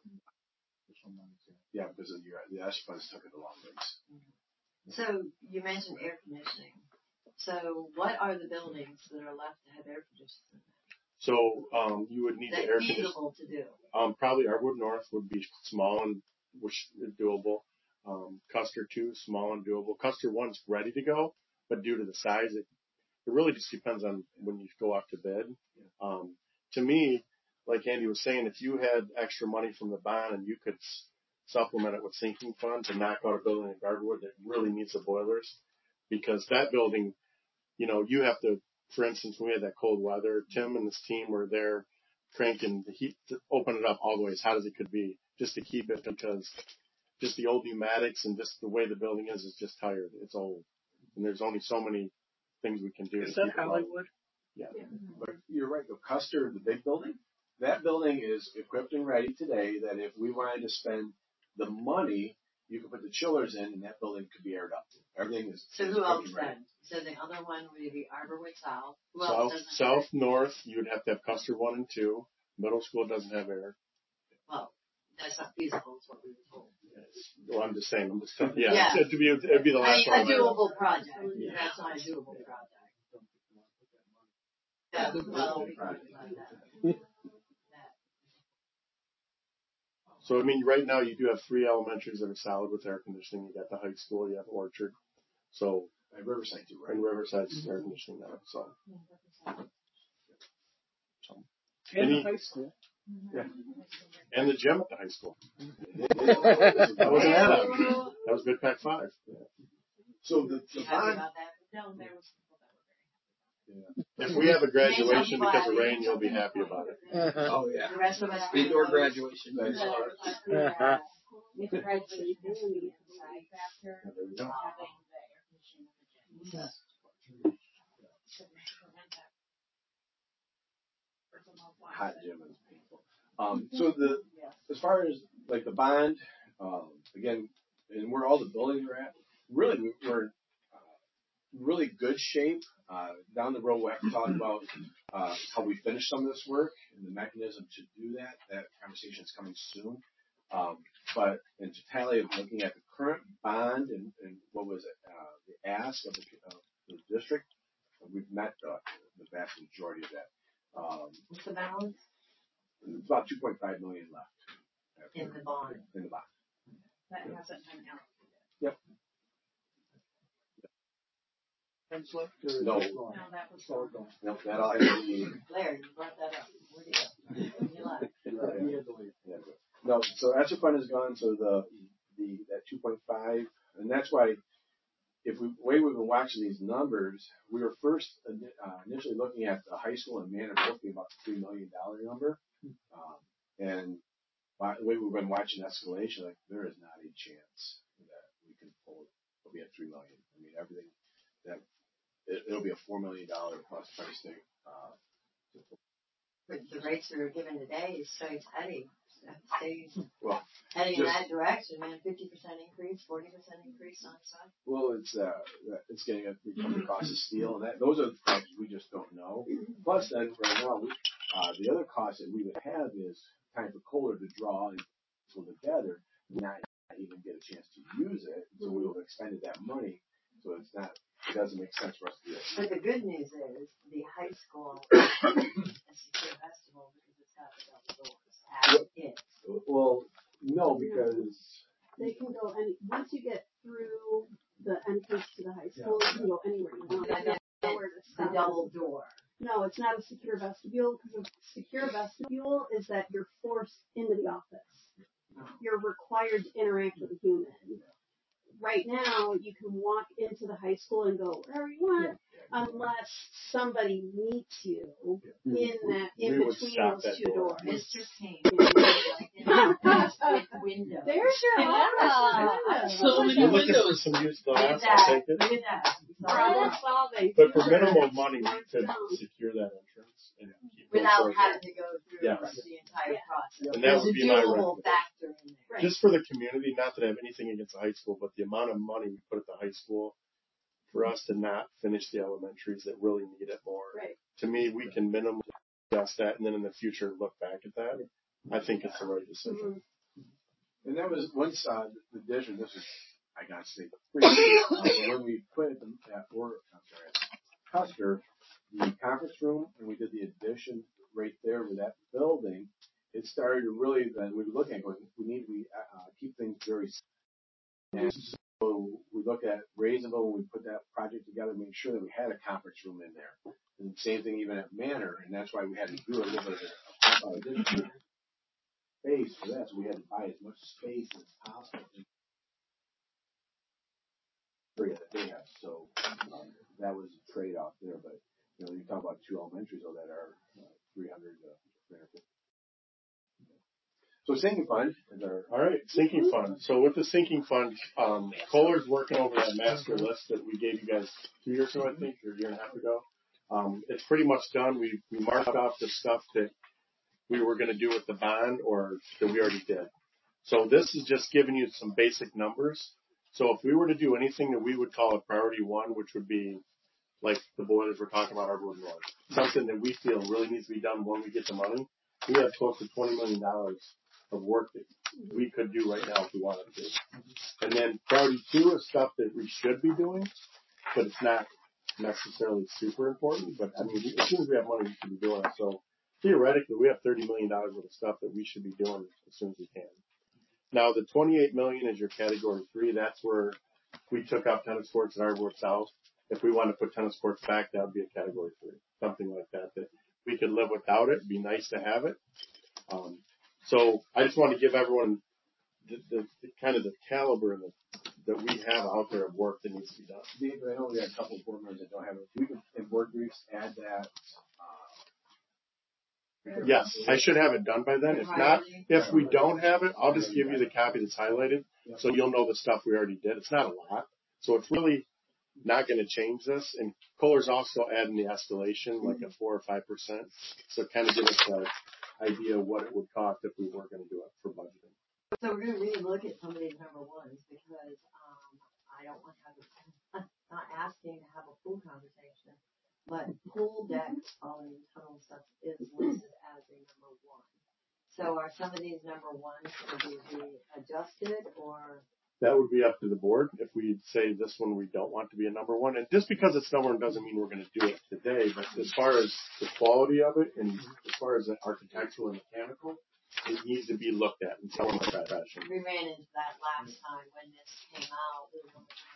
um, yeah, because of your, the ash funds took it a long ways. So you mentioned air conditioning. So what are the buildings that are left to have air conditioning? So um, you would need That's the air conditioning. feasible to do. Um, probably Arborwood North would be small and which is doable. Um, Custer two, small and doable. Custer one's ready to go, but due to the size, it, it really just depends on when you go out to bid. Um, to me, like Andy was saying, if you had extra money from the bond and you could s- supplement it with sinking funds and knock out a building in Garwood that really needs the boilers, because that building, you know, you have to, for instance, when we had that cold weather, Tim and his team were there cranking the heat to open it up all the way as hot as it could be just to keep it, because just the old pneumatics and just the way the building is is just tired. It's old. And there's only so many things we can do. Is to that keep it running. Hollywood? Yeah. But you're right, the Custer, the big building, that building is equipped and ready today that if we wanted to spend the money, you could put the chillers in and that building could be aired up. Everything is So is who equipped else and ready. then? So the other one would be Arborwood South. Who South, else doesn't? south, north, you would have to have Custer one and two. Middle school doesn't have air. Well, that's not feasible, is what we were told. Well, I'm just saying, I'm just telling, yeah, Yeah. it'd be, it'd be the last I mean, one. a doable project. That's not a doable project. Yeah, well, we talked about that. So, I mean, right now you do have three elementaries that are solid with air conditioning. You got the high school, you have Orchard. So, And Riverside too, right? and Riverside's air conditioning now, so. so. And Any- the high school. Yeah. And the gym at the high school. That That was an add-on. That was Bid Pack five. So the, the Happy bond, about that? No, there was people that were very happy. If we have a graduation because of rain, you'll be happy about it. Oh, yeah. The rest of us. Indoor graduation. Nice. Uh-huh. With graduation, we decide after there we go. having the air conditioning in the gym. Hot gym is painful. Um, so the, as far as like the bond, um, again, and where all the buildings are at, really we- we're uh, really good shape. Uh, down the road we'll have to talk about uh, how we finish some of this work and the mechanism to do that. That conversation is coming soon. Um, but in totality of looking at the current bond and, and what was it, uh, the ask of the, of the district, we've met uh, the vast majority of that. Um, What's the balance it's about two point five million left in the bond? in the bond. That hasn't been out. Yep. fence left? Or No. is it gone? No, that was It's all gone. No, that all has to be. Larry, you brought that up. Where did you go? You left. Yeah. No, so ESSER fund is gone, so the, the, that two point five, and that's why, if we, the way we've been watching these numbers, we were first uh, initially looking at the high school and Manor both being about the three million dollars number. Um, and by the way we've been watching escalation, like, there is not a chance that we can pull it. It'll be at three million dollars. I mean, everything, that, it, it'll be a four million dollars plus price tag. Uh, But the rates that are given today is so heady. Stays well, heading in just- that direction, man. Fifty percent increase, forty percent increase on stuff. Well, it's uh, it's getting a the cost of steel, and that those are the costs we just don't know. Plus, then right now, we, uh, the other cost that we would have is time for Kohler to draw and pull together, not even get a chance to use it. So we will have expended that money. So it's not. It doesn't make sense for us to do it. But the good news is the high school is a secure festival because it's got the double doors as is. Well, no, because They can go any, once you get through the entrance to the high school, you can go anywhere you want. I There's meant nowhere to the stop. double door. No, it's not a secure vestibule, because a secure vestibule is that you're forced into the office. You're required to interact with a human. Right now, you can walk into the high school and go wherever you want, unless somebody meets you in that, in We would between stop those that two door. doors. Mister King, like in the office with windows. There's your office. So many You're looking for windows. some used Look glass, at I'll that. take it. Look at that. Problem solving. But for minimal money, we could secure that entrance and keep those Without doors having to go through Yes. the entire Yeah. process. And that There's would a be my doable recommendation. factor in there. Right. Just for the community, not that I have anything against the high school, but the amount of money we put at the high school for us to not finish the elementaries that really need it more. Right. To me, we can minimally adjust that and then in the future look back at that. I think it's the right decision. and that was once uh, the addition. This is I gotta say, pretty uh, when we put it at work. I'm sorry, at Custer, the conference room, and we did the addition right there with that building. It started to really, then we were looking at going, we need to be, uh, keep things very simple. And so we looked at Raisonville when we put that project together, make sure that we had a conference room in there. And same thing even at Manor, and that's why we had to do a little bit of uh, additional space for that. So we had to buy as much space as possible in the area that they have. So um, that was a trade-off there. But you know, you talk about two elementaries though that are uh, three hundred to three hundred fifty. So sinking fund is our All right, sinking fund. So with the sinking fund, um, Kohler's working over that master list that we gave you guys two years ago, I think, or a year and a half ago. Um, it's pretty much done. We we marked off the stuff that we were going to do with the bond or that we already did. So this is just giving you some basic numbers. So if we were to do anything that we would call a priority one, which would be like the boilers we're talking about, Arborwood North, something that we feel really needs to be done when we get the money, we have close to twenty million dollars of work that we could do right now if we wanted to. And then priority two is stuff that we should be doing, but it's not necessarily super important. But I mean, as soon as we have money, we should be doing it. So theoretically, we have thirty million dollars worth of stuff that we should be doing as soon as we can. Now, the twenty-eight million dollars is your category three. That's where we took out tennis courts at Arborwood South. If we wanted to put tennis courts back, that would be a category three, something like that, that we could live without it. It'd be nice to have it. Um, so I just want to give everyone the, the, the kind of the caliber the, that we have out there of work that needs to be done. Dave, I know we got a couple of board members that don't have it. We can, in board briefs, add that. Uh, Yes, I should have it done by then. If not, if we don't have it, I'll just give you the copy that's highlighted so you'll know the stuff we already did. It's not a lot. So it's really not going to change this. And Kohler's also adding the escalation, like a four or five percent. So kind of give us an idea of what it would cost if we were going to do it for budgeting. So we're going to really look at some of these number ones because um, I don't want to have a, I'm not asking to have a full conversation, but pool decks, all these tunnel stuff is listed as a number one. So are some of these number ones going to be adjusted or? That would be up to the board. If we say this one we don't want to be a number one, and just because it's number one doesn't mean we're going to do it today. But as far as the quality of it, and as far as the architectural and mechanical, it needs to be looked at in some fashion. We ran into that last time when this came out. We were looking at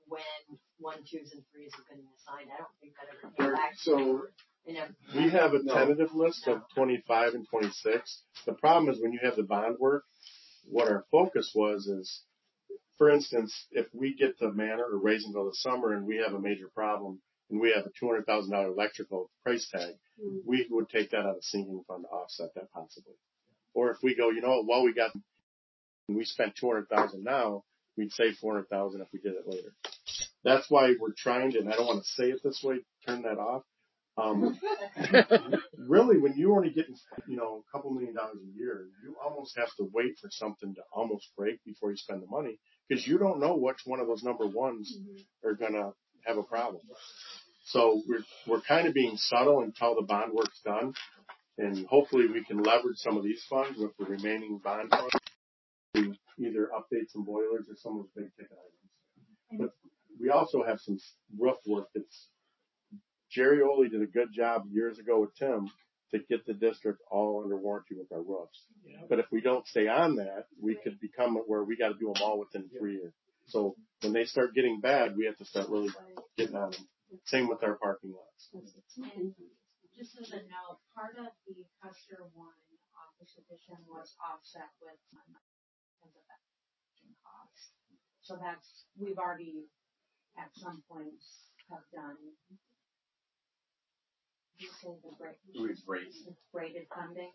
when one, twos, and threes are getting assigned. I don't think that ever came There- back. so You know, We have a No. tentative list of twenty-five and twenty-six. The problem is when you have the bond work, what our focus was is, for instance, if we get to Manor or Raisingville this summer and we have a major problem and we have a two hundred thousand dollars electrical price tag, Mm-hmm. we would take that out of sinking fund to offset that possibly. Or if we go, you know what, well, we got, we spent two hundred thousand dollars now, we'd save four hundred thousand dollars if we did it later. That's why we're trying to, and I don't want to say it this way, turn that off. Um, really, when you're only getting, you know, a couple million dollars a year, you almost have to wait for something to almost break before you spend the money because you don't know which one of those number ones are going to have a problem. So we're, we're kind of being subtle until the bond work's done. And hopefully we can leverage some of these funds with the remaining bond funds to either update some boilers or some of those big ticket items. But we also have some roof work that's, Jerry Oley did a good job years ago with Tim to get the district all under warranty with our roofs. Yeah. But if we don't stay on that, we could become where we got to do them all within three years. So when they start getting bad, we have to start really getting on them. Same with our parking lots. And just as a note, part of the Custer One office edition was offset with um, because of that cost. So that's, we've already at some points have done. You say the break. We've raised. Braided funding.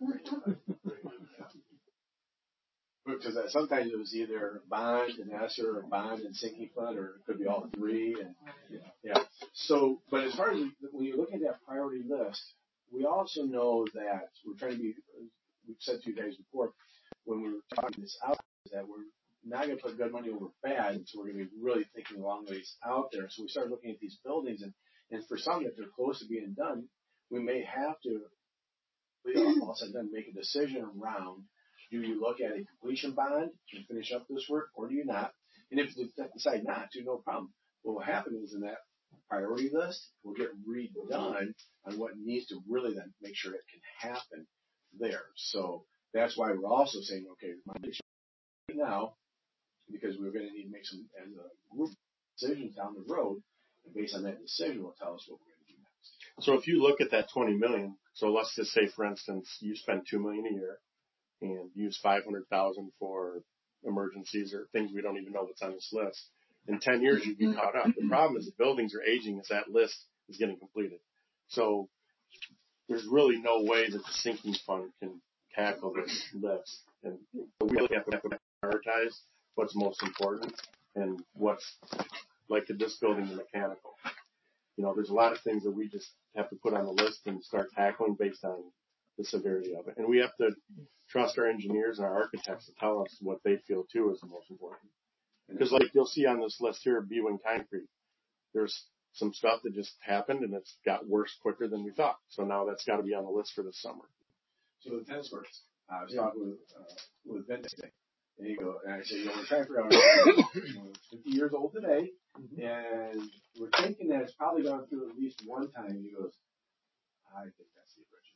Because that, sometimes it was either bond and ESSER or bond and sinking fund, or it could be all three. And yeah. So, but as far as when you look at that priority list, we also know that we're trying to be. We've said to you guys before when we were talking this out is that we're not going to put good money over bad, so we're going to be really thinking a long ways out there. So we started looking at these buildings, and and for some, if they're close to being done, we may have to. All said and done, make a decision around. Do you look at a completion bond and finish up this work, or do you not? And if you decide not to, no problem. What will happen is in that priority list, we'll get redone on what needs to really then make sure it can happen there. So that's why we're also saying, okay, right now, because we're going to need to make some as a group decisions down the road, and based on that decision, will tell us what we're going to do next. So if you look at that twenty million dollars, so let's just say, for instance, you spend two million dollars a year and use five hundred thousand dollars for emergencies or things we don't even know what's on this list. In ten years, you'd be caught up. The problem is the buildings are aging as that list is getting completed. So there's really no way that the sinking fund can tackle this list. And we really have to prioritize what's most important and what's, like in this building, the mechanical. You know, there's a lot of things that we just have to put on the list and start tackling based on the severity of it. And we have to trust our engineers and our architects to tell us what they feel too is the most important. Because like you'll see on this list here, Bewing Concrete, there's some stuff that just happened and it's got worse quicker than we thought. So now that's got to be on the list for this summer. So the tennis courts, I was talking with uh, with Vince today, and he go, and I said, you know, we're trying to figure out, you know, it's fifty years old today, mm-hmm. and we're thinking that it's probably gone through at least one time. And he goes, I think that's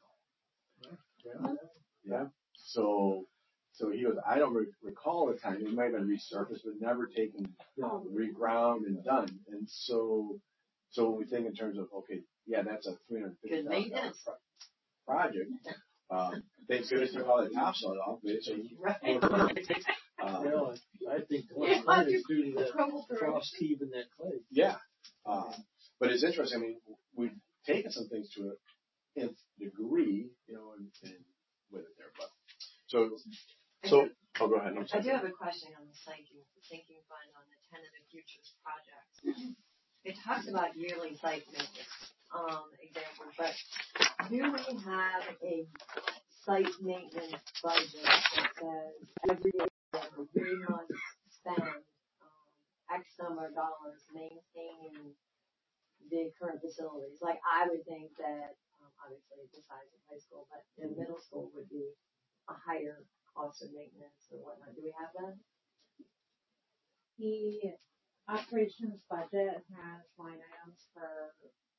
the original. Yeah. Yeah. So, so he goes, I don't re- recall a time. It might have been resurfaced, but never taken, um, reground and done. And so, so when we think in terms of, okay, yeah, that's a three hundred fifty thousand dollars pro- project. Um, thank goodness took all that topsoil off. So, Right. um, Well, I think what's fun is due to that frost heave in that clay. Yeah. Uh, but it's interesting. I mean, we've taken some things to a nth degree, you know, and, and with it there. But so, so, oh, go ahead. I'm I sorry. do have a question on the sinking, sinking fund on the tentative futures projects. It talks about yearly site maintenance, um, example, but do we have a site maintenance budget that says every year we must spend um, X number of dollars maintaining the current facilities? Like I would think that, um, obviously the size of high school, but in middle school would be a higher cost of maintenance or whatnot. Do we have that? The operations budget has line items for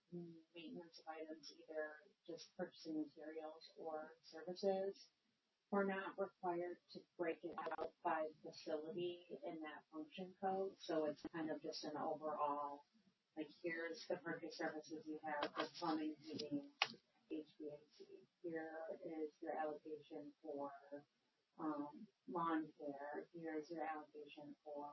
maintenance of items, either just purchasing materials or services. we're not required to break it out by facility in that function code, so it's kind of just an overall, like here's the purchase services you have for plumbing, heating, H V A C. Here is your allocation for um, lawn care. Here's your allocation for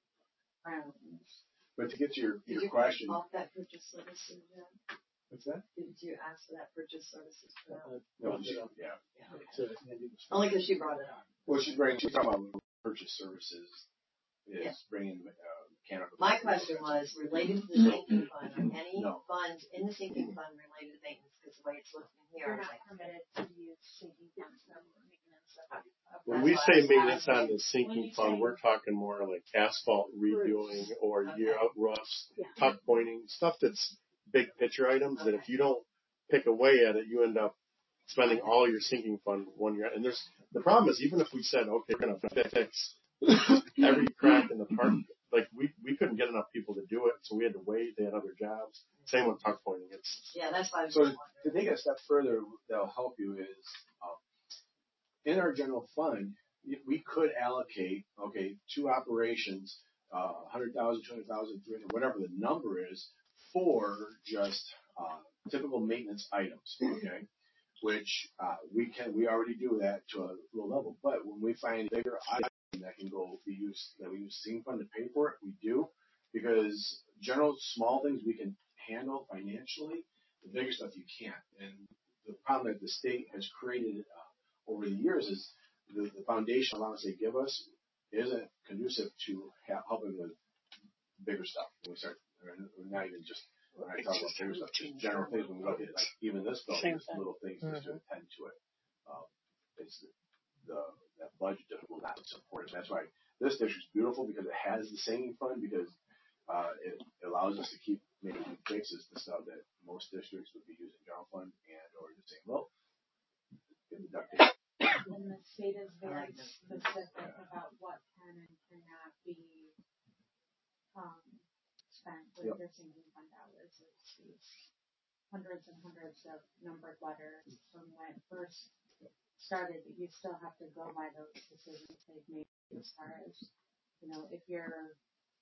grounds. But to get to your, Did your you question, off that purchase services? Jen? what's that? Did you ask for that purchase services? For that? No, she, yeah. Yeah, okay. Only because she brought it up. Well, she's bringing, she's talking about purchase services is Yeah. bringing uh, mechanical. My question was related to the sinking fund. Are any No. funds in the sinking fund related to maintenance? Because the way it's listed here, You're it's not like, permitted to use sinking funds for maintenance of. of When That's we why say I was maintenance asking. on the When sinking you fund, say- we're talking more like asphalt redoing or Okay. year out roofs, Yeah. tuck pointing, stuff that's big picture items that if you don't pick away at it, you end up spending all your sinking fund one year. And there's the problem is even if we said, okay, we're going to fix every crack in the park, like we we couldn't get enough people to do it, so we had to wait. They had other jobs. Same with tuck pointing. It's yeah, that's why I was So just to take it a step further, that'll help you is um, in our general fund, we could allocate, okay, two operations, uh, one hundred thousand, two hundred thousand, three hundred, whatever the number is, for just uh, typical maintenance items, okay? Which uh, we can, we already do that to a low level. But when we find a bigger item that can go be used, that we use sinking fund to pay for it, we do, because general small things we can handle financially. The bigger stuff you can't. And the problem that the state has created uh, over the years is the, the foundation allowance they give us isn't conducive to ha- helping with bigger stuff. When we start, or not even just when I talk about bigger stuff, just general things. When we look at like even this building, just little things just to attend to it. Um, it's the that budget just will not support it. That's why this district's beautiful because it has the sinking fund because uh, it allows us to keep making fixes to stuff that most districts would be using general fund and or just saying, well, get deducted. And the state is very specific about what can and cannot be um, spent with Yep. your sinking fund dollars. It's these hundreds and hundreds of numbered letters from when it first started, but you still have to go by those decisions they've made as far as, you know, if you're,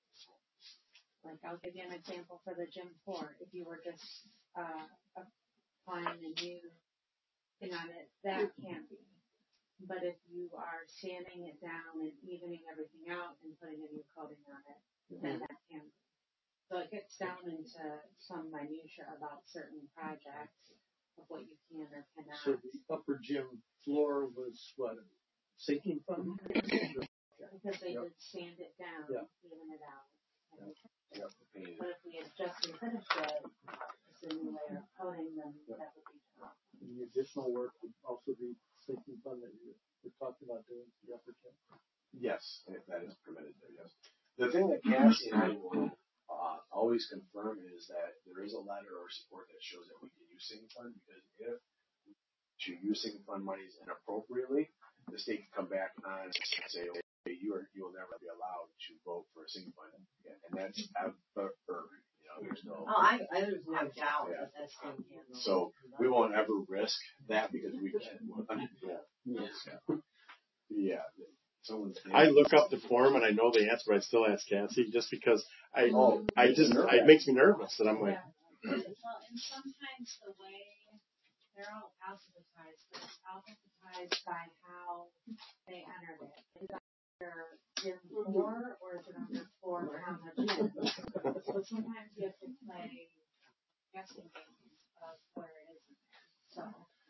like, I'll give you an example for the gym floor. If you were just uh, applying a new thing on it, that can be. But if you are sanding it down and evening everything out and putting a new coating on it, then that can be. So it gets down into some minutia about certain projects of what you can or cannot. So the upper gym floor was what, sinking fund? Because they Yep. did sand it down, Yeah. even it out. And Yep. But if we had just refinished it, it's a new layer of coating, then Yep. that would be done. And the additional work would also be sinking fund that you were talking about doing to the upper gym. Yes, if that is permitted there, yes. The thing that Cassie and I will uh, always confirm is that there is a letter or support that shows that we can use sinking fund because if to use sinking fund monies inappropriately, the state can come back on and say, okay, you are you will never be allowed to vote for a sinking fund again, and that's ever, you know, there's no. Oh, I, I there's no doubt Yeah. that that's being handled. So we won't ever risk that because we can. Yeah. Yeah. Someone's I look up the form and I know the answer, but I still ask Cassie just because I Oh, I just nervous. it makes me nervous and I'm like, Well, and sometimes the way they're all alphabetized, but it's alphabetized by how they entered it. Is it under gym four or is it under four comma gym? So sometimes you have to play guessing games of where it is in there. So.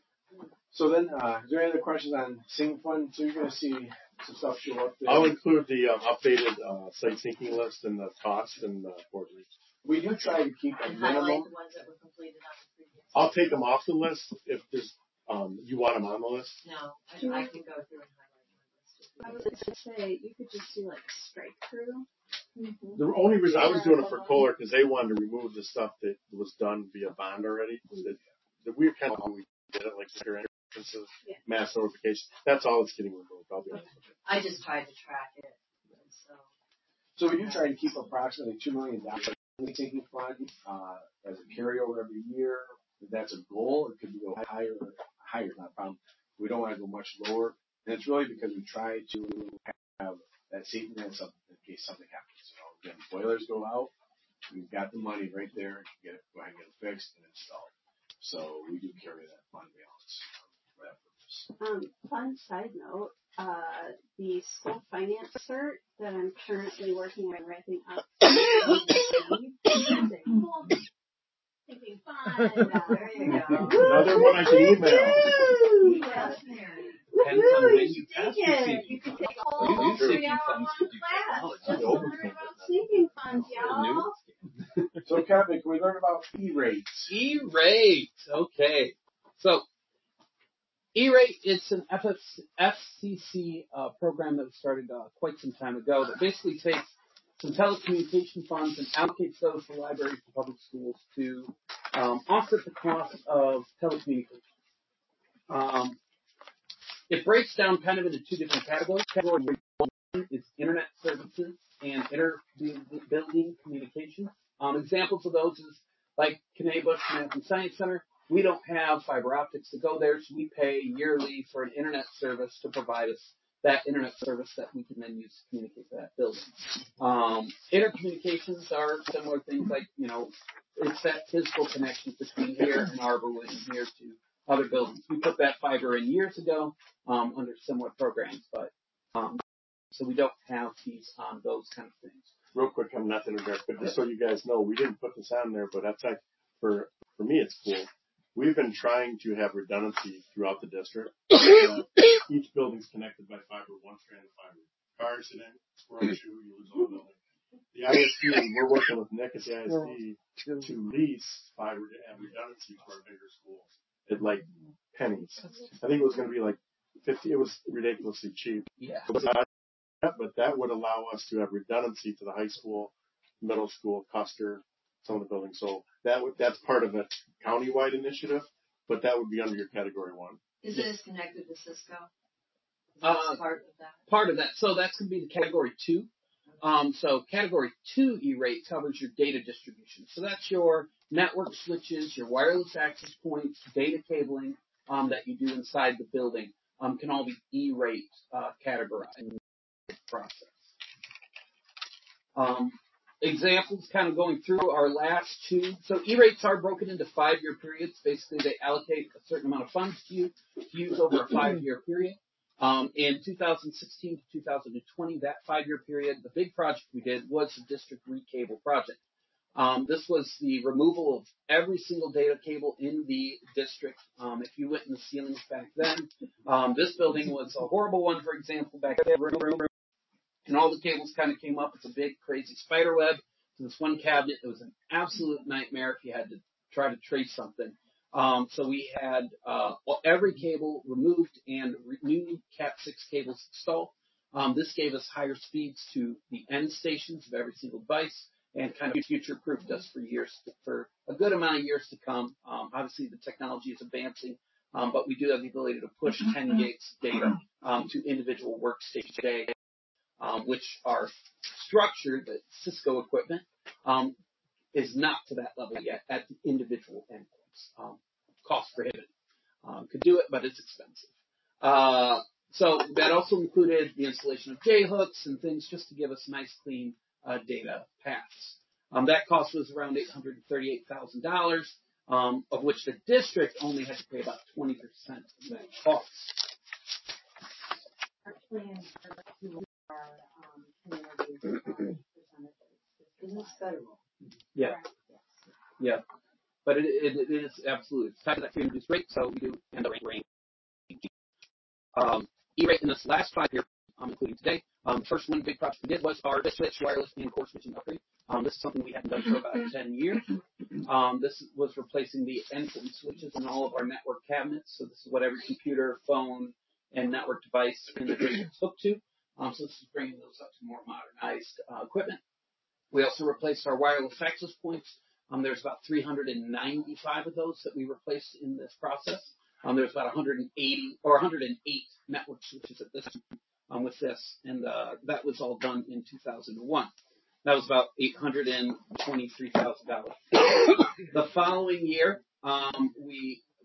So then, uh, is there any other questions on sinking fund? So you're going to see some stuff show up there. I'll include the uh, updated uh, site sinking list and the cost and the quarterly. We do try to keep a And highlight minimum. the ones that were completed on the previous. I'll take them off the list if there's um you want them on the list. No, I, I can go through and highlight my list. I was going to say, you could just do like strike through. The only reason I was doing it for Kohler because they wanted to remove the stuff that was done via bond already. That, that we kind of we did it like secure entrances, Yeah. mass notification. That's all that's getting removed. I'll be honest with you. I just tried to track it. So. So we do try to keep approximately two million dollars in the sinking fund uh, as a carryover every year. If that's a goal, it could go higher. Higher is not a problem. We don't want to go much lower. And it's really because we try to have that safety net in case something happens. You know, again, boilers go out, we've got the money right there to get it, go ahead and get it fixed and installed. So we do carry that fund balance for that purpose. Um, fun side note, uh, the school finance cert that I'm currently working on wrapping up. Thinking fun. There you go. Another one I can email. Yes, Mary. Depends on when you pass your You safety. can take a You whole use three safety hour funds long to do class technology. just to learn about sinking funds, y'all. So Kevin, can we learn about E-rates? E-rate. Okay. So E-rate is an F C C uh, program that was started uh, quite some time ago that basically takes some telecommunication funds and allocates those to libraries and public schools to um, offset the cost of telecommunications. Um, it breaks down kind of into two different categories. Category one is internet services and inter-building communication. Um, examples of those is like Kennedy Bush Math and Science Center. We don't have fiber optics to go there, so we pay yearly for an internet service to provide us that internet service that we can then use to communicate to that building. Um, intercommunications are similar things like, you know, it's that physical connection between here and Arborwood and here to other buildings. We put that fiber in years ago um, under similar programs, but um, so we don't have fees on those kind of things. Real quick, I'm not to interrupt, but just so you guys know, we didn't put this on there, but that's like, for, for me, it's cool. We've been trying to have redundancy throughout the district. Uh, each building's connected by fiber, one strand of fiber. Car accident, squirrel shoe, you lose all the building. The I S D, we're working with Nick at the I S D to lease fiber to have redundancy for our bigger schools at like pennies. I think it was going to be like fifty. It was ridiculously cheap. Yeah. But that would allow us to have redundancy to the high school, middle school, Custer, some of the buildings. So that would, that's part of a county-wide initiative, but that would be under your category one. Is it connected to Cisco? Uh, part of that. Part of that. So that's going to be the category two. Um, so category two E-rate covers your data distribution. So that's your network switches, your wireless access points, data cabling um, that you do inside the building um, can all be E-rate uh, categorized in the process. Um, examples kind of going through our last two. So E-rates are broken into five-year periods. Basically, they allocate a certain amount of funds to you to use over a five-year period. Um, in two thousand sixteen to two thousand twenty, that five-year period, the big project we did was the district recable project. Um, this was the removal of every single data cable in the district. Um, if you went in the ceilings back then, um, this building was a horrible one, for example, back there. And all the cables kind of came up. It's a big, crazy spider web to this one cabinet. It was an absolute nightmare if you had to try to trace something. Um, so we had uh, every cable removed and re- new Cat six cables installed. Um, this gave us higher speeds to the end stations of every single device and kind of future-proofed us for years, to, for a good amount of years to come. Um, obviously, the technology is advancing, um, but we do have the ability to push ten gigs data um, to individual workstations today. Um, which are structured, the Cisco equipment, um, is not to that level yet at the individual endpoints. Um, cost prohibitive. Um, could do it, but it's expensive. Uh, so that also included the installation of J-hooks and things just to give us nice, clean uh, data paths. Um, that cost was around eight hundred thirty-eight thousand dollars, um, of which the district only had to pay about twenty percent of that cost. Our plan for our um, community percentages. Isn't this federal? Yeah. Yes. Yeah. But it, it, it is absolutely, it's time that we reduce rate, so we do end up ranking. Um, E-rate in this last five years, um, including today, um, the first one big project we did was our switch, wireless, and core switching upgrade. Um, this is something we hadn't done for about ten years. Um, this was replacing the endpoint switches in all of our network cabinets. So this is what every computer, phone, and network device in the district is hooked to. Um, so this is bringing those up to more modernized uh, equipment. We also replaced our wireless access points. Um, there's about three hundred ninety-five of those that we replaced in this process. Um, there's about one hundred eighty or one hundred eight network switches at this time um, with this, and uh, that was all done in two thousand one. That was about eight hundred twenty-three thousand dollars. The following year, um, we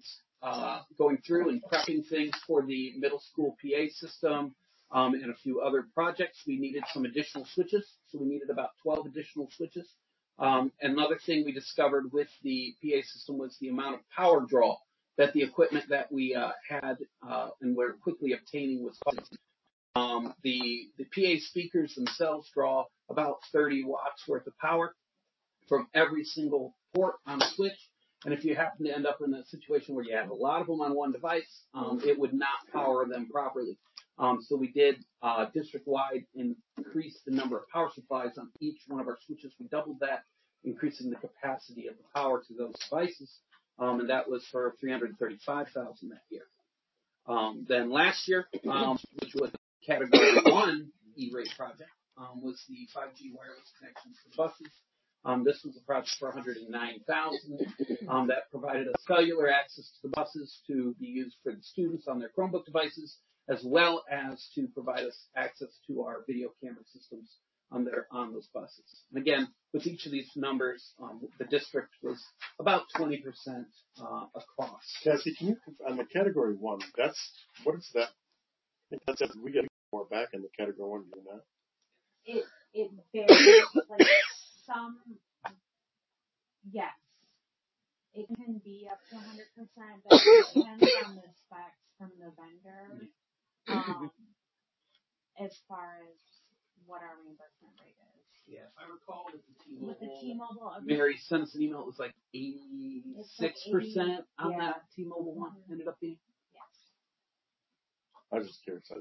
uh, going through and prepping things for the middle school P A system um, and a few other projects. We needed some additional switches, so we needed about twelve additional switches. Um, another thing we discovered with the P A system was the amount of power draw that the equipment that we uh, had uh, and were quickly obtaining was causing. Um, the, the P A speakers themselves draw about thirty watts worth of power from every single port on the switch. And if you happen to end up in a situation where you have a lot of them on one device, um, it would not power them properly. Um, so we did uh, district-wide increase the number of power supplies on each one of our switches. We doubled that, increasing the capacity of the power to those devices. Um, and that was for three hundred thirty-five thousand dollars that year. Um, then last year, um, which was category one E-rate project, um, was the five G wireless connections for buses. Um, this was a project for one hundred nine thousand dollars um, that provided us cellular access to the buses to be used for the students on their Chromebook devices, as well as to provide us access to our video camera systems on their on those buses. And again, with each of these numbers, um, the district was about twenty percent uh, across. Cassie, can you on the category one? That's what is that? I think that's we get more back in the category one, do you not? It it varies. Like some, yes, it can be up to one hundred percent, but it depends on the specs from the vendor. Um, as far as what our reimbursement rate is. Yeah, if I recall, with the T-Mobile, with the T-Mobile, Mary sent us an email. It was like eighty-six percent on yeah. that T-Mobile one. Mm-hmm. Ended up being. Yes. I was just curious.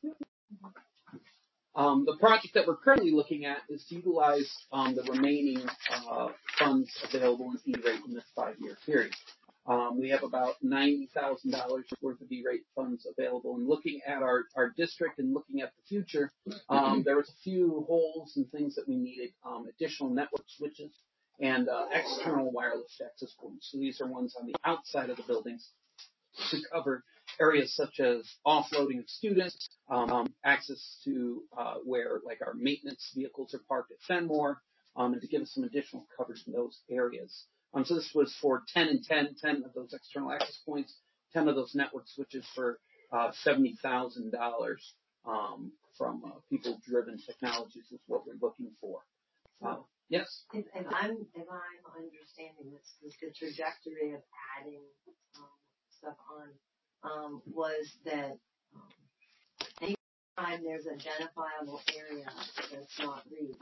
Um, the project that we're currently looking at is to utilize um, the remaining uh, funds available in E-rate in this five-year period. Um, we have about ninety thousand dollars worth of E-rate funds available. And looking at our, our district and looking at the future, um, there was a few holes and things that we needed, um, additional network switches and uh, external wireless access points. So these are ones on the outside of the buildings to cover areas such as offloading of students, um, access to uh, where like our maintenance vehicles are parked at Fenmore, um, and to give us some additional coverage in those areas. Um, so this was for ten and ten, ten of those external access points, ten of those network switches for uh, seventy thousand dollars um, from uh, people-driven technologies is what we're looking for. Uh, yes? If, if I'm if I'm understanding this, because the trajectory of adding um, stuff on um, was that um, anytime there's an identifiable area that's not reached,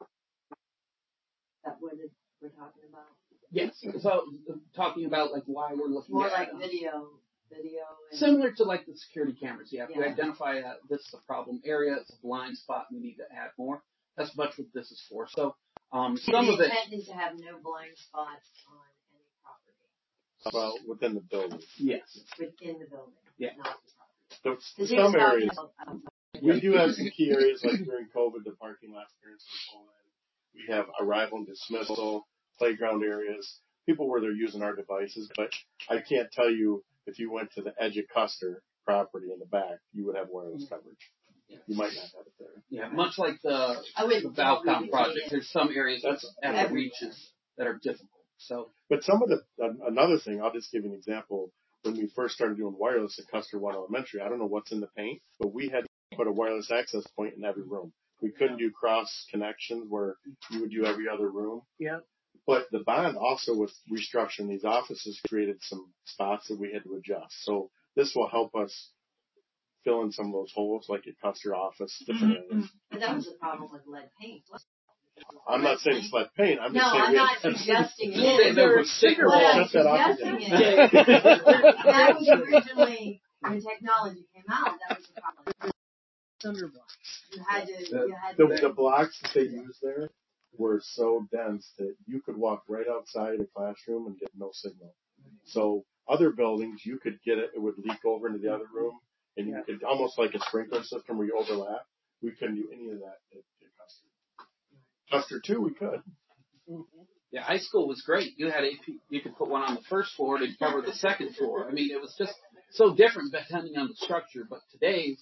that what it, we're talking about? Yes. So talking about like why we're looking more at like uh, video, video. And similar to like the security cameras. Yeah, if yeah. we identify uh, this is a problem area, it's a blind spot, and we need to add more. That's much what this is for. So um, so some the of it. intent is to have no blind spots on any property. Well, within the building. Yes. Within the building. Yeah. Not the property. So, some areas. About, um, We do have some key areas like during COVID, the parking lot experience was full in. We have arrival and dismissal, playground areas, people where they're using our devices, but I can't tell you if you went to the edge of Custer property in the back, you would have wireless coverage. Yes. You might not have it there. Yeah, much like the, the Valcom project, there's some areas that's at the reaches that are difficult. So, but some of the another thing, I'll just give you an example. When we first started doing wireless at Custer One Elementary, I don't know what's in the paint, but we had to put a wireless access point in every room. We couldn't do cross connections where you would do every other room. Yeah. But the bond also with restructuring these offices created some spots that we had to adjust. So this will help us fill in some of those holes, like at Custer office, different areas. But that was the problem with lead paint. I'm not saying it's lead paint. I'm just no, saying I'm we not had, suggesting it. What I'm suggesting is that was originally when technology came out. That was the problem. Thunder blocks. You had to. The, you had the, to the blocks that they used there were so dense that you could walk right outside a classroom and get no signal. So other buildings, you could get it; it would leak over into the other room, and you could almost like a sprinkler system where you overlap. We couldn't do any of that at, at Custer. Custer two, we could. Yeah, high school was great. You had A P, you could put one on the first floor to cover the second floor. I mean, it was just so different depending on the structure. But today,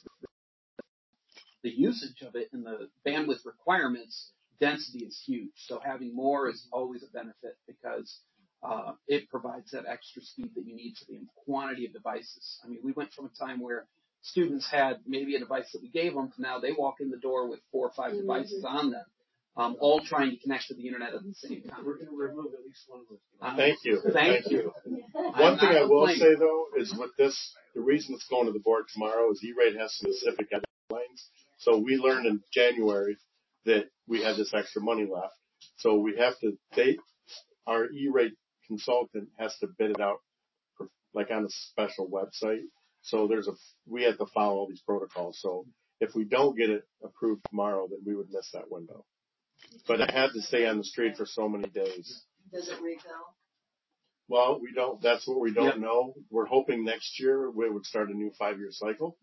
the usage of it and the bandwidth requirements, density is huge. So having more is always a benefit because uh, it provides that extra speed that you need for the quantity of devices. I mean, we went from a time where students had maybe a device that we gave them to now they walk in the door with four or five mm-hmm. devices on them, um, all trying to connect to the internet at the same time. We're going to remove at least one of those. Um, Thank you. Thank, Thank you. you. One thing I will say, though, is with this, the reason it's going to the board tomorrow is E-Rate has specific deadlines. So we learned in January that we had this extra money left. So we have to, they, our E-Rate consultant has to bid it out for, like on a special website. So there's a, we have to follow all these protocols. So if we don't get it approved tomorrow, then we would miss that window. But it had to stay on the street for so many days. Does it refill? Well, we don't, that's what we don't yep. know. We're hoping next year we would start a new five-year cycle.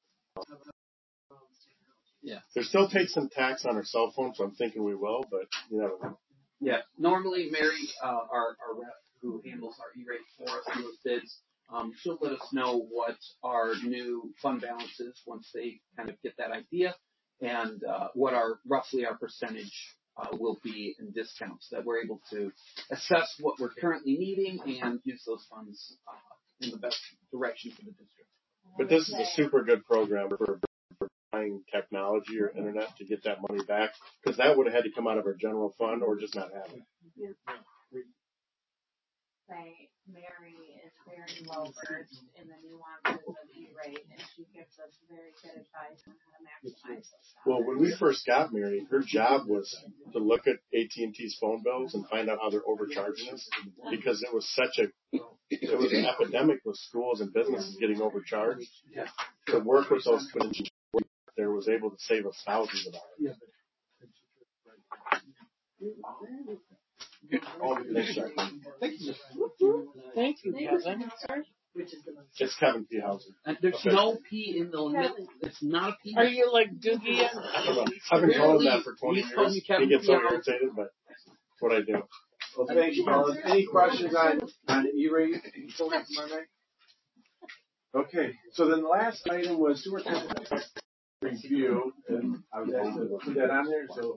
Yeah. There still takes some tax on our cell phone, so I'm thinking we will, but you never know. Yeah. Normally, Mary, uh, our, our rep who handles our E-rate for us in those bids, um, she'll let us know what our new fund balance is once they kind of get that idea and uh, what our roughly our percentage uh, will be in discounts that we're able to assess what we're currently needing and use those funds uh, in the best direction for the district. But this is a super good program for buying technology or internet to get that money back, because that would have had to come out of our general fund or just not have it. Yeah. Say Mary is very well versed in the nuances of E-rate, and she gives us very good advice on how to maximize those. Well, when we first got Mary, her job was to look at A T and T's phone bills and find out how they're overcharging us, because it was such a, it was an epidemic with schools and businesses getting overcharged. Yeah. To work with those communities there was able to save us thousands of dollars. All the connection. Thank you. Thank you, Kevin. It's Kevin P. Hauser. And there's okay. no P in the middle. It's not a P. Are you like Doogie? I've been calling that for twenty years. He gets so irritated, but that's what I do. Well, thank you, fellas. Any questions on, on E-rate? Okay, so then the last item was superintendent review, and I was asked to put that on there, so.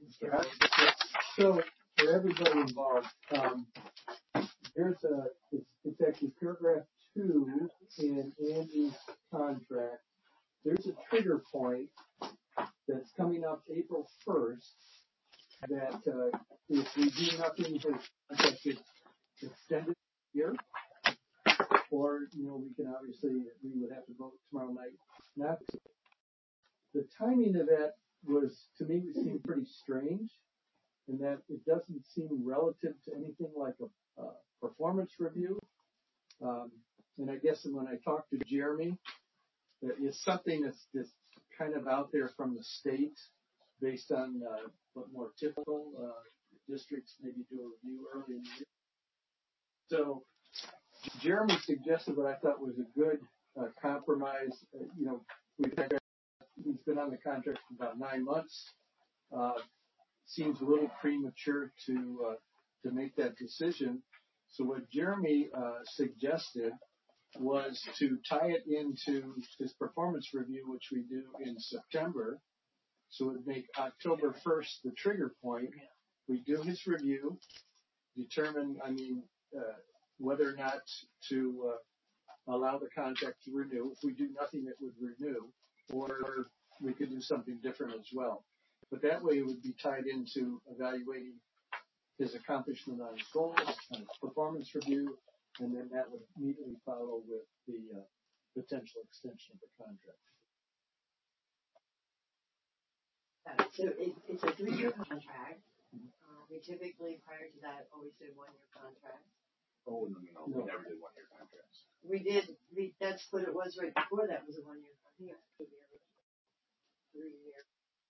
So, for everybody involved, um, here's a, it's, it's actually paragraph two in Andy's contract. There's a trigger point that's coming up April first that, uh, if we do nothing, his contract is extended here. Or, you know, we can obviously, we would have to vote tomorrow night not to. The timing of that was, to me, it seemed pretty strange, in that it doesn't seem relative to anything like a, a performance review. Um, and I guess when I talked to Jeremy, there is something that's just kind of out there from the state based on uh, what more typical uh, districts maybe do a review early in the year. So Jeremy suggested what I thought was a good uh, compromise. Uh, you know, we've had, he's been on the contract for about nine months. Uh, seems a little premature to uh, to make that decision. So what Jeremy uh, suggested was to tie it into his performance review, which we do in September. So it would make October first the trigger point. We do his review, determine, I mean, uh, whether or not to uh, allow the contract to renew. If we do nothing, it would renew, or we could do something different as well. But that way it would be tied into evaluating his accomplishment on his goals, on his performance review, and then that would immediately follow with the uh, potential extension of the contract. Uh, so it, it's a three-year contract. Uh, we typically, prior to that, always did one-year contracts. Oh, no, no, no, no. We never did one-year contracts. We did, we, that's what it was right before that was a one-year contract. Three-year.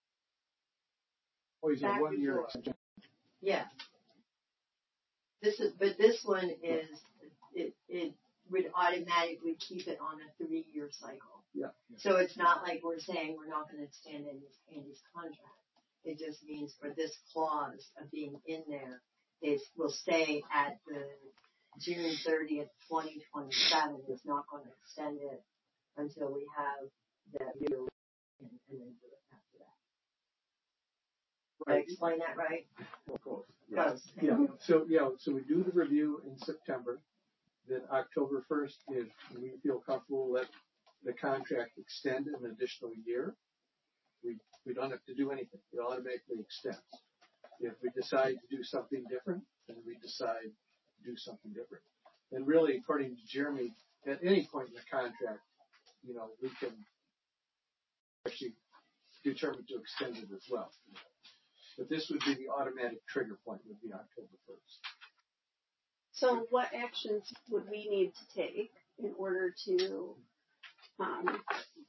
Oh, he's a one-year extension. Yeah. This is, but this one is, it, it would automatically keep it on a three-year cycle. Yeah. So it's not like we're saying we're not going to extend Andy's, Andy's contract. It just means for this clause of being in there, it will stay at the June thirtieth, twenty twenty-seven. It's not going to extend it until we have that review and, and then do it after that. Did I explain that right? Of course. Close. Yeah. So yeah. So we do the review in September. Then October first, if we feel comfortable, let the contract extend an additional year. We we don't have to do anything. It automatically extends. If we decide to do something different, then we decide to do something different. And really, according to Jeremy, at any point in the contract, you know, we can actually determine to extend it as well. But this would be the automatic trigger point, would be October first. So what actions would we need to take in order to um,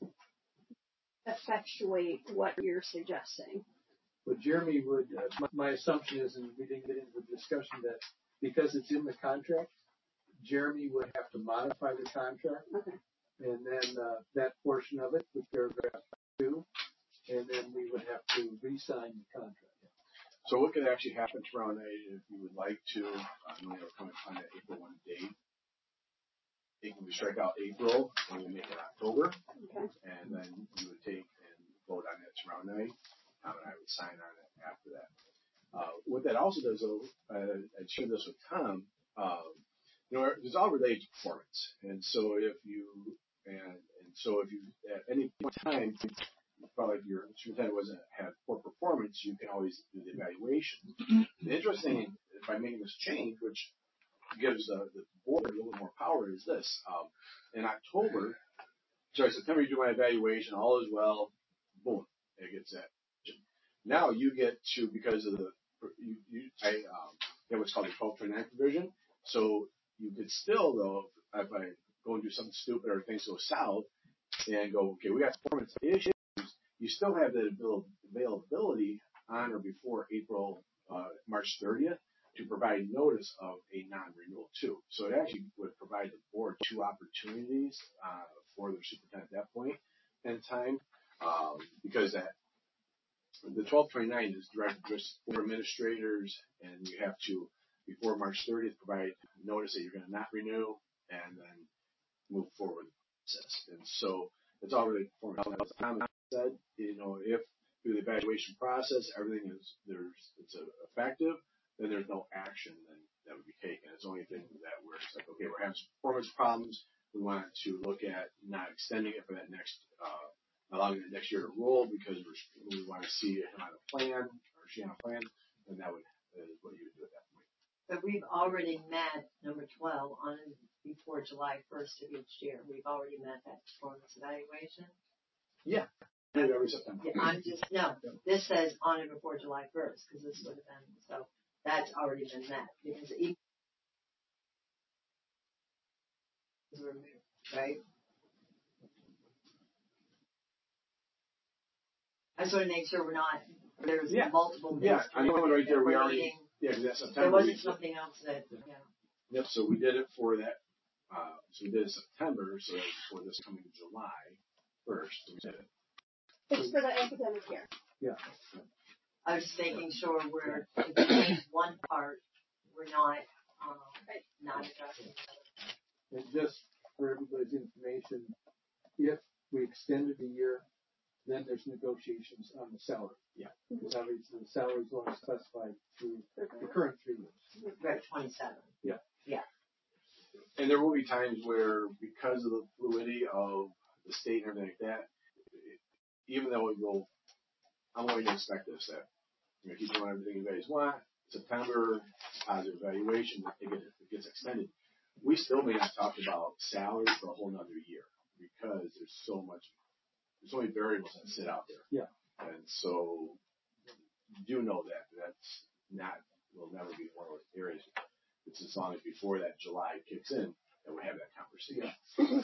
effectuate what you're suggesting? But Jeremy would, uh, my, my assumption is, and we didn't get into the discussion, that because it's in the contract, Jeremy would have to modify the contract. Okay. And then uh, that portion of it with paragraph two, and then we would have to re-sign the contract. So what could actually happen tomorrow night if you would like to, uh, knowing we're coming on that April first date, it can we strike out April and we make it October, okay. And then you would take and vote on it tomorrow night, um, and I would sign on it after that. Uh, what that also does, though, uh, I shared this with Tom, um, you know, it's all related to performance, and so if you and and so if you at any point in time, probably if your superintendent wasn't had poor performance, you can always do the evaluation. The interesting thing by making this change, which gives uh, the board a little more power, is this: um, in October, sorry, September, you do my evaluation, all is well, boom, it gets that. Now you get to, because of the you, you I um, get what's called the twelve twenty-nine provision. So you could still, though, if I go and do something stupid or things go south, and go, okay, we got performance issues, you still have that availability on or before April, uh, March thirtieth to provide notice of a non-renewal too. So it actually would provide the board two opportunities uh, for their superintendent at that point in time, um, because that the twelve twenty-nine is directed just for administrators, and you have to, before March thirtieth, provide notice that you're going to not renew and then move forward with the process. And so it's already performance. As Tom said, you know, if through the evaluation process everything is there's it's effective, then there's no action then that would be taken. It's only thing that where it's like, okay, we're having some performance problems. We want to look at not extending it for that next, uh, allowing the next year to roll because we're, we want to see him on a plan or she on a plan, and that would is what you would do at that point. But we've already met number twelve on before July first of each year. We've already met that performance evaluation. Yeah. Every September. Yeah, I'm just, no, this says on and before July first, because this would have been, so that's already been met, because it is removed, right? I just want to make sure we're not, there's yeah. multiple things. Yeah, I know it right there. We already, meeting. yeah, because that's September. There wasn't something else that, yeah. Yep, so we did it for that, uh, so we did it September, so for this coming July first, we did it. It's for the academic year. Yeah. I was just making sure we're, if we change one part, we're not, um, not addressing the other. And just for everybody's information, if we extended the year, then there's negotiations on the salary. Yeah. Because obviously the salary is only specified through the current three years. Right, twenty-seven. Yeah. Yeah. And there will be times where, because of the fluidity of the state and everything like that, even though it will, I'm going to expect this, that, you know, keep doing everything you guys want, September, positive evaluation, it gets, it gets extended. We still may not talk about salary for a whole nother year because there's so much, there's so many variables that sit out there. Yeah. And so, do know that. That's not, will never be one of those areas. It's as long as before that July kicks in that we have that conversation. Yeah.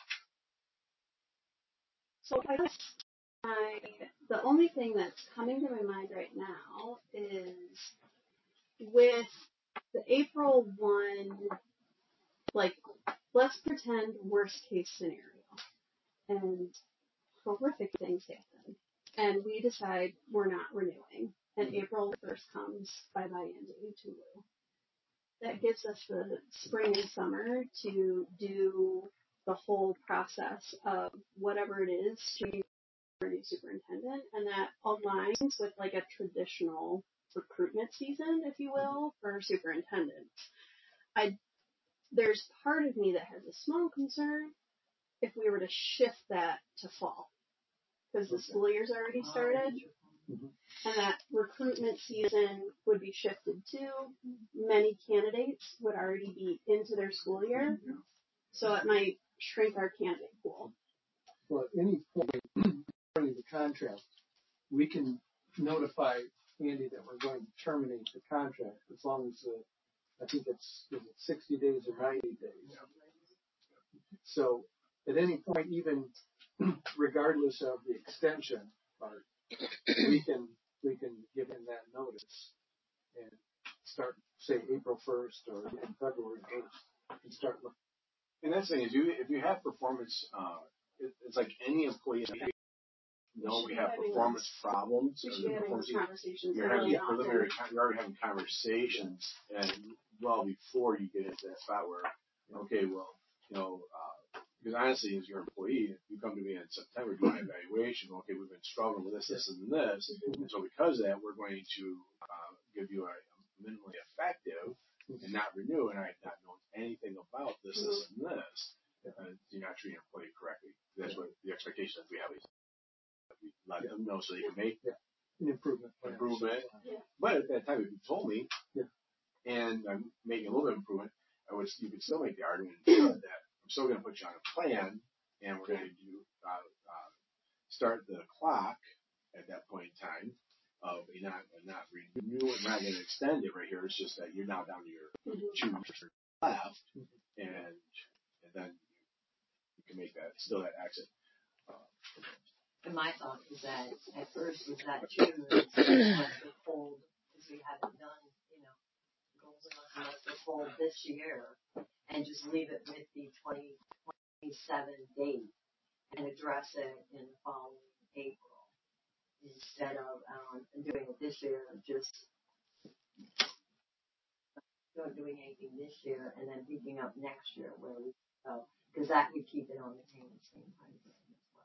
So I guess I, the only thing that's coming to my mind right now is with the April first, like, let's pretend worst case scenario and horrific things happen and we decide we're not renewing and April first comes bye bye Andy to Lou. That gives us the spring and summer to do the whole process of whatever it is to a new superintendent, and that aligns with like a traditional recruitment season, if you will, for superintendents. I there's part of me that has a small concern if we were to shift that to fall, because the school year's already started, and that recruitment season would be shifted too. Many candidates would already be into their school year, so it might shrink our candidate pool. Well, at any point during the contract, we can notify Andy that we're going to terminate the contract as long as uh, I think it's is it sixty days or ninety days. So at any point, even regardless of the extension part, we can we can give him that notice and start, say, April first or even February first, and start looking. And that's the thing is, you if you have performance, uh, it, it's like any employee. No, we have performance problems. We should be having those conversations You're early having on. preliminary. You're already having conversations, and well before you get into that spot where, okay, well, you know, uh, because honestly, as your employee, if you come to me in September doing an evaluation, okay, we've been struggling with this, this, and this, and so because of that, we're going to uh, give you a, a minimally effective and not renew, and I have not known anything about this, this, and this. Uh, you're not treating your employee correctly. That's what the expectation that we have is. We let them know so they can make yeah. an improvement. improvement. Yeah. But at that time, if you told me, yeah. and I'm making a little bit of improvement, I would you could still make the argument that I'm still going to put you on a plan, and we're going to do uh, uh, start the clock at that point in time of a not a not renew it, we're not going to extend it right here. It's just that you're now down to your mm-hmm. two left, mm-hmm. and and then you can make that still that exit. Uh, And my thought was that at first was that June was the fold because we haven't done, you know, goals enough unless the fold this year and just leave it with the twenty twenty-seven date and address it in the following April instead of um, doing it this year, just not doing anything this year and then picking up next year where we go, because that would keep it on the payment same time frame as well.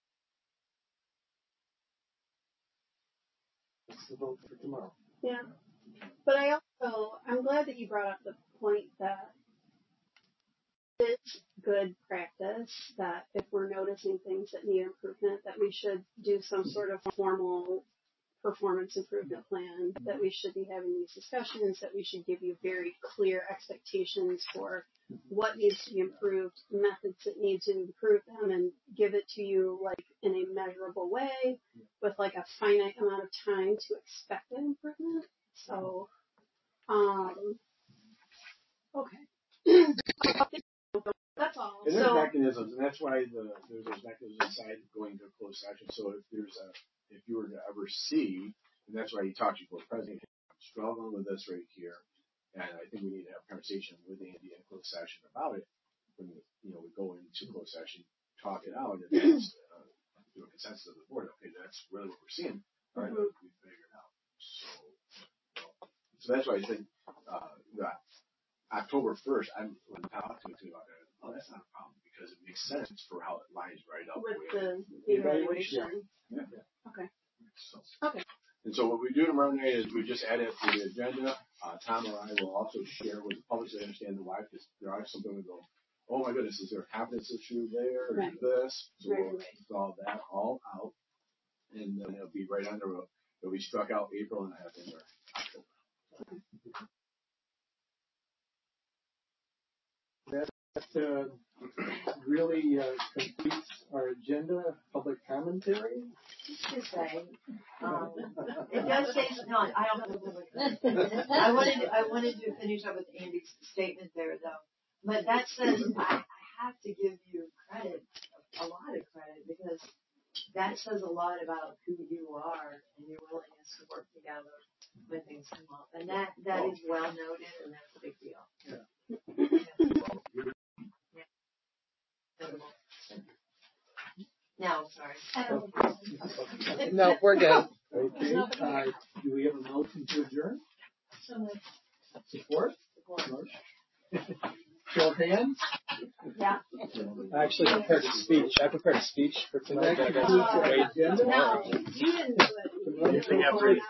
The vote for tomorrow. Yeah. But I also, I'm glad that you brought up the point that it's good practice that if we're noticing things that need improvement, that we should do some sort of formal performance improvement plan, that we should be having these discussions, that we should give you very clear expectations for what needs to be improved, methods that need to improve them, and give it to you like in a measurable way with like a finite amount of time to expect that improvement. So, um, okay. That's all. And there's So, mechanisms, and that's why the, there's those mechanisms inside going to a closed session. So if there's a, if you were to ever see, and that's why you talked to your president, I'm struggling with this right here, and I think we need to have a conversation with Andy in closed session about it. When you know we go into closed session, talk it out, and that's, uh, do a consensus of the board. Okay, that's really what we're seeing. All right, mm-hmm. we figure it out. So, you know, so that's why I think uh, that October first, I'm when talking to about that. Oh, that's not a problem because it makes sense for how it lines right up with, with the, the evaluation. Yeah. yeah. Okay. So, okay. And so what we do tomorrow night is we just add it to the agenda. Uh, Tom or I will also share with the public so they understand the why, because there are some people who go, oh my goodness, is there a confidence issue there or right. this? So right, we'll right. draw that all out, and then it'll be right on the road. It'll be struck out April and a half in there October. Okay. That uh, really uh, completes our agenda. Public commentary. To say, um, it does say no. I don't have a public comment. I wanted to, I wanted to finish up with Andy's statement there, though. But that says I, I have to give you credit, a lot of credit, because that says a lot about who you are and your willingness to work together when things come up, and that that is well noted, and that's a big deal. Yeah. No, sorry. No, we're good. Okay. Uh, do we have a motion to adjourn? Support? Support. Show of hands? Yeah. I actually prepared a speech. I prepared a speech for tonight that I got to wait No, tomorrow. you didn't do it. Anything after